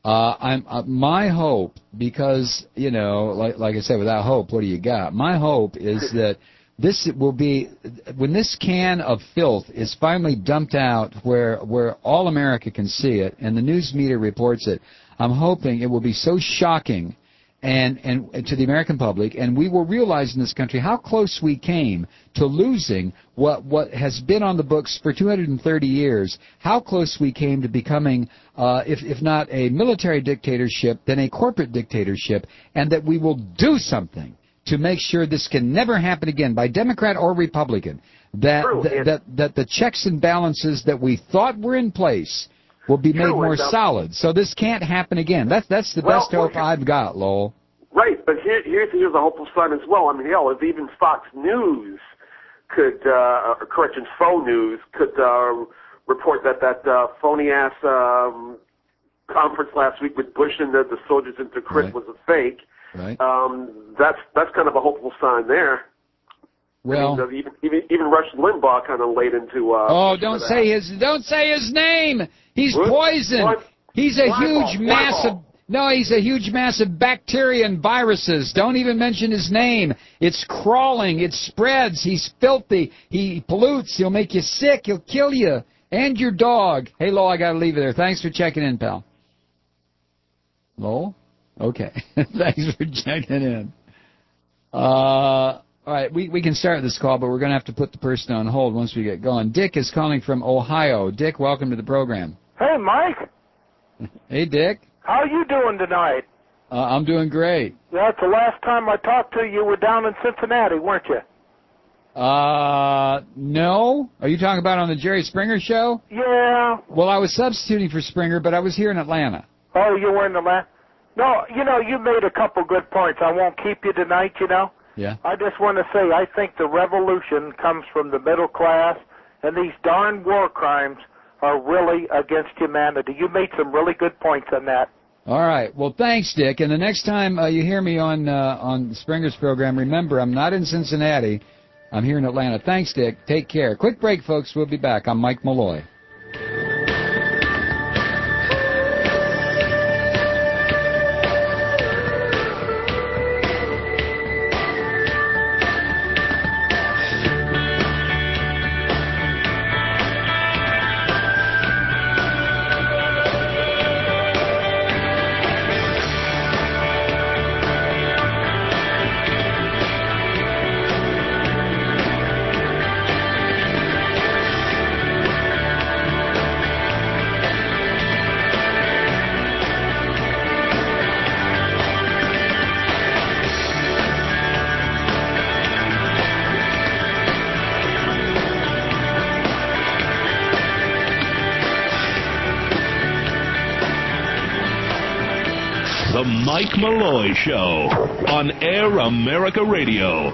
Speaker 6: My hope, because, like I said, without hope, what do you got? My hope is that this will be, when this can of filth is finally dumped out where all America can see it, and the news media reports it, I'm hoping it will be so shocking and to the American public, and we will realize in this country how close we came to losing what has been on the books for 230 years, how close we came to becoming, if not a military dictatorship, then a corporate dictatorship, and that we will do something to make sure this can never happen again, by Democrat or Republican, that the checks and balances that we thought were in place will be made more solid. So this can't happen again. That's the best hope I've got, Lowell.
Speaker 3: Right, but here's a hopeful sign as well. I mean, hell, if even Fox News could, Faux News could report that phony-ass conference last week with Bush and the soldiers in Tikrit was a fake.
Speaker 6: Right.
Speaker 3: That's kind of a hopeful sign there.
Speaker 6: Well,
Speaker 3: I mean, even Rush Limbaugh kind of laid into.
Speaker 6: Don't say his name. He's poison. He's a huge mass of bacteria and viruses. Don't even mention his name. It's crawling. It spreads. He's filthy. He pollutes. He'll make you sick. He'll kill you and your dog. Hey, Lowell, I got to leave it there. Thanks for checking in, pal. Lowell? Okay. Thanks for checking in. All right, we can start this call, but we're going to have to put the person on hold once we get going. Dick is calling from Ohio. Dick, welcome to the program.
Speaker 5: Hey, Mike.
Speaker 6: Hey, Dick.
Speaker 5: How are you doing tonight?
Speaker 6: I'm doing great.
Speaker 5: That's the last time I talked to you. You were down in Cincinnati, weren't you?
Speaker 6: No. Are you talking about on the Jerry Springer show?
Speaker 5: Yeah.
Speaker 6: Well, I was substituting for Springer, but I was here in Atlanta.
Speaker 5: Oh, you were in Atlanta? No, you made a couple good points. I won't keep you tonight,
Speaker 6: Yeah.
Speaker 5: I just want to say I think the revolution comes from the middle class, and these darn war crimes are really against humanity. You made some really good points on that.
Speaker 6: All right. Well, thanks, Dick. And the next time you hear me on Springer's program, remember, I'm not in Cincinnati. I'm here in Atlanta. Thanks, Dick. Take care. Quick break, folks. We'll be back. I'm Mike Malloy.
Speaker 16: The Mike Malloy Show on Air America Radio.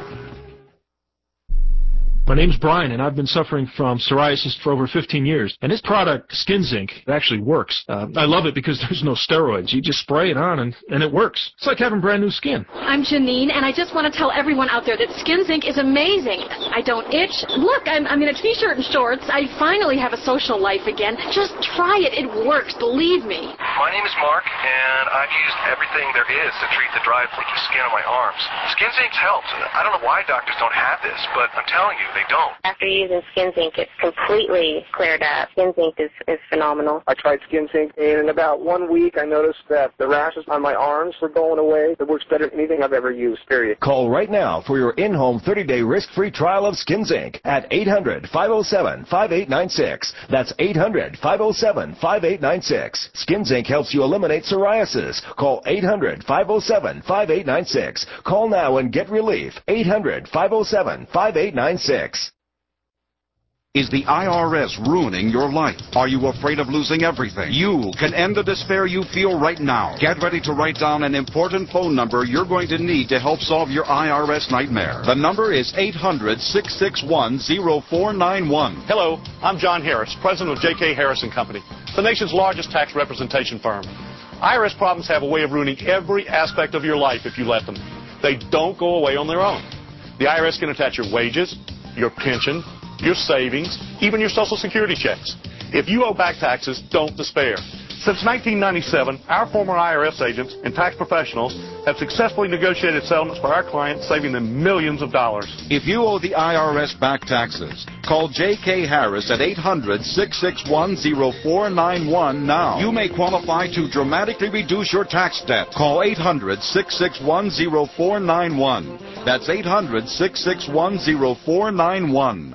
Speaker 11: My name's Brian, and I've been suffering from psoriasis for over 15 years. And this product, Skin Zinc, it actually works. I love it because there's no steroids. You just spray it on, and it works. It's like having brand new skin.
Speaker 15: I'm Janine, and I just want to tell everyone out there that Skin Zinc is amazing. I don't itch. Look, I'm in a T-shirt and shorts. I finally have a social life again. Just try it. It works. Believe me.
Speaker 18: My name is Mark, and I've used everything there is to treat the dry, flaky skin on my arms. Skin Zinc's helped. I don't know why doctors don't have this, but I'm telling you, they don't.
Speaker 22: After using Skin Zinc, it's completely cleared up. Skin Zinc is phenomenal.
Speaker 23: I tried Skin Zinc, and in about 1 week, I noticed that the rashes on my arms were going away. It works better than anything I've ever used, period.
Speaker 25: Call right now for your in-home 30-day risk-free trial of Skin Zinc at 800-507-5896. That's 800-507-5896. Skin Zinc helps you eliminate psoriasis. Call 800-507-5896. Call now and get relief. 800-507-5896.
Speaker 27: Is the IRS ruining your life? Are you afraid of losing everything? You can end the despair you feel right now. Get ready to write down an important phone number you're going to need to help solve your IRS nightmare. The number is 800-661-0491.
Speaker 28: Hello, I'm John Harris, president of J.K. Harris & Company, the nation's largest tax representation firm. IRS problems have a way of ruining every aspect of your life if you let them. They don't go away on their own. The IRS can attach your wages, your pension, your savings, even your Social Security checks. If you owe back taxes, don't despair. Since 1997, our former IRS agents and tax professionals have successfully negotiated settlements for our clients, saving them millions of dollars.
Speaker 27: If you owe the IRS back taxes, call J.K. Harris at 800-661-0491 now. You may qualify to dramatically reduce your tax debt. Call 800-661-0491. That's 800-661-0491.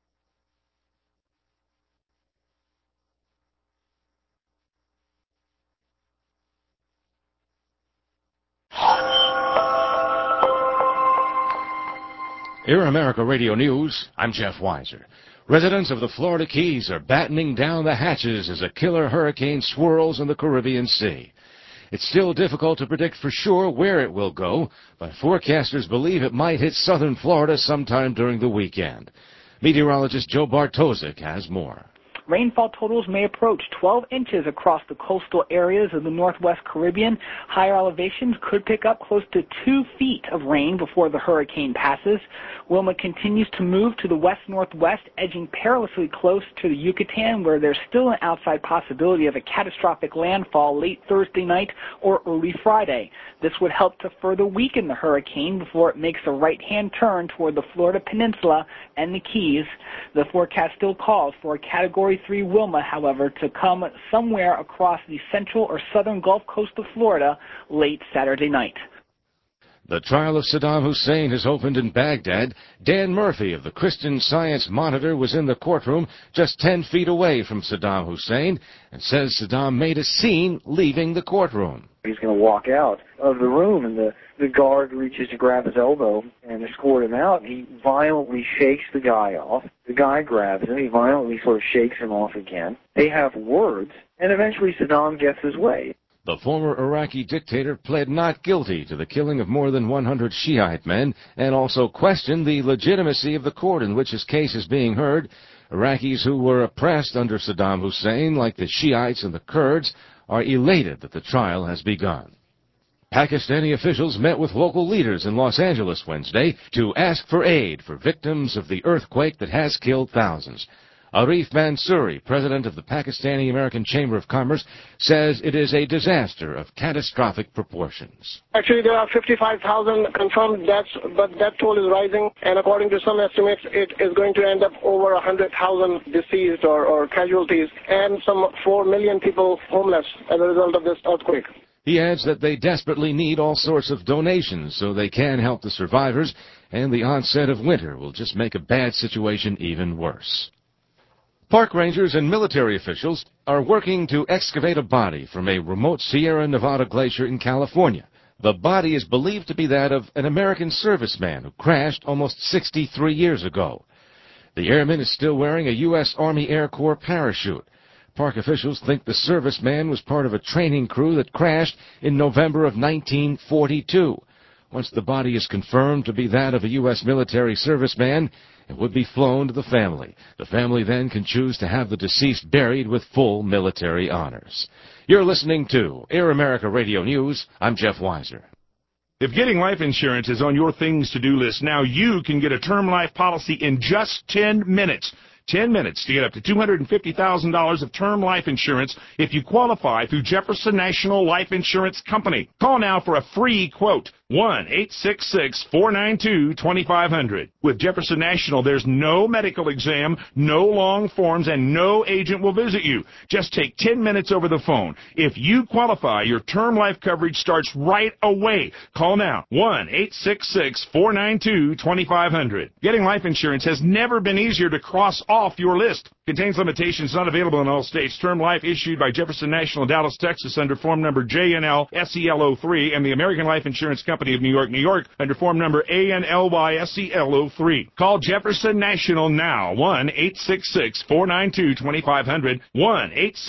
Speaker 2: Air America Radio News, I'm Jeff Weiser. Residents of the Florida Keys are battening down the hatches as a killer hurricane swirls in the Caribbean Sea. It's still difficult to predict for sure where it will go, but forecasters believe it might hit southern Florida sometime during the weekend. Meteorologist Joe Bartosik has more.
Speaker 21: Rainfall totals may approach 12 inches across the coastal areas of the Northwest Caribbean. Higher elevations could pick up close to 2 feet of rain before the hurricane passes. Wilma continues to move to the west-northwest, edging perilously close to the Yucatan, where there's still an outside possibility of a catastrophic landfall late Thursday night or early Friday. This would help to further weaken the hurricane before it makes a right-hand turn toward the Florida Peninsula and the Keys. The forecast still calls for a Category 3 Wilma, however, to come somewhere across the central or southern Gulf Coast of Florida late Saturday night.
Speaker 2: The trial of Saddam Hussein has opened in Baghdad. Dan Murphy of the Christian Science Monitor was in the courtroom just 10 feet away from Saddam Hussein and says Saddam made a scene leaving the courtroom.
Speaker 4: He's going to walk out of the room, and the guard reaches to grab his elbow and escort him out. He violently shakes the guy off. The guy grabs him. He violently sort of shakes him off again. They have words, and eventually Saddam gets his way.
Speaker 2: The former Iraqi dictator pled not guilty to the killing of more than 100 Shiite men and also questioned the legitimacy of the court in which his case is being heard. Iraqis who were oppressed under Saddam Hussein, like the Shiites and the Kurds, are elated that the trial has begun. Pakistani officials met with local leaders in Los Angeles Wednesday to ask for aid for victims of the earthquake that has killed thousands. Arif Mansouri, president of the Pakistani American Chamber of Commerce, says it is a disaster of catastrophic proportions.
Speaker 13: Actually, there are 55,000 confirmed deaths, but that toll is rising, and according to some estimates, it is going to end up over 100,000 deceased or casualties, and some 4 million people homeless as a result of this earthquake.
Speaker 2: He adds that they desperately need all sorts of donations so they can help the survivors, and the onset of winter will just make a bad situation even worse. Park rangers and military officials are working to excavate a body from a remote Sierra Nevada glacier in California. The body is believed to be that of an American serviceman who crashed almost 63 years ago. The airman is still wearing a U.S. Army Air Corps parachute. Park officials think the serviceman was part of a training crew that crashed in November of 1942. Once the body is confirmed to be that of a U.S. military serviceman, it would be flown to the family. The family then can choose to have the deceased buried with full military honors. You're listening to Air America Radio News. I'm Jeff Weiser.
Speaker 14: If getting life insurance is on your things to do list, now you can get a term life policy in just 10 minutes. 10 minutes to get up to $250,000 of term life insurance if you qualify through Jefferson National Life Insurance Company. Call now for a free quote. 1-866-492-2500. With Jefferson National, there's no medical exam, no long forms, and no agent will visit you. Just take 10 minutes over the phone. If you qualify, your term life coverage starts right away. Call now. 1-866-492-2500. Getting life insurance has never been easier to cross off your list. Contains limitations, not available in all states. Term life issued by Jefferson National, Dallas, Texas, under form number JNL-SEL03, and the American Life Insurance Company of New York, New York, under form number ANLY-SEL03. Call Jefferson National now. 1-866-492-2500.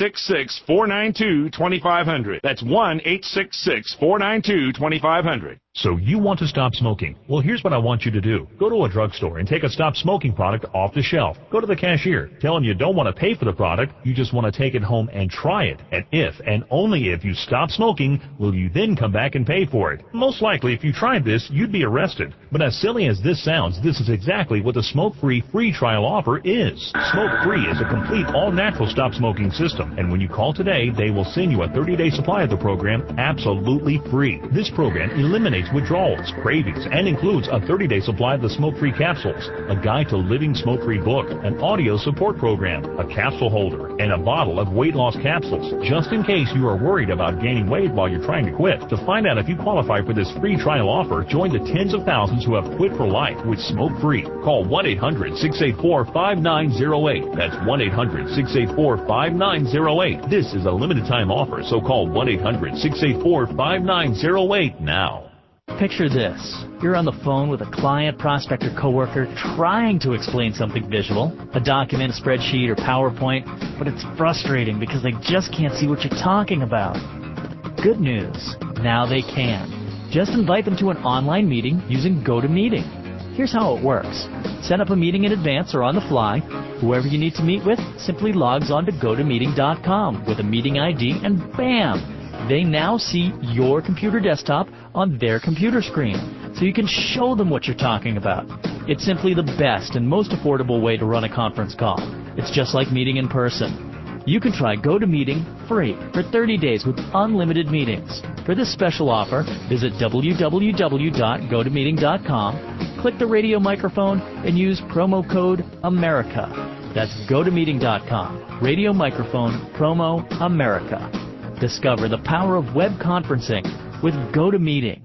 Speaker 14: 1-866-492-2500. That's 1-866-492-2500.
Speaker 1: So you want to stop smoking? Well, here's what I want you to do. Go to a drugstore and take a stop smoking product off the shelf. Go to the cashier. Tell them you don't want to pay for the product. You just want to take it home and try it. And if, and only if, you stop smoking, will you then come back and pay for it. Most likely, if you tried this, you'd be arrested. But as silly as this sounds, this is exactly what the smoke-free free trial offer is. Smoke-free is a complete all-natural stop smoking system. And when you call today, they will send you a 30-day supply of the program absolutely free. This program eliminates withdrawals, cravings, and includes a 30-day supply of the smoke-free capsules, a guide to living smoke-free book, an audio support program, a capsule holder, and a bottle of weight loss capsules, just in case you are worried about gaining weight while you're trying to quit. To find out if you qualify for this free trial offer, join the tens of thousands who have quit for life with smoke-free. Call 1-800-684-5908. That's 1-800-684-5908. This is a limited time offer, so call 1-800-684-5908 now.
Speaker 12: Picture this. You're on the phone with a client, prospect, or coworker trying to explain something visual, a document, a spreadsheet, or PowerPoint, but it's frustrating because they just can't see what you're talking about. Good news. Now they can. Just invite them to an online meeting using GoToMeeting. Here's how it works. Set up a meeting in advance or on the fly. Whoever you need to meet with simply logs on to GoToMeeting.com with a meeting ID, and bam! They now see your computer desktop on their computer screen, so you can show them what you're talking about. It's simply the best and most affordable way to run a conference call. It's just like meeting in person. You can try GoToMeeting free for 30 days with unlimited meetings. For this special offer, visit www.gotomeeting.com, click the radio microphone, and use promo code AMERICA. That's GoToMeeting.com, radio microphone, promo AMERICA. Discover the power of web conferencing with GoToMeeting.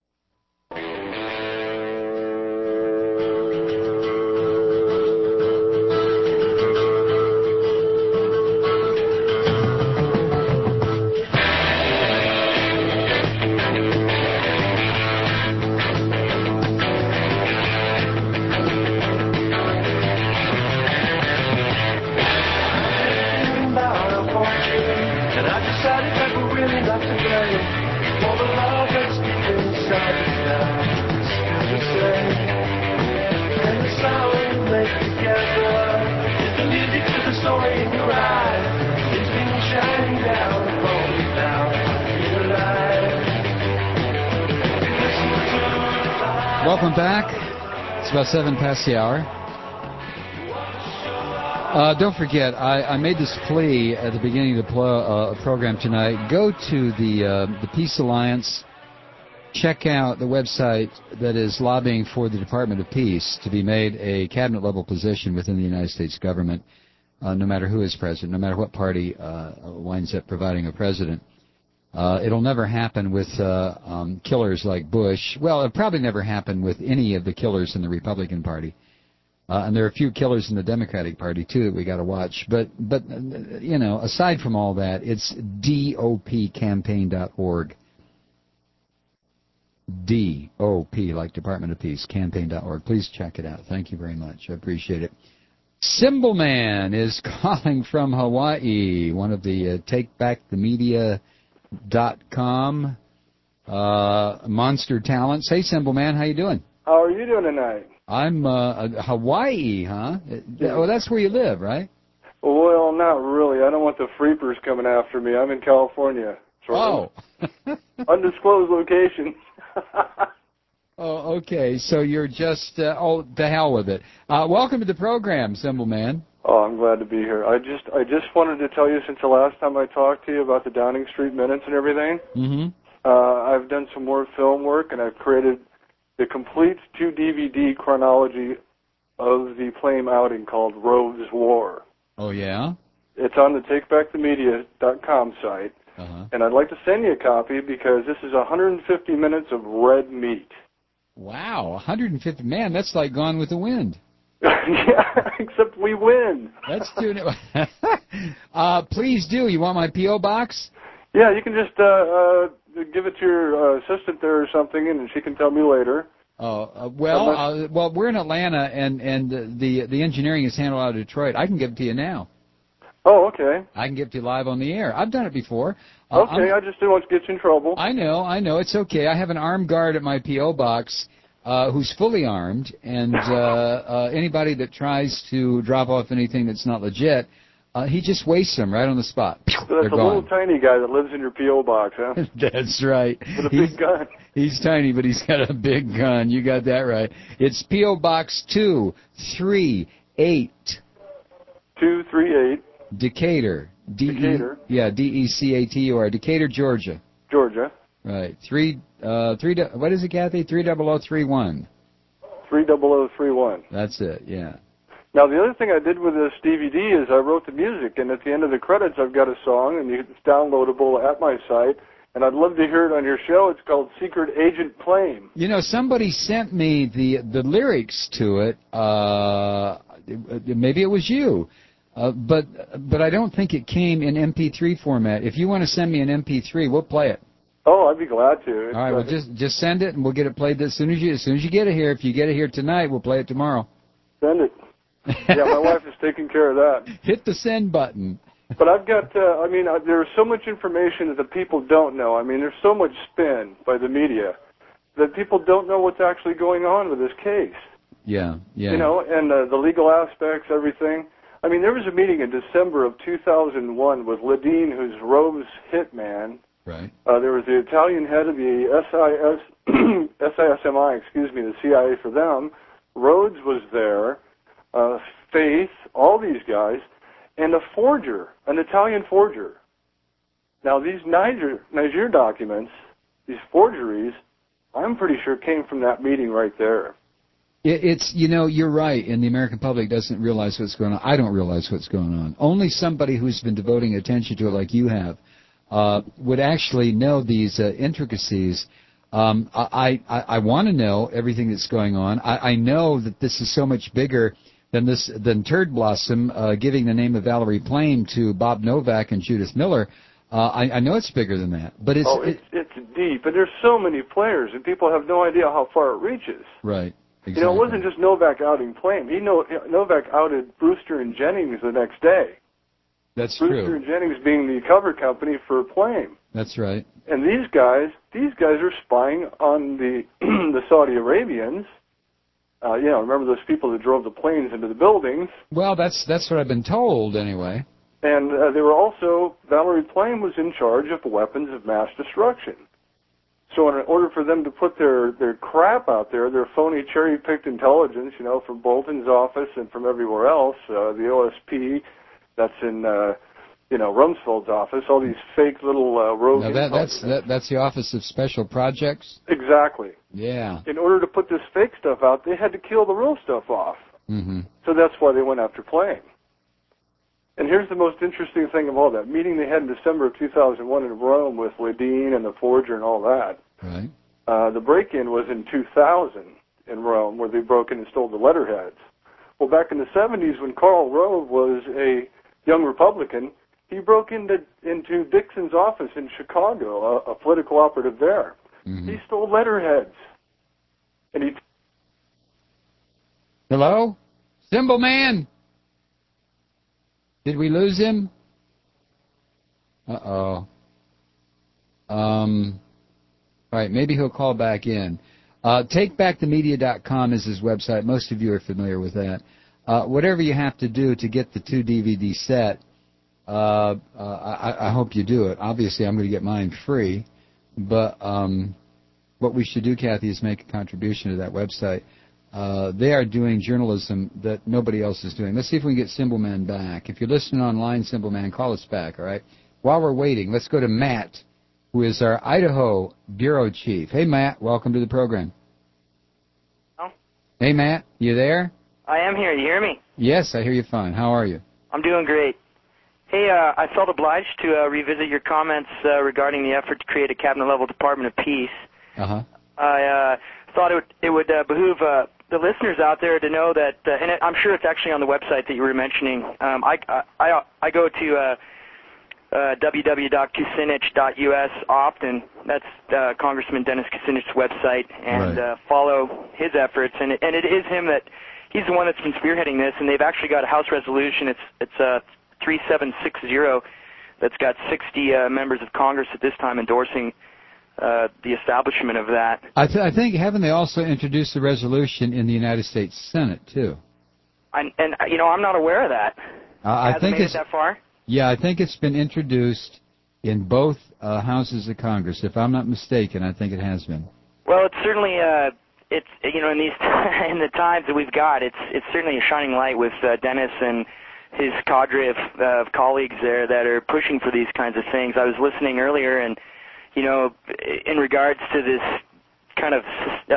Speaker 6: Welcome back. It's about 7 past the hour. Don't forget, I made this plea at the beginning of the program tonight. Go to the Peace Alliance. Check out the website that is lobbying for the Department of Peace to be made a cabinet-level position within the United States government, no matter who is president, no matter what party winds up providing a president. It'll never happen with killers like Bush. Well, it'll probably never happen with any of the killers in the Republican Party. And there are a few killers in the Democratic Party, too, that we got to watch. But you know, aside from all that, it's DOPcampaign.org. DOP, like Department of Peace, campaign.org. Please check it out. Thank you very much. I appreciate it. Symbol Man is calling from Hawaii, one of the TakeBackTheMedia.com monster talents. Hey, Symbol Man, how you doing?
Speaker 7: How are you doing tonight?
Speaker 6: I'm Hawaii, huh? Oh, that's where you live, right?
Speaker 7: Well, not really. I don't want the freepers coming after me. I'm in California.
Speaker 6: Oh.
Speaker 7: Undisclosed location.
Speaker 6: Oh, okay. So you're just, to hell with it. Welcome to the program, Symbol Man.
Speaker 7: Oh, I'm glad to be here. I just wanted to tell you, since the last time I talked to you about the Downing Street minutes and everything, I've done some more film work, and I've created the complete 2-DVD chronology of the Flame outing called Rogue's War.
Speaker 6: Oh, yeah?
Speaker 7: It's on the TakeBackTheMedia.com site. And I'd like to send you a copy because this is 150 minutes of red meat.
Speaker 6: Wow, 150. Man, that's like Gone with the Wind.
Speaker 7: Yeah, except we win.
Speaker 6: Let's do it. Please do. You want my P.O. box?
Speaker 7: Yeah, you can just give it to your assistant there or something, and she can tell me later.
Speaker 6: Well, we're in Atlanta, and the engineering is handled out of Detroit. I can give it to you now.
Speaker 7: Oh, okay.
Speaker 6: I can give it to you live on the air. I've done it before.
Speaker 7: Okay, I just didn't want to get you in trouble.
Speaker 6: I know. It's okay. I have an armed guard at my P.O. box who's fully armed, and anybody that tries to drop off anything that's not legit, he just wastes them right on the spot.
Speaker 7: So that's a little tiny guy that lives in your P.O. box, huh?
Speaker 6: That's right.
Speaker 7: With a big gun.
Speaker 6: He's tiny, but he's got a big gun. You got that right. It's P.O. Box 238.
Speaker 7: 238.
Speaker 6: Decatur.
Speaker 7: Decatur.
Speaker 6: Yeah, D-E-C-A-T-U-R. Decatur, Georgia.
Speaker 7: Georgia.
Speaker 6: Right. What is it, Kathy? 30031.
Speaker 7: 30031.
Speaker 6: That's it, yeah.
Speaker 7: Now, the other thing I did with this DVD is I wrote the music, and at the end of the credits, I've got a song, and it's downloadable at my site, and I'd love to hear it on your show. It's called Secret Agent Claim.
Speaker 6: You know, somebody sent me the lyrics to it. Maybe it was you. But I don't think it came in MP3 format. If you want to send me an MP3, we'll play it.
Speaker 7: Oh, I'd be glad to.
Speaker 6: All right, well, just send it, and we'll get it played as soon as you get it here. If you get it here tonight, we'll play it tomorrow.
Speaker 7: Send it. Yeah, my wife is taking care of that.
Speaker 6: Hit the send button.
Speaker 7: But I've got, there's so much information that the people don't know. I mean, there's so much spin by the media that people don't know what's actually going on with this case.
Speaker 6: Yeah.
Speaker 7: You know, and the legal aspects, everything. I mean, there was a meeting in December of 2001 with Ledeen, who's Rove's hitman.
Speaker 6: Right.
Speaker 7: There was the Italian head of the SISMI, the CIA for them. Rhodes was there. Faith, all these guys, and a forger, an Italian forger. Now, these Niger documents, these forgeries, I'm pretty sure came from that meeting right there.
Speaker 6: It's, you're right, and the American public doesn't realize what's going on. I don't realize what's going on. Only somebody who's been devoting attention to it like you have would actually know these intricacies. I want to know everything that's going on. I know that this is so much bigger than Turd Blossom giving the name of Valerie Plame to Bob Novak and Judith Miller. I know it's bigger than that, but it's
Speaker 7: deep, and there's so many players, and people have no idea how far it reaches.
Speaker 6: Right. Exactly.
Speaker 7: It wasn't just Novak outing Plame. Novak outed Brewster and Jennings the next day.
Speaker 6: That's true.
Speaker 7: Brewster and Jennings being the cover company for Plame.
Speaker 6: That's right.
Speaker 7: And these guys are spying on the the Saudi Arabians. Remember those people that drove the planes into the buildings?
Speaker 6: Well, that's what I've been told, anyway.
Speaker 7: And they were also, Valerie Plame was in charge of weapons of mass destruction. So in order for them to put their crap out there, their phony cherry-picked intelligence, from Bolton's office and from everywhere else, the OSP that's in, Rumsfeld's office, all these fake little rogue...
Speaker 6: Now that's the Office of Special Projects?
Speaker 7: Exactly.
Speaker 6: Yeah.
Speaker 7: In order to put this fake stuff out, they had to kill the real stuff off.
Speaker 6: Mm-hmm.
Speaker 7: So that's why they went after Plame. And here's the most interesting thing of all that meeting they had in December of 2001 in Rome with Ledeen and the forger and all that.
Speaker 6: Right.
Speaker 7: The break-in was in 2000 in Rome, where they broke in and stole the letterheads. Well, back in the 70s, when Karl Rove was a young Republican, he broke into Dixon's office in Chicago, a political operative there. Mm-hmm. He stole letterheads. And he...
Speaker 6: Hello? Symbol Man? Did we lose him? Uh-oh. All right, maybe he'll call back in. TakeBackTheMedia.com is his website. Most of you are familiar with that. Whatever you have to do to get the 2-DVD set, I hope you do it. Obviously, I'm going to get mine free. But what we should do, Kathy, is make a contribution to that website. They are doing journalism that nobody else is doing. Let's see if we can get Symbol Man back. If you're listening online, Symbol Man, call us back, all right? While we're waiting, let's go to Matt, who is our Idaho Bureau Chief. Hey, Matt, welcome to the program.
Speaker 8: Oh.
Speaker 6: Hey, Matt, you there?
Speaker 8: I am here. You hear me?
Speaker 6: Yes, I hear you fine. How are you?
Speaker 8: I'm doing great. Hey, I felt obliged to revisit your comments regarding the effort to create a cabinet-level Department of Peace.
Speaker 6: Uh-huh.
Speaker 8: I thought it would behoove the listeners out there to know that, and I'm sure it's actually on the website that you were mentioning. I go to www.kucinich.us often. That's Congressman Dennis Kucinich's website, and
Speaker 6: right.
Speaker 8: Follow his efforts. And it is him that he's the one that's been spearheading this, and they've actually got a House resolution. It's 3760 that's got 60 members of Congress at this time endorsing the establishment of that.
Speaker 6: I think, haven't they also introduced the resolution in the United States Senate, too?
Speaker 8: And you know, I'm not aware of that.
Speaker 6: I think
Speaker 8: it's that far?
Speaker 6: Yeah, I think it's been introduced in both houses of Congress. If I'm not mistaken, I think it has been.
Speaker 8: Well, it's certainly, it's, you know, in these in the times that we've got, it's certainly a shining light with Dennis and his cadre of colleagues there that are pushing for these kinds of things. I was listening earlier, and you know, in regards to this kind of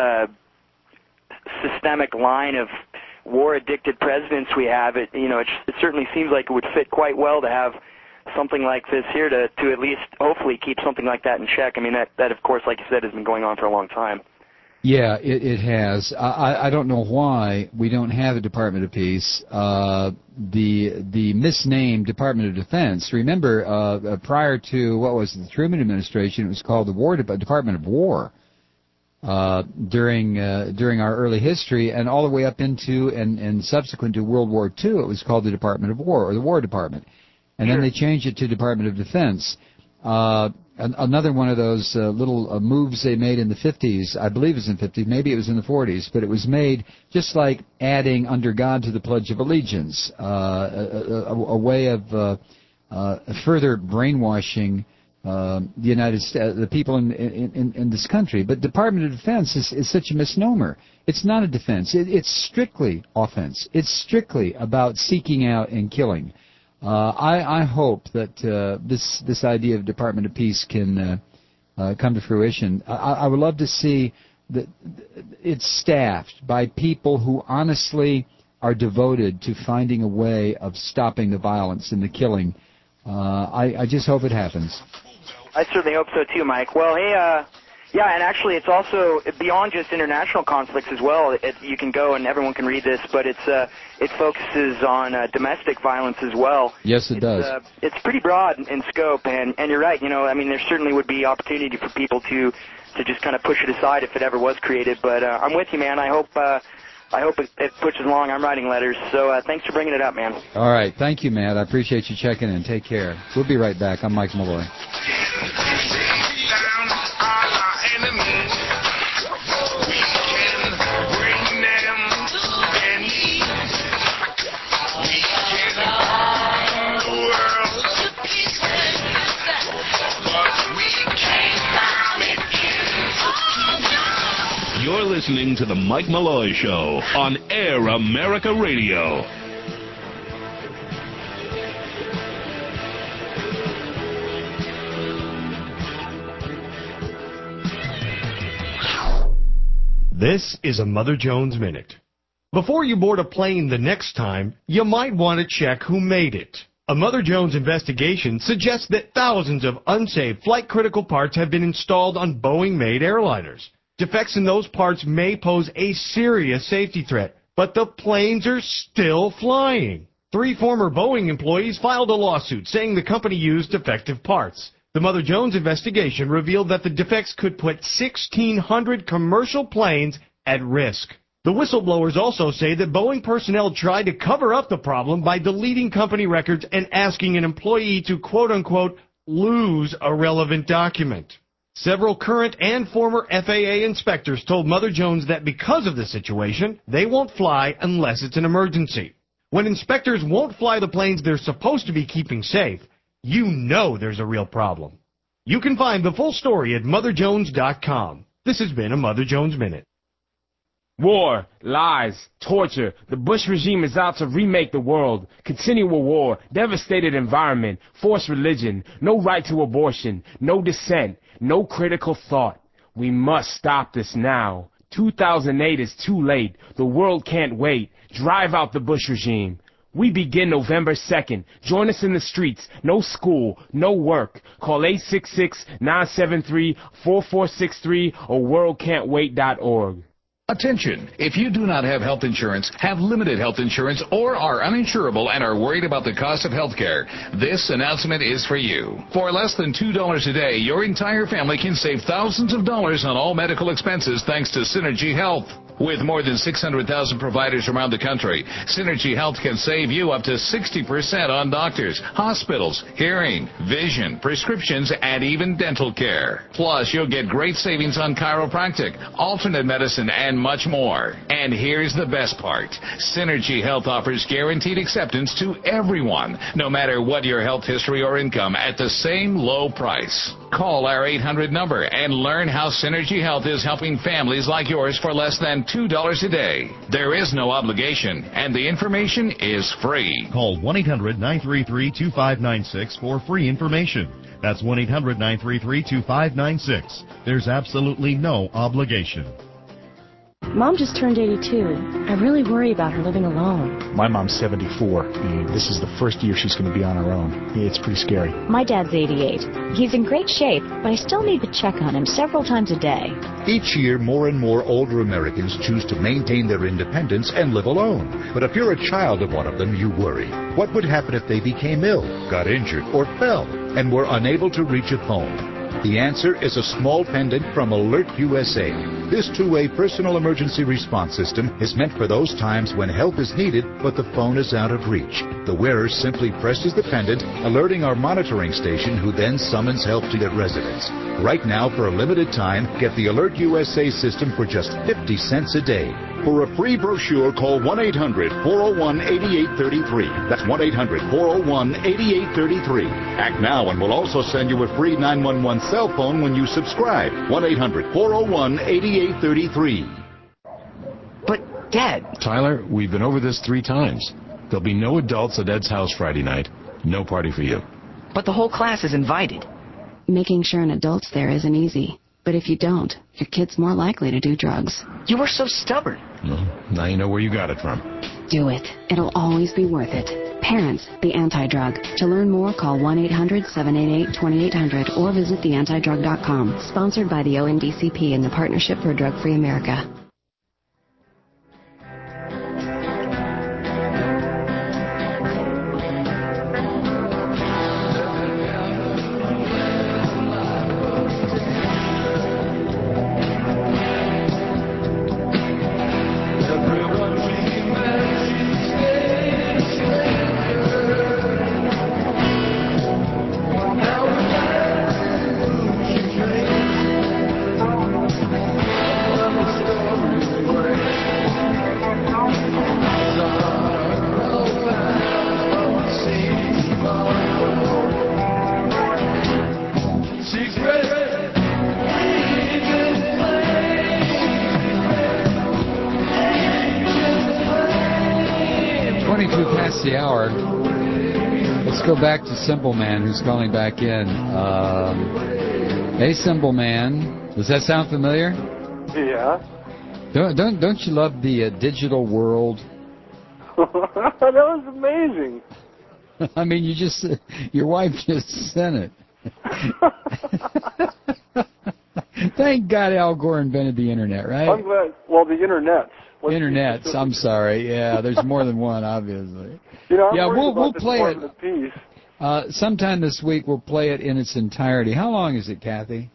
Speaker 8: systemic line of war-addicted presidents we have, it certainly seems like it would fit quite well to have something like this here to at least hopefully keep something like that in check. I mean, that of course, like you said, has been going on for a long time.
Speaker 6: Yeah, it has. I don't know why we don't have a Department of Peace. The misnamed Department of Defense. Remember, prior to the Truman administration, it was called the Department of War. During our early history, and all the way up into and subsequent to World War II, it was called the Department of War, or the War Department. And then they changed it to Department of Defense. Another one of those little moves they made in the 50s, I believe it was in the 50s, maybe it was in the 40s, but it was made just like adding under God to the Pledge of Allegiance, a way of further brainwashing the United States, the people in this country. But Department of Defense is such a misnomer. It's not a defense. It's strictly offense. It's strictly about seeking out and killing. I hope that this idea of Department of Peace can come to fruition. I would love to see that it's staffed by people who honestly are devoted to finding a way of stopping the violence and the killing. I just hope it happens.
Speaker 8: I certainly hope so too, Mike. Well, hey, yeah, and actually it's also beyond just international conflicts as well. You can go and everyone can read this, but it focuses on domestic violence as well.
Speaker 6: Yes, it does.
Speaker 8: It's pretty broad in scope, and you're right. You know, I mean, there certainly would be opportunity for people to just kind of push it aside if it ever was created. But I'm with you, man. I hope it pushes along. I'm writing letters, so thanks for bringing it up, man.
Speaker 6: All right. Thank you, Matt. I appreciate you checking in. Take care. We'll be right back. I'm Mike Malloy.
Speaker 16: You're listening to The Mike Malloy Show on Air America Radio.
Speaker 3: This is a Mother Jones Minute. Before you board a plane the next time, you might want to check who made it. A Mother Jones investigation suggests that thousands of unsaved flight-critical parts have been installed on Boeing-made airliners. Defects in those parts may pose a serious safety threat, but the planes are still flying. 3 former Boeing employees filed a lawsuit saying the company used defective parts. The Mother Jones investigation revealed that the defects could put 1,600 commercial planes at risk. The whistleblowers also say that Boeing personnel tried to cover up the problem by deleting company records and asking an employee to quote-unquote lose a relevant document. Several current and former FAA inspectors told Mother Jones that because of the situation, they won't fly unless it's an emergency. When inspectors won't fly the planes they're supposed to be keeping safe, you know there's a real problem. You can find the full story at MotherJones.com. This has been a Mother Jones Minute.
Speaker 9: War, lies, torture. The Bush regime is out to remake the world. Continual war, devastated environment, forced religion, no right to abortion, no dissent, no critical thought. We must stop this now. 2008 is too late. The world can't wait. Drive out the Bush regime. We begin November 2nd. Join us in the streets. No school, no work. Call 866-973-4463 or worldcan'twait.org.
Speaker 10: Attention! If you do not have health insurance, have limited health insurance, or are uninsurable and are worried about the cost of health care, this announcement is for you. For less than $2 a day, your entire family can save thousands of dollars on all medical expenses thanks to Synergy Health. With more than 600,000 providers around the country, Synergy Health can save you up to 60% on doctors, hospitals, hearing, vision, prescriptions, and even dental care. Plus, you'll get great savings on chiropractic, alternate medicine, and much more. And here's the best part. Synergy Health offers guaranteed acceptance to everyone, no matter what your health history or income, at the same low price. Call our 800 number and learn how Synergy Health is helping families like yours for less than $2 a day. There is no obligation, and the information is free.
Speaker 5: Call 1-800-933-2596 for free information. That's 1-800-933-2596. There's absolutely no obligation.
Speaker 11: Mom just turned 82. I really worry about her living alone.
Speaker 15: My mom's 74, and this is the first year she's going to be on her own. It's pretty scary.
Speaker 17: My dad's 88. He's in great shape, but I still need to check on him several times a day.
Speaker 19: Each year, more and more older Americans choose to maintain their independence and live alone. But if you're a child of one of them, you worry. What would happen if they became ill, got injured, or fell, and were unable to reach a phone? The answer is a small pendant from Alert USA. This two-way personal emergency response system is meant for those times when help is needed, but the phone is out of reach. The wearer simply presses the pendant, alerting our monitoring station, who then summons help to their residence. Right now, for a limited time, get the Alert USA system for just 50 cents a day. For a free brochure, call 1-800-401-8833. That's 1-800-401-8833. Act now, and we'll also send you a free 911 cell phone when you subscribe. 1-800-401-8833.
Speaker 20: But, Dad...
Speaker 24: Tyler, we've been over this 3 times. There'll be no adults at Ed's house Friday night. No party for you.
Speaker 20: But the whole class is invited.
Speaker 11: Making sure an adult's there isn't easy. But if you don't, your kid's more likely to do drugs.
Speaker 20: You were so stubborn.
Speaker 24: Well, now you know where you got it from.
Speaker 11: Do it. It'll always be worth it. Parents, the Anti-Drug. To learn more, call 1-800-788-2800 or visit theantidrug.com. Sponsored by the ONDCP and the Partnership for Drug-Free America.
Speaker 6: The hour. Let's go back to Simple Man, who's calling back in. Hey, Simple Man, does that sound familiar?
Speaker 7: Yeah.
Speaker 6: Don't you love the digital world?
Speaker 7: That was amazing.
Speaker 6: I mean, your wife just sent it. Thank God Al Gore invented the internet, right?
Speaker 7: I'm glad. Well, the internets.
Speaker 6: Internets. I'm sorry. Yeah, there's more than one, obviously.
Speaker 7: Yeah,
Speaker 6: we'll play it. Sometime this week we'll play it in its entirety. How long is it, Kathy?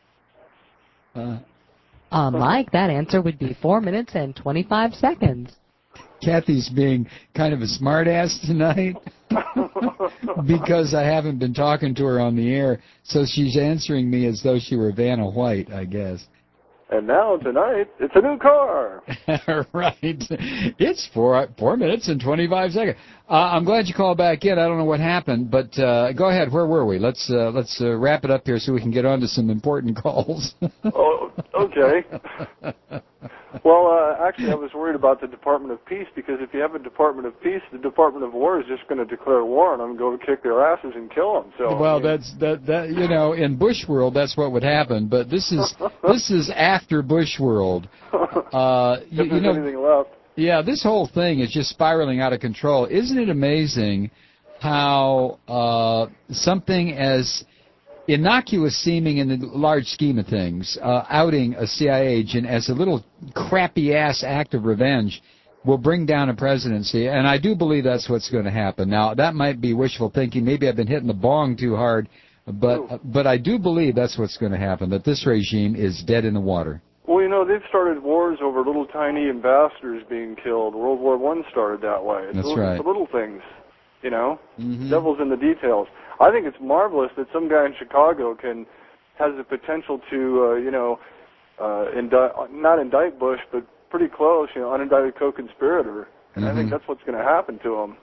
Speaker 26: Mike, that answer would be 4 minutes and 25 seconds.
Speaker 6: Kathy's being kind of a smartass tonight because I haven't been talking to her on the air, so she's answering me as though she were Vanna White, I guess.
Speaker 7: And now, tonight, it's a new car.
Speaker 6: Right. It's 4 minutes and 25 seconds. I'm glad you called back in. I don't know what happened, but go ahead. Where were we? Let's wrap it up here so we can get on to some important calls.
Speaker 7: Oh, okay. Well, actually, I was worried about the Department of Peace, because if you have a Department of Peace, the Department of War is just going to declare war on them, go kick their asses and kill them. So,
Speaker 6: well, that's in Bush world, that's what would happen. But this is after Bush world.
Speaker 7: Anything left.
Speaker 6: Yeah, this whole thing is just spiraling out of control. Isn't it amazing how something as innocuous seeming in the large scheme of things, outing a CIA agent as a little crappy-ass act of revenge will bring down a presidency, and I do believe that's what's going to happen. Now, that might be wishful thinking. Maybe I've been hitting the bong too hard, but I do believe that's what's going to happen, that this regime is dead in the water.
Speaker 7: Well, you know, they've started wars over little tiny ambassadors being killed. World War I started that way. It's
Speaker 6: right.
Speaker 7: The little things, you know. Devil's in the details. I think it's marvelous that some guy in Chicago has the potential to, not indict Bush, but pretty close, unindicted co-conspirator. And I think that's what's going to happen to him.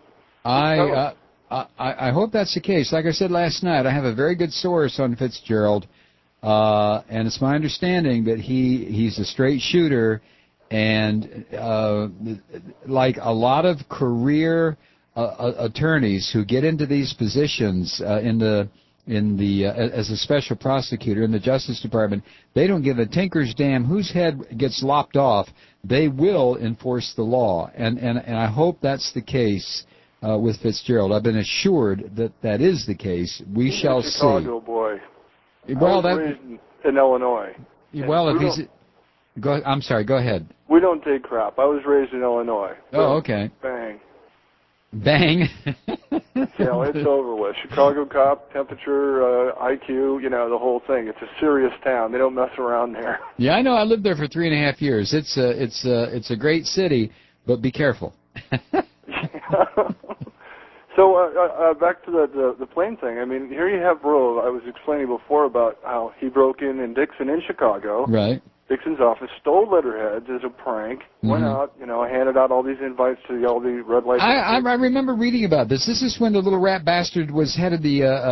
Speaker 6: I hope that's the case. Like I said last night, I have a very good source on Fitzgerald, and it's my understanding that he's a straight shooter, and like a lot of career attorneys who get into these positions as a special prosecutor in the Justice Department, they don't give a tinker's damn whose head gets lopped off. They will enforce the law, and I hope that's the case with Fitzgerald. I've been assured that is the case. We shall see.
Speaker 7: Chicago boy.
Speaker 6: Well,
Speaker 7: I was raised in Illinois.
Speaker 6: Well, if he's... I'm sorry, go ahead.
Speaker 7: We don't take crap. I was raised in Illinois.
Speaker 6: Oh, okay.
Speaker 7: Bang.
Speaker 6: Bang.
Speaker 7: Yeah, it's over with. Chicago cop, temperature, IQ, the whole thing. It's a serious town. They don't mess around there.
Speaker 6: Yeah, I know. I lived there for 3.5 years. It's a great city, but be careful.
Speaker 7: So back to the plane thing. I mean, here you have Rove. I was explaining before about how he broke in Dixon in Chicago.
Speaker 6: Right.
Speaker 7: Dixon's office, stole letterheads as a prank, went out, handed out all these invites to all the red lights.
Speaker 6: I remember reading about this. This is when the little rat bastard was head of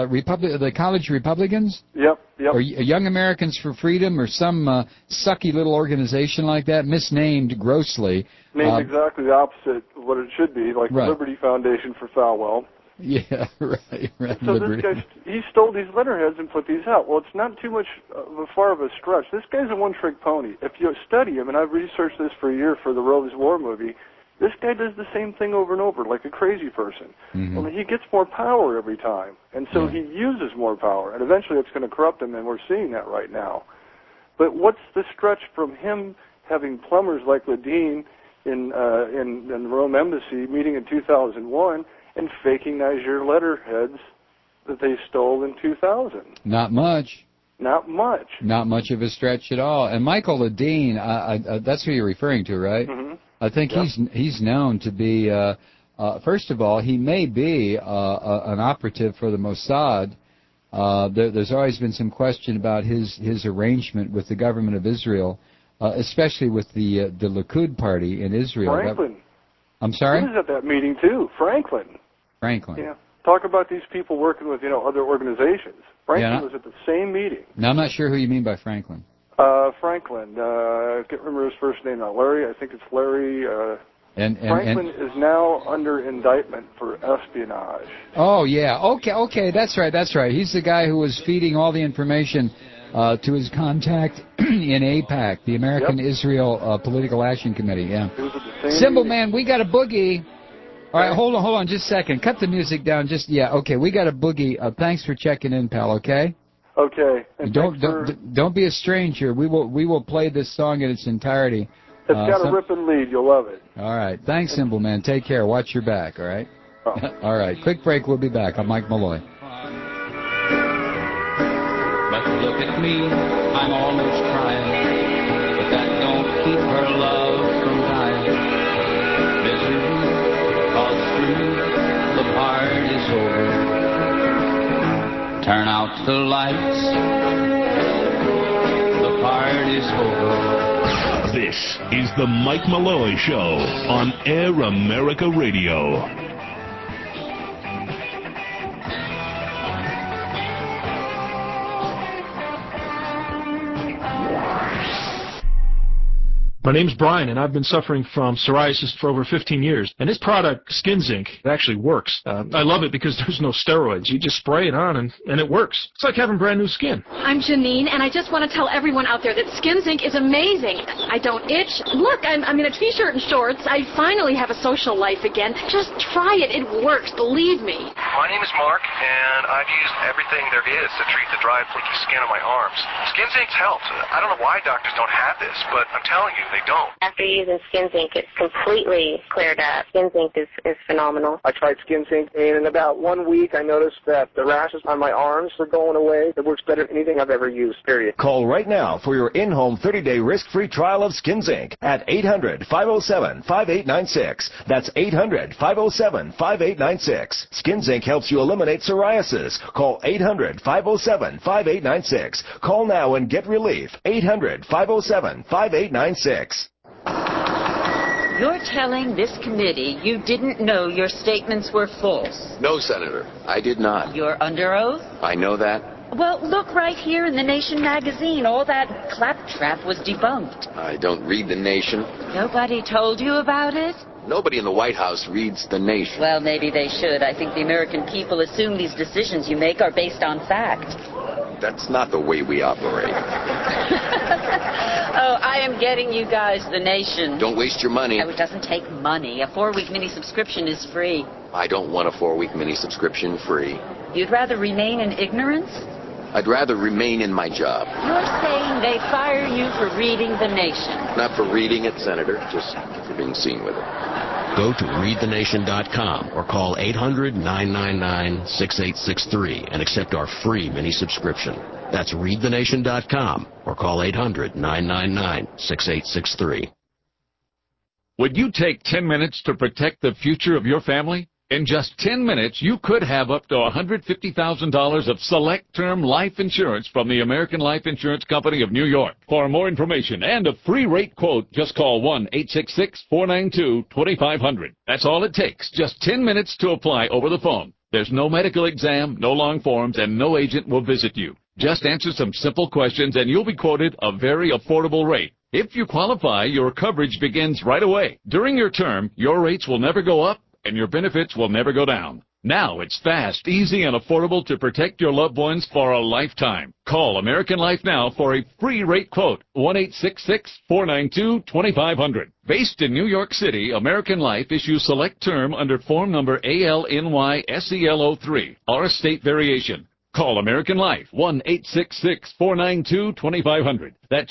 Speaker 6: the college Republicans?
Speaker 7: Yep.
Speaker 6: Or Young Americans for Freedom, or some sucky little organization like that, misnamed grossly.
Speaker 7: Named exactly the opposite of what it should be, like the Liberty Foundation for Falwell.
Speaker 6: Yeah, right.
Speaker 7: So this guy, he stole these letterheads and put these out. Well, it's not too much far of a stretch. This guy's a one-trick pony. If you study him, and I've researched this for a year for the Rove's War movie, this guy does the same thing over and over, like a crazy person. I mean, he gets more power every time, and so he uses more power, and eventually it's going to corrupt him, and we're seeing that right now. But what's the stretch from him having plumbers like Ledeen in the Rome Embassy meeting in 2001 and faking Niger letterheads that they stole in 2000?
Speaker 6: Not much.
Speaker 7: Not much.
Speaker 6: Not much of a stretch at all. And Michael Ledeen, that's who you're referring to, right? I think he's known to be, first of all, he may be an operative for the Mossad. There's always been some question about his arrangement with the government of Israel, especially with the Likud party in Israel.
Speaker 7: Franklin.
Speaker 6: I'm sorry?
Speaker 7: He was at that meeting, too. Franklin.
Speaker 6: Yeah.
Speaker 7: Talk about these people working with, other organizations. Franklin was at the same meeting.
Speaker 6: Now, I'm not sure who you mean by Franklin.
Speaker 7: Franklin. I can't remember his first name now. Larry, I think it's Larry. Franklin is now under indictment for espionage.
Speaker 6: Oh, yeah. Okay, that's right. He's the guy who was feeding all the information to his contact in AIPAC, the American Israel Political Action Committee. Yeah.
Speaker 7: He was at the same
Speaker 6: Symbol
Speaker 7: meeting.
Speaker 6: Man, we got a boogie. All right, hold on just a second. Cut the music down. Okay, we got a boogie. Thanks for checking in, pal, okay?
Speaker 7: Okay. And
Speaker 6: don't be a stranger. We will play this song in its entirety.
Speaker 7: It's got a ripping lead. You'll love it.
Speaker 6: All right. Thanks, Symbol Man. Take care. Watch your back, all right? All right. Quick break. We'll be back. I'm Mike Malloy.
Speaker 4: But look at me. I'm almost crying. But that don't keep her love from dying. Misery, 'cause through the part is over. Turn out the lights. The part is over.
Speaker 16: This is the Mike Malloy Show on Air America Radio.
Speaker 18: My name's Brian, and I've been suffering from psoriasis for over 15 years. And this product, Skin Zinc, it actually works. I love it because there's no steroids. You just spray it on, and it works. It's like having brand new skin.
Speaker 21: I'm Janine, and I just want to tell everyone out there that Skin Zinc is amazing. I don't itch. Look, I'm in a T-shirt and shorts. I finally have a social life again. Just try it. It works. Believe me.
Speaker 2: My name is Mark, and I've used everything there is to treat the dry, flaky skin on my arms. Skin Zinc's helped. I don't know why doctors don't have this, but I'm telling you, they don't.
Speaker 13: After using Skin Zinc, it's completely cleared up. Skin Zinc is phenomenal.
Speaker 14: I tried Skin Zinc, and in about 1 week, I noticed that the rashes on my arms were going away. It works better than anything I've ever used, period.
Speaker 22: Call right now for your in-home 30-day risk-free trial of Skin Zinc at 800-507-5896. That's 800-507-5896. Skin Zinc helps you eliminate psoriasis. Call 800-507-5896. Call now and get relief. 800-507-5896.
Speaker 23: You're telling this committee you didn't know your statements were false?
Speaker 25: No, Senator, I did not.
Speaker 23: You're under oath?
Speaker 25: I know that.
Speaker 23: Well, look right here in the Nation magazine. All that claptrap was debunked.
Speaker 25: I don't read The Nation.
Speaker 23: Nobody told you about it?
Speaker 25: Nobody in the White House reads The Nation.
Speaker 23: Well, maybe they should. I think the American people assume these decisions you make are based on fact.
Speaker 25: That's not the way we operate.
Speaker 23: Oh, I am getting you guys The Nation.
Speaker 25: Don't waste your money.
Speaker 23: Oh, it doesn't take money. A 4-week mini subscription is free.
Speaker 25: I don't want a 4-week mini subscription free.
Speaker 23: You'd rather remain in ignorance?
Speaker 25: I'd rather remain in my job.
Speaker 23: You're saying they fire you for reading The Nation.
Speaker 25: Not for reading it, Senator, just for being seen with it.
Speaker 27: Go to readthenation.com or call 800-999-6863 and accept our free mini subscription. That's readthenation.com or call 800-999-6863.
Speaker 28: Would you take 10 minutes to protect the future of your family? In just 10 minutes, you could have up to $150,000 of select-term life insurance from the American Life Insurance Company of New York. For more information and a free rate quote, just call 1-866-492-2500. That's all it takes, just 10 minutes to apply over the phone. There's no medical exam, no long forms, and no agent will visit you. Just answer some simple questions and you'll be quoted a very affordable rate. If you qualify, your coverage begins right away. During your term, your rates will never go up, and your benefits will never go down. Now it's fast, easy, and affordable to protect your loved ones for a lifetime. Call American Life now for a free rate quote, 1-866-492-2500. Based in New York City, American Life issues select term under form number ALNY-SEL03, or a state variation. Call American Life, 1-866-492-2500. That's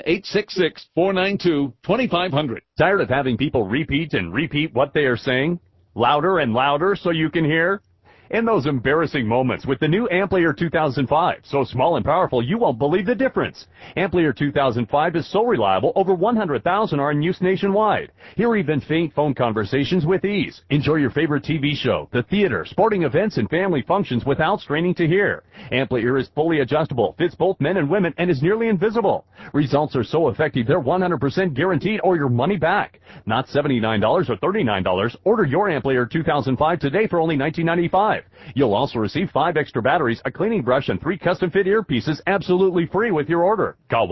Speaker 28: 1-866-492-2500.
Speaker 29: Tired of having people repeat and repeat what they are saying? Louder and louder so you can hear? In those embarrassing moments with the new Amplier 2005, so small and powerful you won't believe the difference. Amplier 2005 is so reliable, over 100,000 are in use nationwide. Hear even faint phone conversations with ease. Enjoy your favorite TV show, the theater, sporting events, and family functions without straining to hear. Amplier is fully adjustable, fits both men and women, and is nearly invisible. Results are so effective they're 100% guaranteed or your money back. Not $79 or $39. Order your Amplier 2005 today for only $19.95. You'll also receive 5 extra batteries, a cleaning brush, and 3 custom-fit earpieces absolutely free with your order. Call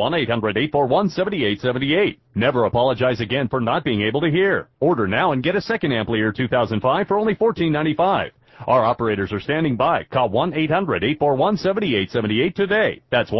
Speaker 29: 1-800-841-7878. Never apologize again for not being able to hear. Order now and get a second Amplier 2005 for only $14.95. Our operators are standing by. Call 1-800-841-7878 today. That's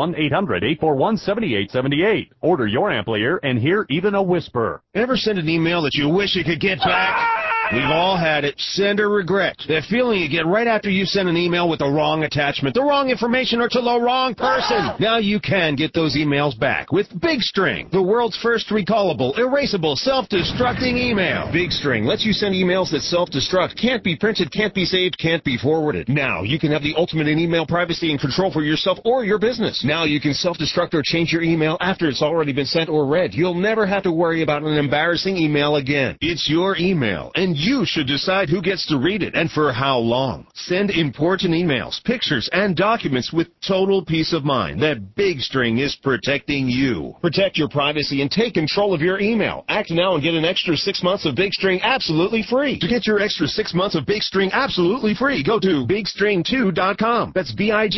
Speaker 29: 1-800-841-7878. Order your Amplier and hear even a whisper.
Speaker 30: Ever send an email that you wish you could get back? We've all had it. Sender regret. That feeling you get right after you send an email with the wrong attachment, the wrong information, or to the wrong person. Now you can get those emails back with Big String, the world's first recallable, erasable, self-destructing email. Big String lets you send emails that self-destruct, can't be printed, can't be saved, can't be forwarded. Now you can have the ultimate in email privacy and control for yourself or your business. Now you can self-destruct or change your email after it's already been sent or read. You'll never have to worry about an embarrassing email again. It's your email, and you should decide who gets to read it and for how long. Send important emails, pictures, and documents with total peace of mind that Big String is protecting you. Protect your privacy and take control of your email. Act now and get an extra 6 months of Big String absolutely free. To get your extra 6 months of Big String absolutely free, go to BigString2.com. That's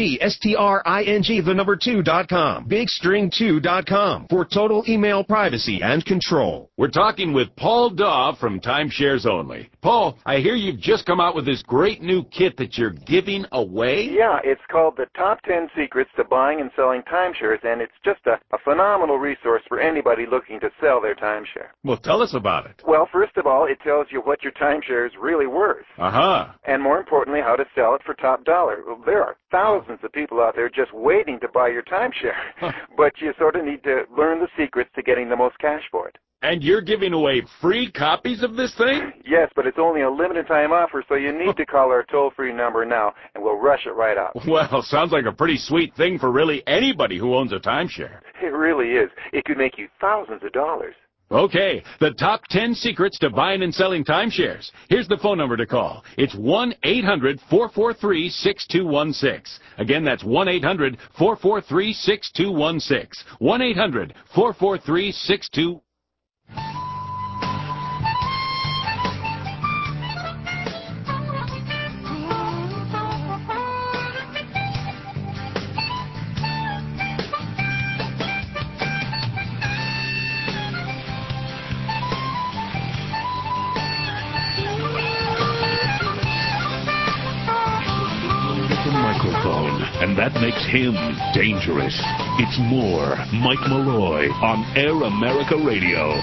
Speaker 30: BigString, the number 2.com. BigString2.com for total email privacy and control.
Speaker 28: We're talking with Paul Daw from Timeshares Only. family. Paul, I hear you've just come out with this great new kit that you're giving away?
Speaker 1: Yeah, it's called the Top 10 Secrets to Buying and Selling Timeshares, and it's just a phenomenal resource for anybody looking to sell their timeshare.
Speaker 28: Well, tell us about it.
Speaker 1: Well, first of all, it tells you what your timeshare is really worth.
Speaker 28: Uh-huh.
Speaker 1: And more importantly, how to sell it for top dollar. Well, there are thousands of people out there just waiting to buy your timeshare, but you sort of need to learn the secrets to getting the most cash for it.
Speaker 28: And you're giving away free copies of this thing?
Speaker 1: Yes, but it's only a limited time offer, so you need to call our toll-free number now, and we'll rush it right out.
Speaker 28: Well, sounds like a pretty sweet thing for really anybody who owns a timeshare.
Speaker 1: It really is. It could make you thousands of dollars.
Speaker 28: Okay, the top 10 secrets to buying and selling timeshares. Here's the phone number to call. It's 1-800-443-6216. Again, that's 1-800-443-6216. 1-800-443-6216.
Speaker 16: And that makes him dangerous. It's more Mike Malloy on Air America Radio.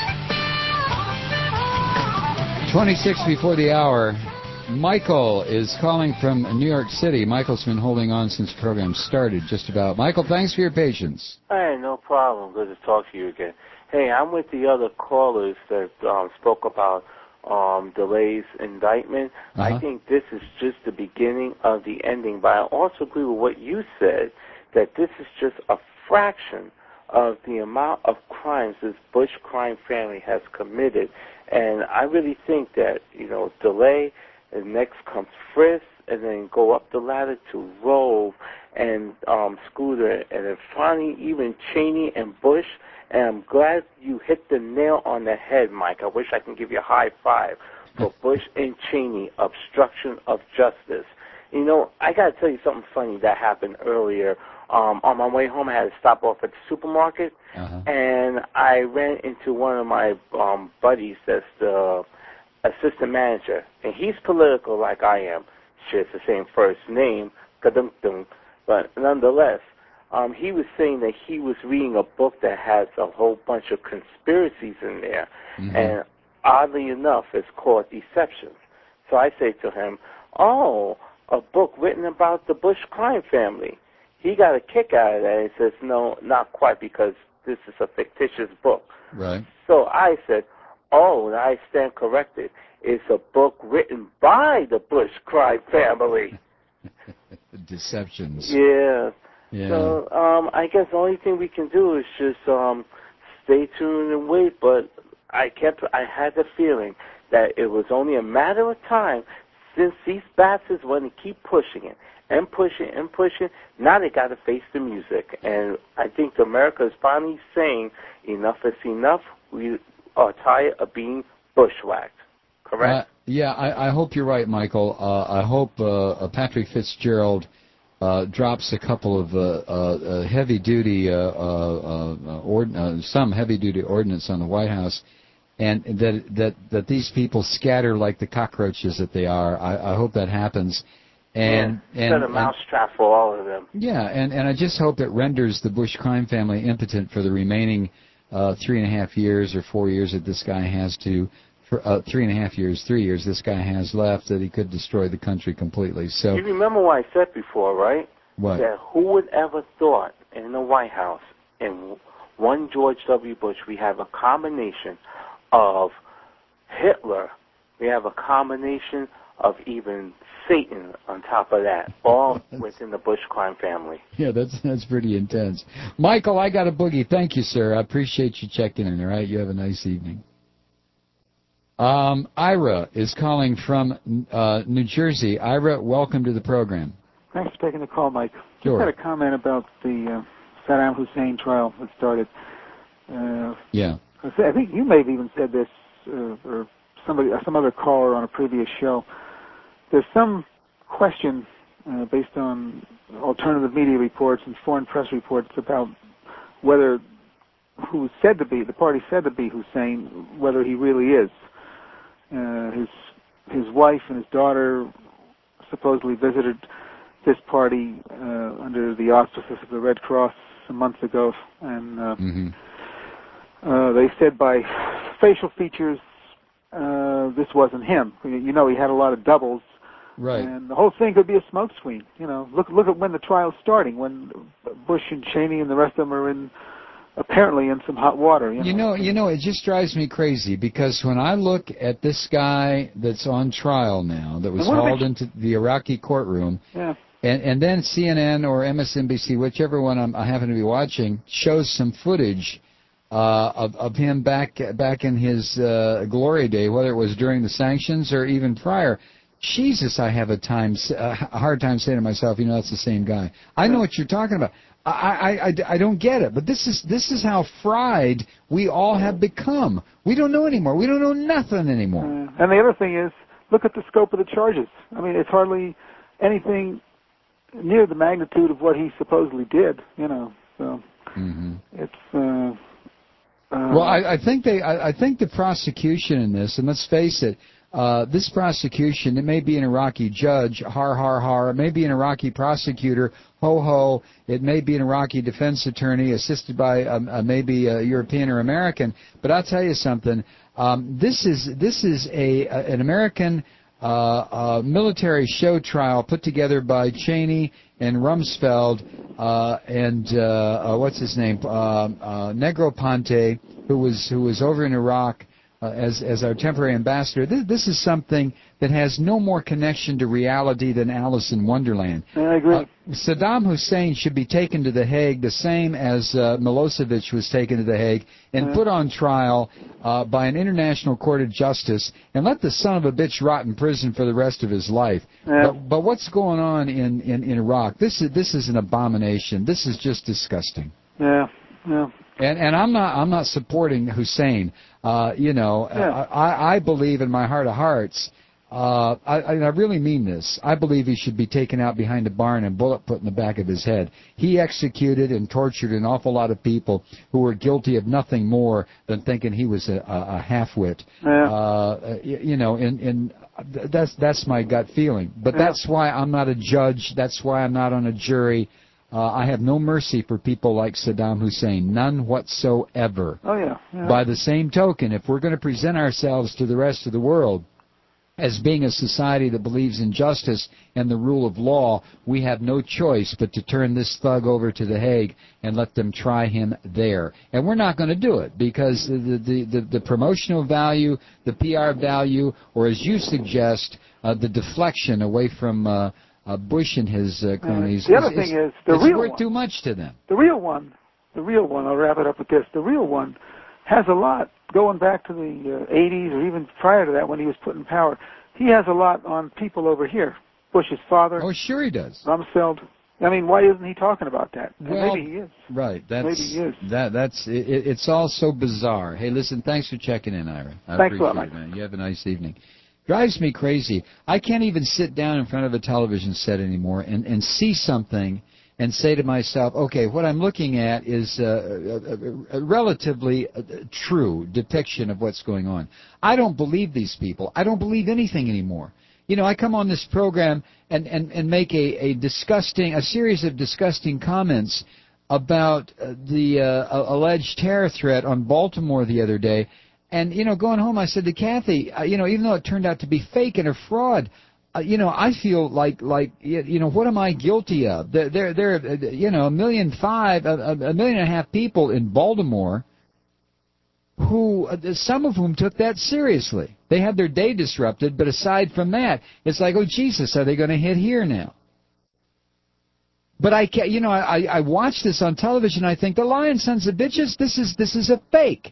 Speaker 6: 26 before the hour. Michael is calling from New York City. Michael's been holding on since the program started, just about. Michael, thanks for your patience.
Speaker 3: Hey, no problem. Good to talk to you again. Hey, I'm with the other callers that spoke about DeLay's indictment. I think this is just the beginning of the ending, but I also agree with what you said, that this is just a fraction of the amount of crimes this Bush crime family has committed. And I really think that, DeLay, and next comes Frist, and then go up the ladder to Rove and Scooter, and then finally even Cheney and Bush. And I'm glad you hit the nail on the head, Mike. I wish I can give you a high five for Bush and Cheney, obstruction of justice. I got to tell you something funny that happened earlier. On my way home, I had to stop off at the supermarket, and I ran into one of my buddies that's the assistant manager, and he's political like I am. Shit, it's the same first name, ka-dunk-dunk, but nonetheless, he was saying that he was reading a book that has a whole bunch of conspiracies in there, and oddly enough, it's called Deception. So I say to him, oh, a book written about the Bush crime family. He got a kick out of that. He says, no, not quite, because this is a fictitious book.
Speaker 6: Right.
Speaker 3: So I said, oh, and I stand corrected. It's a book written by the Bush crime family.
Speaker 6: Deceptions.
Speaker 3: Yeah.
Speaker 6: Yeah.
Speaker 3: So I guess the only thing we can do is just stay tuned and wait. But I had the feeling that it was only a matter of time since these bastards want to keep pushing it and pushing and pushing. Now they got to face the music, and I think America is finally saying enough is enough. We are tired of being bushwhacked. Correct?
Speaker 6: Yeah, I hope you're right, Michael. I hope Patrick Fitzgerald drops a couple of heavy-duty, some heavy-duty ordnance on the White House, and that these people scatter like the cockroaches that they are. I hope that happens. And
Speaker 3: set a mousetrap for all of them.
Speaker 6: Yeah, and I just hope it renders the Bush crime family impotent for the remaining 3.5 years or 4 years that this guy has to. For 3.5 years, 3 years, this guy has left, that he could destroy the country completely. So
Speaker 3: you remember what I said before, right?
Speaker 6: What?
Speaker 3: That who would ever thought in the White House, in one George W. Bush, we have a combination of Hitler, we have a combination of even Satan on top of that, all within the Bush crime family.
Speaker 6: Yeah, that's pretty intense. Michael, I got a boogie. Thank you, sir. I appreciate you checking in, all right? You have a nice evening. Ira is calling from New Jersey. Ira, welcome to the program.
Speaker 5: Thanks for taking the call, Mike.
Speaker 6: Sure.
Speaker 5: Just had a comment about the Saddam Hussein trial that started.
Speaker 6: Yeah.
Speaker 5: I think you may have even said this, or some other caller on a previous show. There's some question based on alternative media reports and foreign press reports about whether the party said to be Hussein, whether he really is. His wife and his daughter supposedly visited this party under the auspices of the Red Cross a month ago, and they said by facial features this wasn't him. You know, he had a lot of doubles.
Speaker 6: Right.
Speaker 5: And the whole thing could be a smokescreen. You know, look at when the trial's starting, when Bush and Cheney and the rest of them are apparently in some hot water. You know,
Speaker 6: it just drives me crazy because when I look at this guy that's on trial now, that was hauled into the Iraqi courtroom, and then CNN or MSNBC, whichever one I happen to be watching, shows some footage of him back in his glory day, whether it was during the sanctions or even prior. Jesus, I have a hard time saying to myself, that's the same guy. I know what you're talking about. I don't get it, but this is how fried we all have become. We don't know anymore. We don't know nothing anymore.
Speaker 5: And the other thing is, look at the scope of the charges. I mean, it's hardly anything near the magnitude of what he supposedly did. So it's.
Speaker 6: Well, I think the prosecution in this, and let's face it, this prosecution, it may be an Iraqi judge, har, har, har. It may be an Iraqi prosecutor, ho, ho. It may be an Iraqi defense attorney assisted by maybe a European or American. But I'll tell you something. This is an American military show trial put together by Cheney and Rumsfeld and what's his name, Negroponte, who was over in Iraq as our temporary ambassador. This is something that has no more connection to reality than Alice in Wonderland.
Speaker 5: I agree.
Speaker 6: Saddam Hussein should be taken to The Hague the same as Milosevic was taken to The Hague and put on trial by an international court of justice and let the son of a bitch rot in prison for the rest of his life. But what's going on in Iraq? This is an abomination. This is just disgusting.
Speaker 5: Yeah.
Speaker 6: And I'm not supporting Hussein. I believe in my heart of hearts. I really mean this. I believe he should be taken out behind a barn and a bullet put in the back of his head. He executed and tortured an awful lot of people who were guilty of nothing more than thinking he was a half-wit. That's my gut feeling. But that's why I'm not a judge. That's why I'm not on a jury. I have no mercy for people like Saddam Hussein, none whatsoever.
Speaker 5: Oh, yeah.
Speaker 6: By the same token, if we're going to present ourselves to the rest of the world as being a society that believes in justice and the rule of law, we have no choice but to turn this thug over to The Hague and let them try him there. And we're not going to do it because the promotional value, the PR value, or as you suggest, the deflection away from Bush and his cronies.
Speaker 5: The other thing is the real
Speaker 6: it's worth
Speaker 5: one,
Speaker 6: too much to them.
Speaker 5: The real one, I'll wrap it up with this. The real one has a lot going back to the 80s or even prior to that when he was put in power. He has a lot on people over here. Bush's father.
Speaker 6: Oh, sure he does.
Speaker 5: Rumsfeld. I mean, why isn't he talking about that?
Speaker 6: Well,
Speaker 5: maybe he is.
Speaker 6: Right.
Speaker 5: Maybe he is.
Speaker 6: It's all so bizarre. Hey, listen, thanks for checking in, Ira.
Speaker 5: Thanks a lot,
Speaker 6: Mike. Man. You have a nice evening. Drives me crazy. I can't even sit down in front of a television set anymore and see something and say to myself, okay, what I'm looking at is a relatively true depiction of what's going on. I don't believe these people. I don't believe anything anymore. I come on this program and make a series of disgusting comments about the alleged terror threat on Baltimore the other day. And, going home, I said to Kathy, even though it turned out to be fake and a fraud, I feel like, what am I guilty of? There, 1.5 million people in Baltimore who, some of whom took that seriously. They had their day disrupted, but aside from that, it's like, oh, Jesus, are they going to hit here now? But I watch this on television, I think, the lying sons of bitches, this is a fake.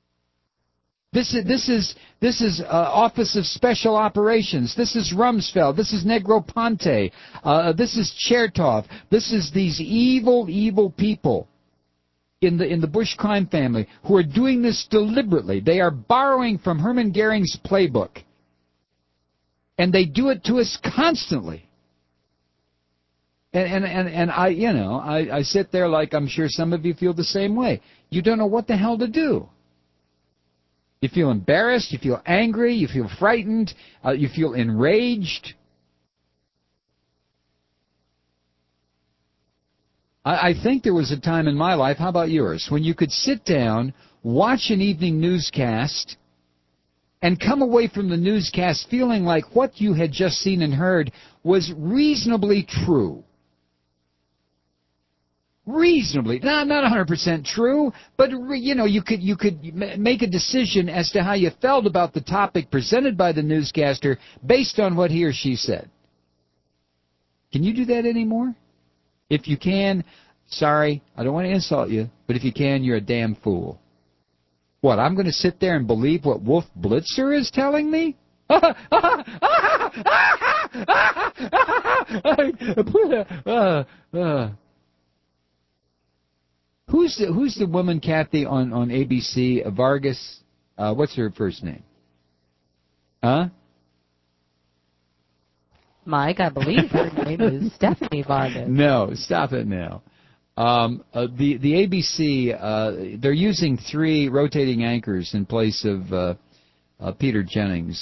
Speaker 6: This is Office of Special Operations. This is Rumsfeld. This is Negroponte. This is Chertoff. This is these evil people in the Bush crime family who are doing this deliberately. They are borrowing from Hermann Goering's playbook, and they do it to us constantly. And I sit there like I'm sure some of you feel the same way. You don't know what the hell to do. You feel embarrassed, you feel angry, you feel frightened, you feel enraged. I think there was a time in my life, how about yours, when you could sit down, watch an evening newscast, and come away from the newscast feeling like what you had just seen and heard was reasonably true. Reasonably, not 100% true, but you could make a decision as to how you felt about the topic presented by the newscaster based on what he or she said. Can you do that anymore? If you can, sorry, I don't want to insult you, but if you can, you're a damn fool. What, I'm going to sit there and believe what Wolf Blitzer is telling me? Who's the woman, Kathy, on ABC, Vargas? What's her first name? Huh?
Speaker 26: Mike, I believe her name is Stephanie Vargas.
Speaker 6: No, stop it now. The ABC, they're using 3 rotating anchors in place of Peter Jennings.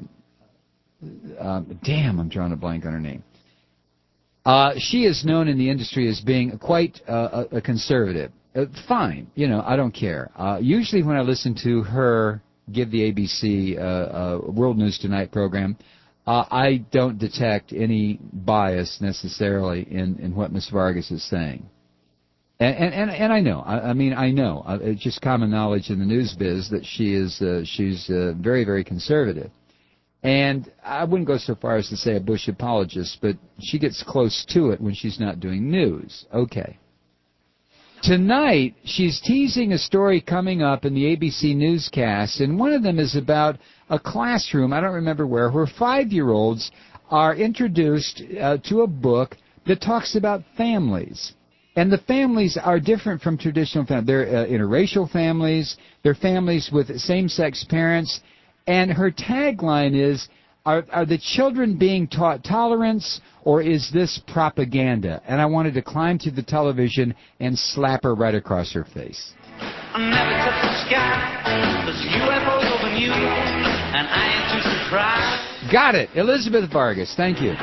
Speaker 6: Damn, I'm drawing a blank on her name. She is known in the industry as being quite a conservative. Fine, I don't care. Usually when I listen to her give the ABC World News Tonight program, I don't detect any bias necessarily in what Ms. Vargas is saying. And I know. I know. It's just common knowledge in the news biz that she's very, very conservative. And I wouldn't go so far as to say a Bush apologist, but she gets close to it when she's not doing news. Okay. Tonight, she's teasing a story coming up in the ABC newscast, and one of them is about a classroom, I don't remember where 5-year-olds are introduced to a book that talks about families. And the families are different from traditional families. They're interracial families. They're families with same-sex parents. And her tagline is, are the children being taught tolerance, or is this propaganda? And I wanted to climb to the television and slap her right across her face.
Speaker 4: I never touch the sky. There's UFOs over you, and I ain't too surprised.
Speaker 6: Got it. Elizabeth Vargas. Thank you.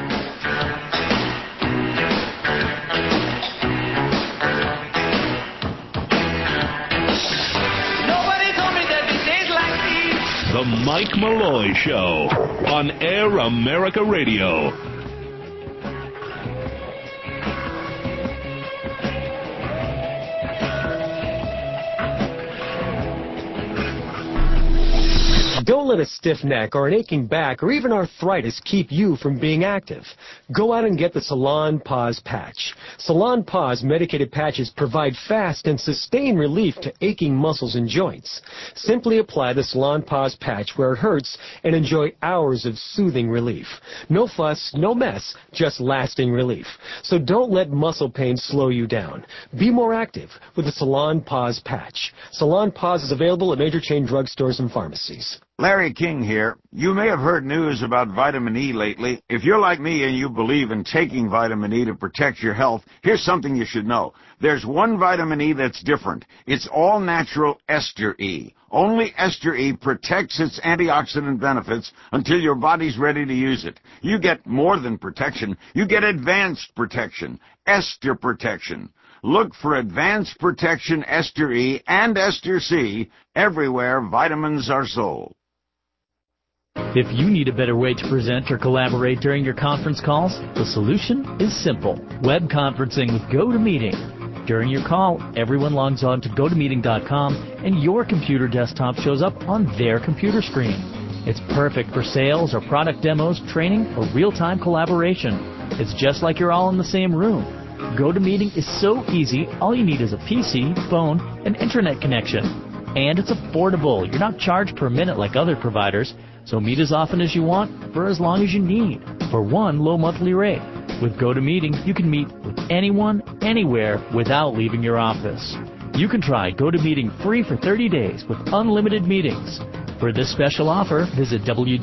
Speaker 16: The Mike Malloy Show on Air America Radio.
Speaker 8: Don't let a stiff neck or an aching back or even arthritis keep you from being active. Go out and get the Salon Pause Patch. Salon Pause medicated patches provide fast and sustained relief to aching muscles and joints. Simply apply the Salon Pause Patch where it hurts and enjoy hours of soothing relief. No fuss, no mess, just lasting relief. So don't let muscle pain slow you down. Be more active with the Salon Pause Patch. Salon Pause is available at major chain drugstores and pharmacies.
Speaker 9: Larry King here. You may have heard news about vitamin E lately. If you're like me and you believe in taking vitamin E to protect your health, here's something you should know. There's one vitamin E that's different. It's all natural Ester E. Only Ester E protects its antioxidant benefits until your body's ready to use it. You get more than protection. You get advanced protection. Ester protection. Look for Advanced Protection Ester E and Ester C everywhere vitamins are sold.
Speaker 10: If you need a better way to present or collaborate during your conference calls, the solution is simple. Web conferencing with GoToMeeting. During your call, everyone logs on to GoToMeeting.com and your computer desktop shows up on their computer screen. It's perfect for sales or product demos, training, or real-time collaboration. It's just like you're all in the same room. GoToMeeting is so easy, all you need is a PC, phone, and internet connection. And it's affordable. You're not charged per minute like other providers, so meet as often as you want for as long as you need for one low monthly rate. With GoToMeeting, you can meet with anyone, anywhere, without leaving your office. You can try GoToMeeting free for 30 days with unlimited meetings. For this special offer, visit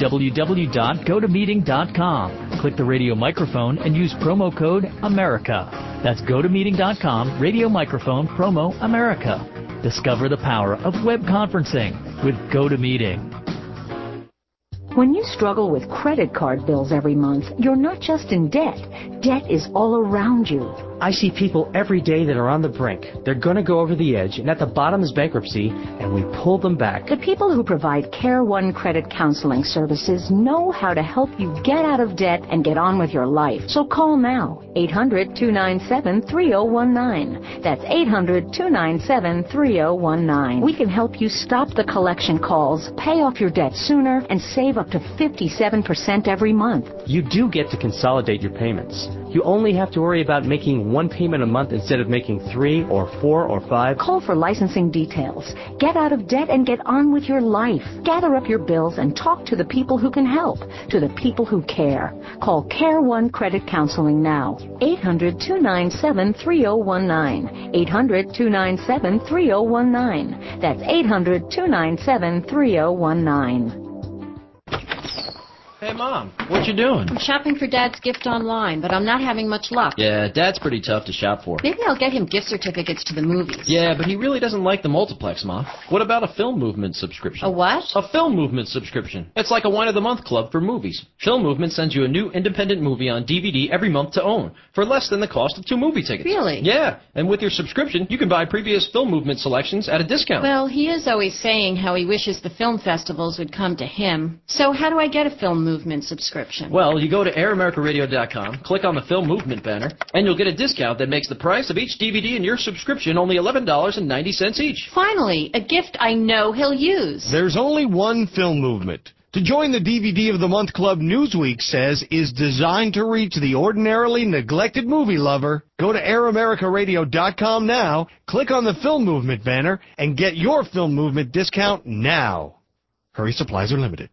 Speaker 10: www.gotomeeting.com. Click the radio microphone and use promo code AMERICA. That's gotomeeting.com, radio microphone, promo AMERICA. Discover the power of web conferencing with GoToMeeting.
Speaker 7: When you struggle with credit card bills every month, you're not just in debt. Debt is all around you.
Speaker 11: I see people every day that are on the brink. They're going to go over the edge, and at the bottom is bankruptcy, and we pull them back.
Speaker 7: The people who provide Care One credit counseling services know how to help you get out of debt and get on with your life. So call now, 800-297-3019. That's 800-297-3019. We can help you stop the collection calls, pay off your debt sooner, and save up to 57% every month.
Speaker 11: You do get to consolidate your payments. You only have to worry about making one payment a month instead of making 3 or 4 or 5.
Speaker 7: Call for licensing details. Get out of debt and get on with your life. Gather up your bills and talk to the people who can help, to the people who care. Call Care One Credit Counseling now. 800-297-3019. 800-297-3019. That's 800-297-3019.
Speaker 12: Hey, Mom, what you doing?
Speaker 15: I'm shopping for Dad's gift online, but I'm not having much luck.
Speaker 12: Yeah, Dad's pretty tough to shop for.
Speaker 15: Maybe I'll get him gift certificates to the movies.
Speaker 12: Yeah, but he really doesn't like the multiplex, Mom. What about a Film Movement subscription?
Speaker 15: A what?
Speaker 12: A Film Movement subscription. It's like a Wine of the Month club for movies. Film Movement sends you a new independent movie on DVD every month to own, for less than the cost of 2 movie tickets.
Speaker 15: Really?
Speaker 12: Yeah, and with your subscription, you can buy previous Film Movement selections at a discount.
Speaker 15: Well, he is always saying how he wishes the film festivals would come to him. So how do I get a Film Movement subscription?
Speaker 12: Well, you go to AirAmericaRadio.com, click on the Film Movement banner, and you'll get a discount that makes the price of each DVD in your subscription only $11.90 each.
Speaker 15: Finally, a gift I know he'll use.
Speaker 30: There's only one Film Movement. To join the DVD of the Month Club, Newsweek says is designed to reach the ordinarily neglected movie lover. Go to AirAmericaRadio.com now, click on the Film Movement banner, and get your Film Movement discount now. Hurry, supplies are limited.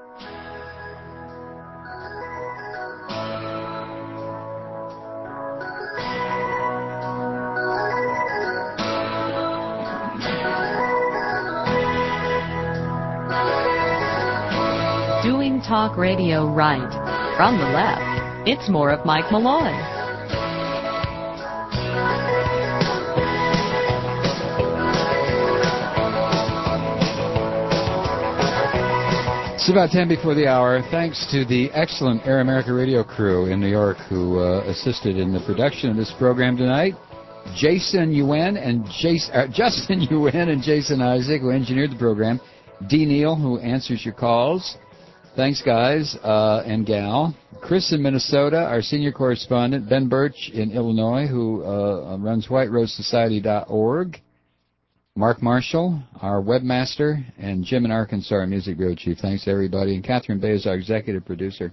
Speaker 26: Doing talk radio right. From the left, it's more of Mike Malloy.
Speaker 6: It's about 10 before the hour. Thanks to the excellent Air America Radio crew in New York who assisted in the production of this program tonight. Justin Yuen and Jason Isaac, who engineered the program. D. Neal, who answers your calls. Thanks, guys and gal. Chris in Minnesota, our senior correspondent. Ben Birch in Illinois, who runs WhiteRoseSociety.org. Mark Marshall, our webmaster. And Jim in Arkansas, our music bureau chief. Thanks to everybody. And Catherine Bay is our executive producer.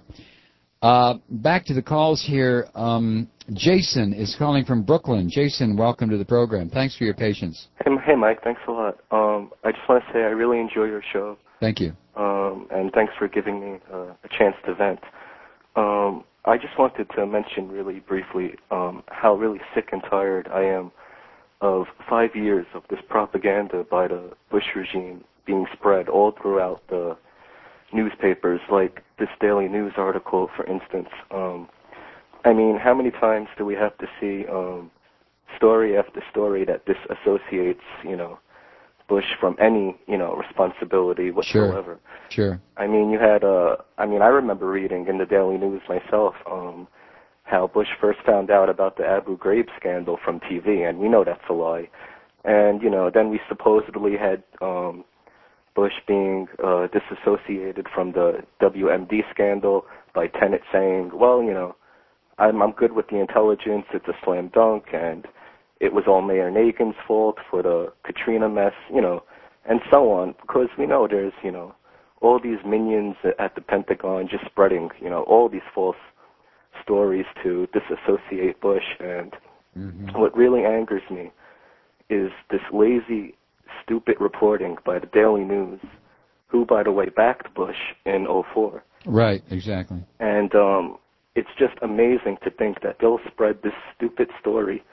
Speaker 6: Back to the calls here. Jason is calling from Brooklyn. Jason, welcome to the program. Thanks for your patience.
Speaker 17: Hey, Mike. Thanks a lot. I just want to say I really enjoy your show.
Speaker 6: Thank you.
Speaker 17: And thanks for giving me a chance to vent. I just wanted to mention really briefly how really sick and tired I am of 5 years of this propaganda by the Bush regime being spread all throughout the newspapers, like this Daily News article, for instance. I mean, how many times do we have to see story after story that disassociates, Bush from any, responsibility whatsoever?
Speaker 6: Sure.
Speaker 17: I mean, you had, I remember reading in the Daily News myself how Bush first found out about the Abu Ghraib scandal from TV, and we know that's a lie. And, then we supposedly had Bush being disassociated from the WMD scandal by Tenet saying, well, I'm good with the intelligence, it's a slam dunk, and it was all Mayor Nagin's fault for the Katrina mess, and so on, because we know there's, all these minions at the Pentagon just spreading, all these false stories to disassociate Bush, and what really angers me is this lazy, stupid reporting by the Daily News, who, by the way, backed Bush in 2004.
Speaker 6: Right, exactly.
Speaker 17: And it's just amazing to think that they'll spread this stupid story.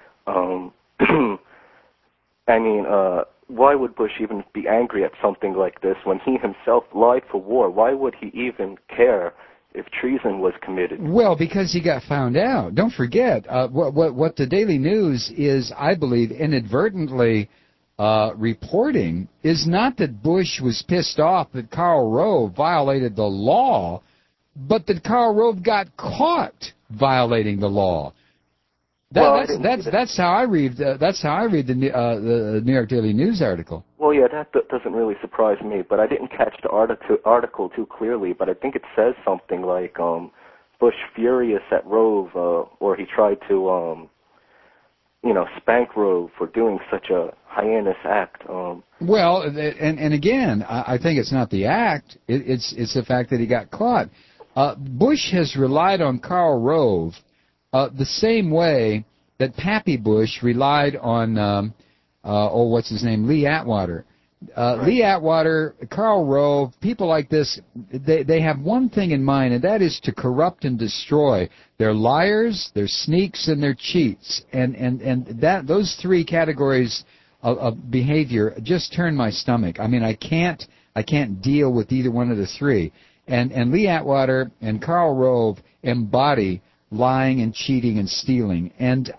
Speaker 17: Why would Bush even be angry at something like this when he himself lied for war? Why would he even care if treason was committed?
Speaker 6: Well, because he got found out. Don't forget, what the Daily News is, I believe, inadvertently reporting is not that Bush was pissed off that Karl Rove violated the law, but that Karl Rove got caught violating the law. That's how I read. That's how I read the New York Daily News article.
Speaker 17: Well, yeah, that doesn't really surprise me, but I didn't catch the article too clearly. But I think it says something like Bush furious at Rove, or he tried to spank Rove for doing such a heinous act.
Speaker 6: Well, and again, I think it's not the act; it's the fact that he got caught. Bush has relied on Karl Rove the same way that Pappy Bush relied on, what's his name, Lee Atwater. Right. Lee Atwater, Karl Rove, people like this, they have one thing in mind, and that is to corrupt and destroy. They're liars, they're sneaks, and they're cheats. And those three categories of behavior just turn my stomach. I mean, I can't deal with either one of the three. And Lee Atwater and Karl Rove embody lying and cheating and stealing. And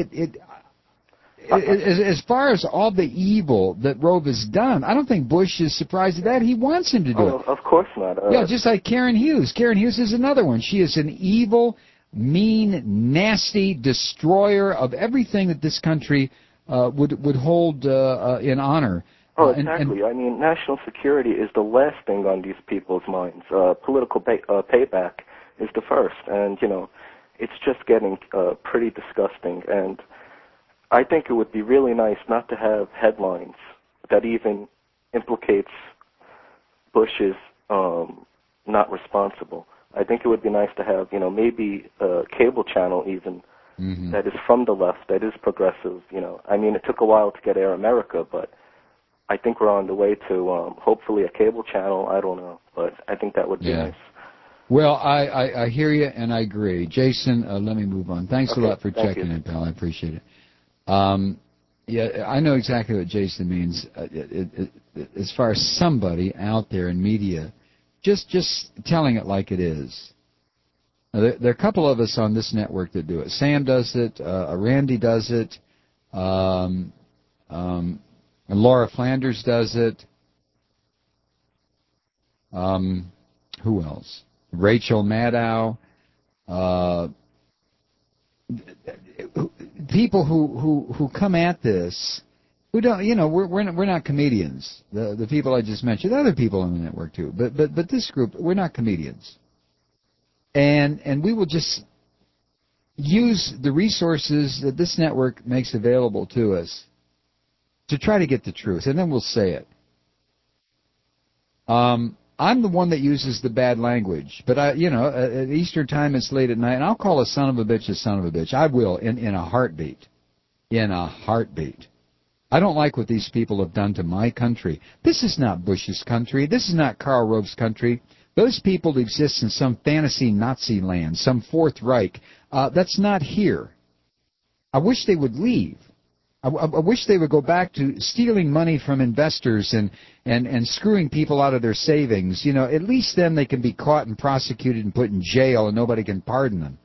Speaker 6: as far as all the evil that Rove has done, I don't think Bush is surprised at that. He wants him to do it.
Speaker 17: Of course not.
Speaker 6: Yeah, just like Karen Hughes. Karen Hughes is another one. She is an evil, mean, nasty destroyer of everything that this country would hold in honor.
Speaker 17: Oh, exactly. I mean, national security is the last thing on these people's minds. Political payback is the first. And, it's just getting pretty disgusting. And I think it would be really nice not to have headlines that even implicates Bush is not responsible. I think it would be nice to have, maybe a cable channel even that is from the left, that is progressive. I mean, it took a while to get Air America, but I think we're on the way to hopefully a cable channel. I don't know, but I think that would be nice.
Speaker 6: Well, I hear you, and I agree. Jason, let me move on. Thanks a lot for checking in, pal. I appreciate it. Yeah, I know exactly what Jason means. As far as somebody out there in media, just telling it like it is. Now, there are a couple of us on this network that do it. Sam does it. Randy does it. And Laura Flanders does it. Who else? Rachel Maddow. People who come at this, who don't, we're not comedians. The people I just mentioned, other people on the network too. But this group, we're not comedians. And we will just use the resources that this network makes available to us to try to get the truth, and then we'll say it. I'm the one that uses the bad language, but at Eastern time it's late at night, and I'll call a son of a bitch a son of a bitch. I will, in a heartbeat. In a heartbeat. I don't like what these people have done to my country. This is not Bush's country. This is not Karl Rove's country. Those people exist in some fantasy Nazi land, some Fourth Reich. That's not here. I wish they would leave. I wish they would go back to stealing money from investors and screwing people out of their savings. At least then they can be caught and prosecuted and put in jail and nobody can pardon them.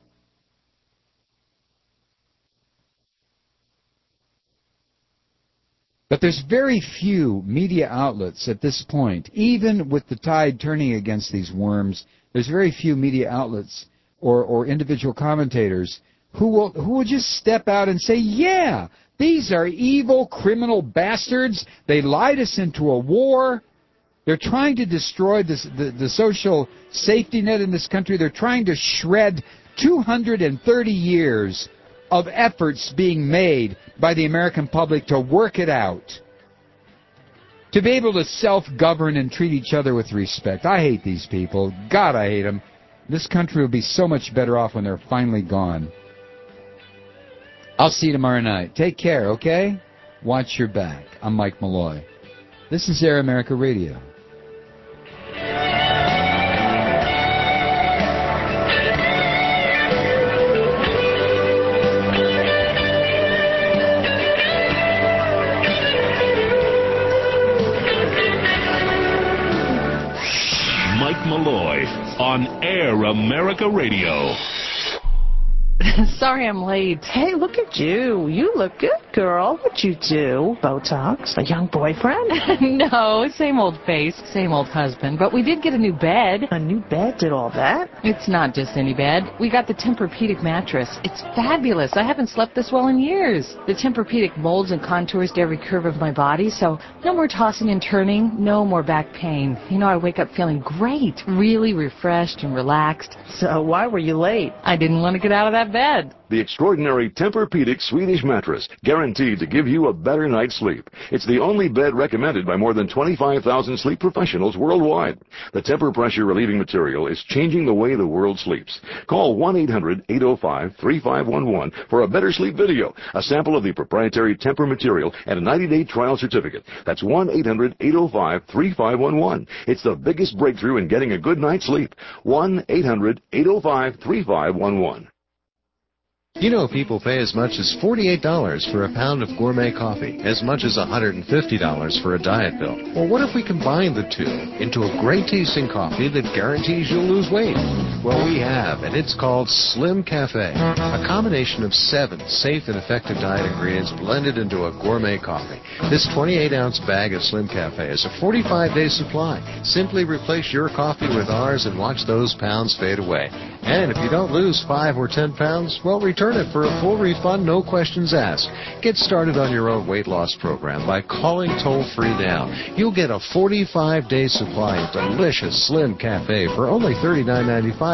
Speaker 6: But there's very few media outlets at this point, even with the tide turning against these worms, there's very few media outlets or individual commentators who will just step out and say, yeah, these are evil criminal bastards. They lied us into a war. They're trying to destroy the social safety net in this country. They're trying to shred 230 years of efforts being made by the American public to work it out, to be able to self-govern and treat each other with respect. I hate these people. God, I hate them. This country will be so much better off when they're finally gone. I'll see you tomorrow night. Take care, okay? Watch your back. I'm Mike Malloy. This is Air America Radio.
Speaker 16: Mike Malloy on Air America Radio.
Speaker 2: Sorry I'm late. Hey, look at you. You look good, girl. What'd you do? Botox? A young boyfriend? No, same old face, same old husband. But we did get a new bed. A new bed did all that? It's not just any bed. We got the Tempur-Pedic mattress. It's fabulous. I haven't slept this well in years. The Tempur-Pedic molds and contours to every curve of my body, so no more tossing and turning, no more back pain. You know, I wake up feeling great, really refreshed and relaxed. So why were you late? I didn't want to get out of that bed.
Speaker 13: The extraordinary Tempur-Pedic Swedish mattress, guaranteed to give you a better night's sleep. It's the only bed recommended by more than 25,000 sleep professionals worldwide. The Tempur pressure relieving material is changing the way the world sleeps. Call 1-800-805-3511 for a better sleep video, a sample of the proprietary Tempur material, and a 90-day trial certificate. That's 1-800-805-3511. It's the biggest breakthrough in getting a good night's sleep. 1-800-805-3511.
Speaker 14: You know people pay as much as $48 for a pound of gourmet coffee, as much as $150 for a diet pill. Well, what if we combine the two into a great-tasting coffee that guarantees you'll lose weight? Well, we have, and it's called Slim Cafe, a combination of 7 safe and effective diet ingredients blended into a gourmet coffee. This 28-ounce bag of Slim Cafe is a 45-day supply. Simply replace your coffee with ours and watch those pounds fade away. And if you don't lose 5 or 10 pounds, well, return it for a full refund, no questions asked. Get started on your own weight loss program by calling toll-free now. You'll get a 45-day supply of delicious Slim Cafe for only $39.95.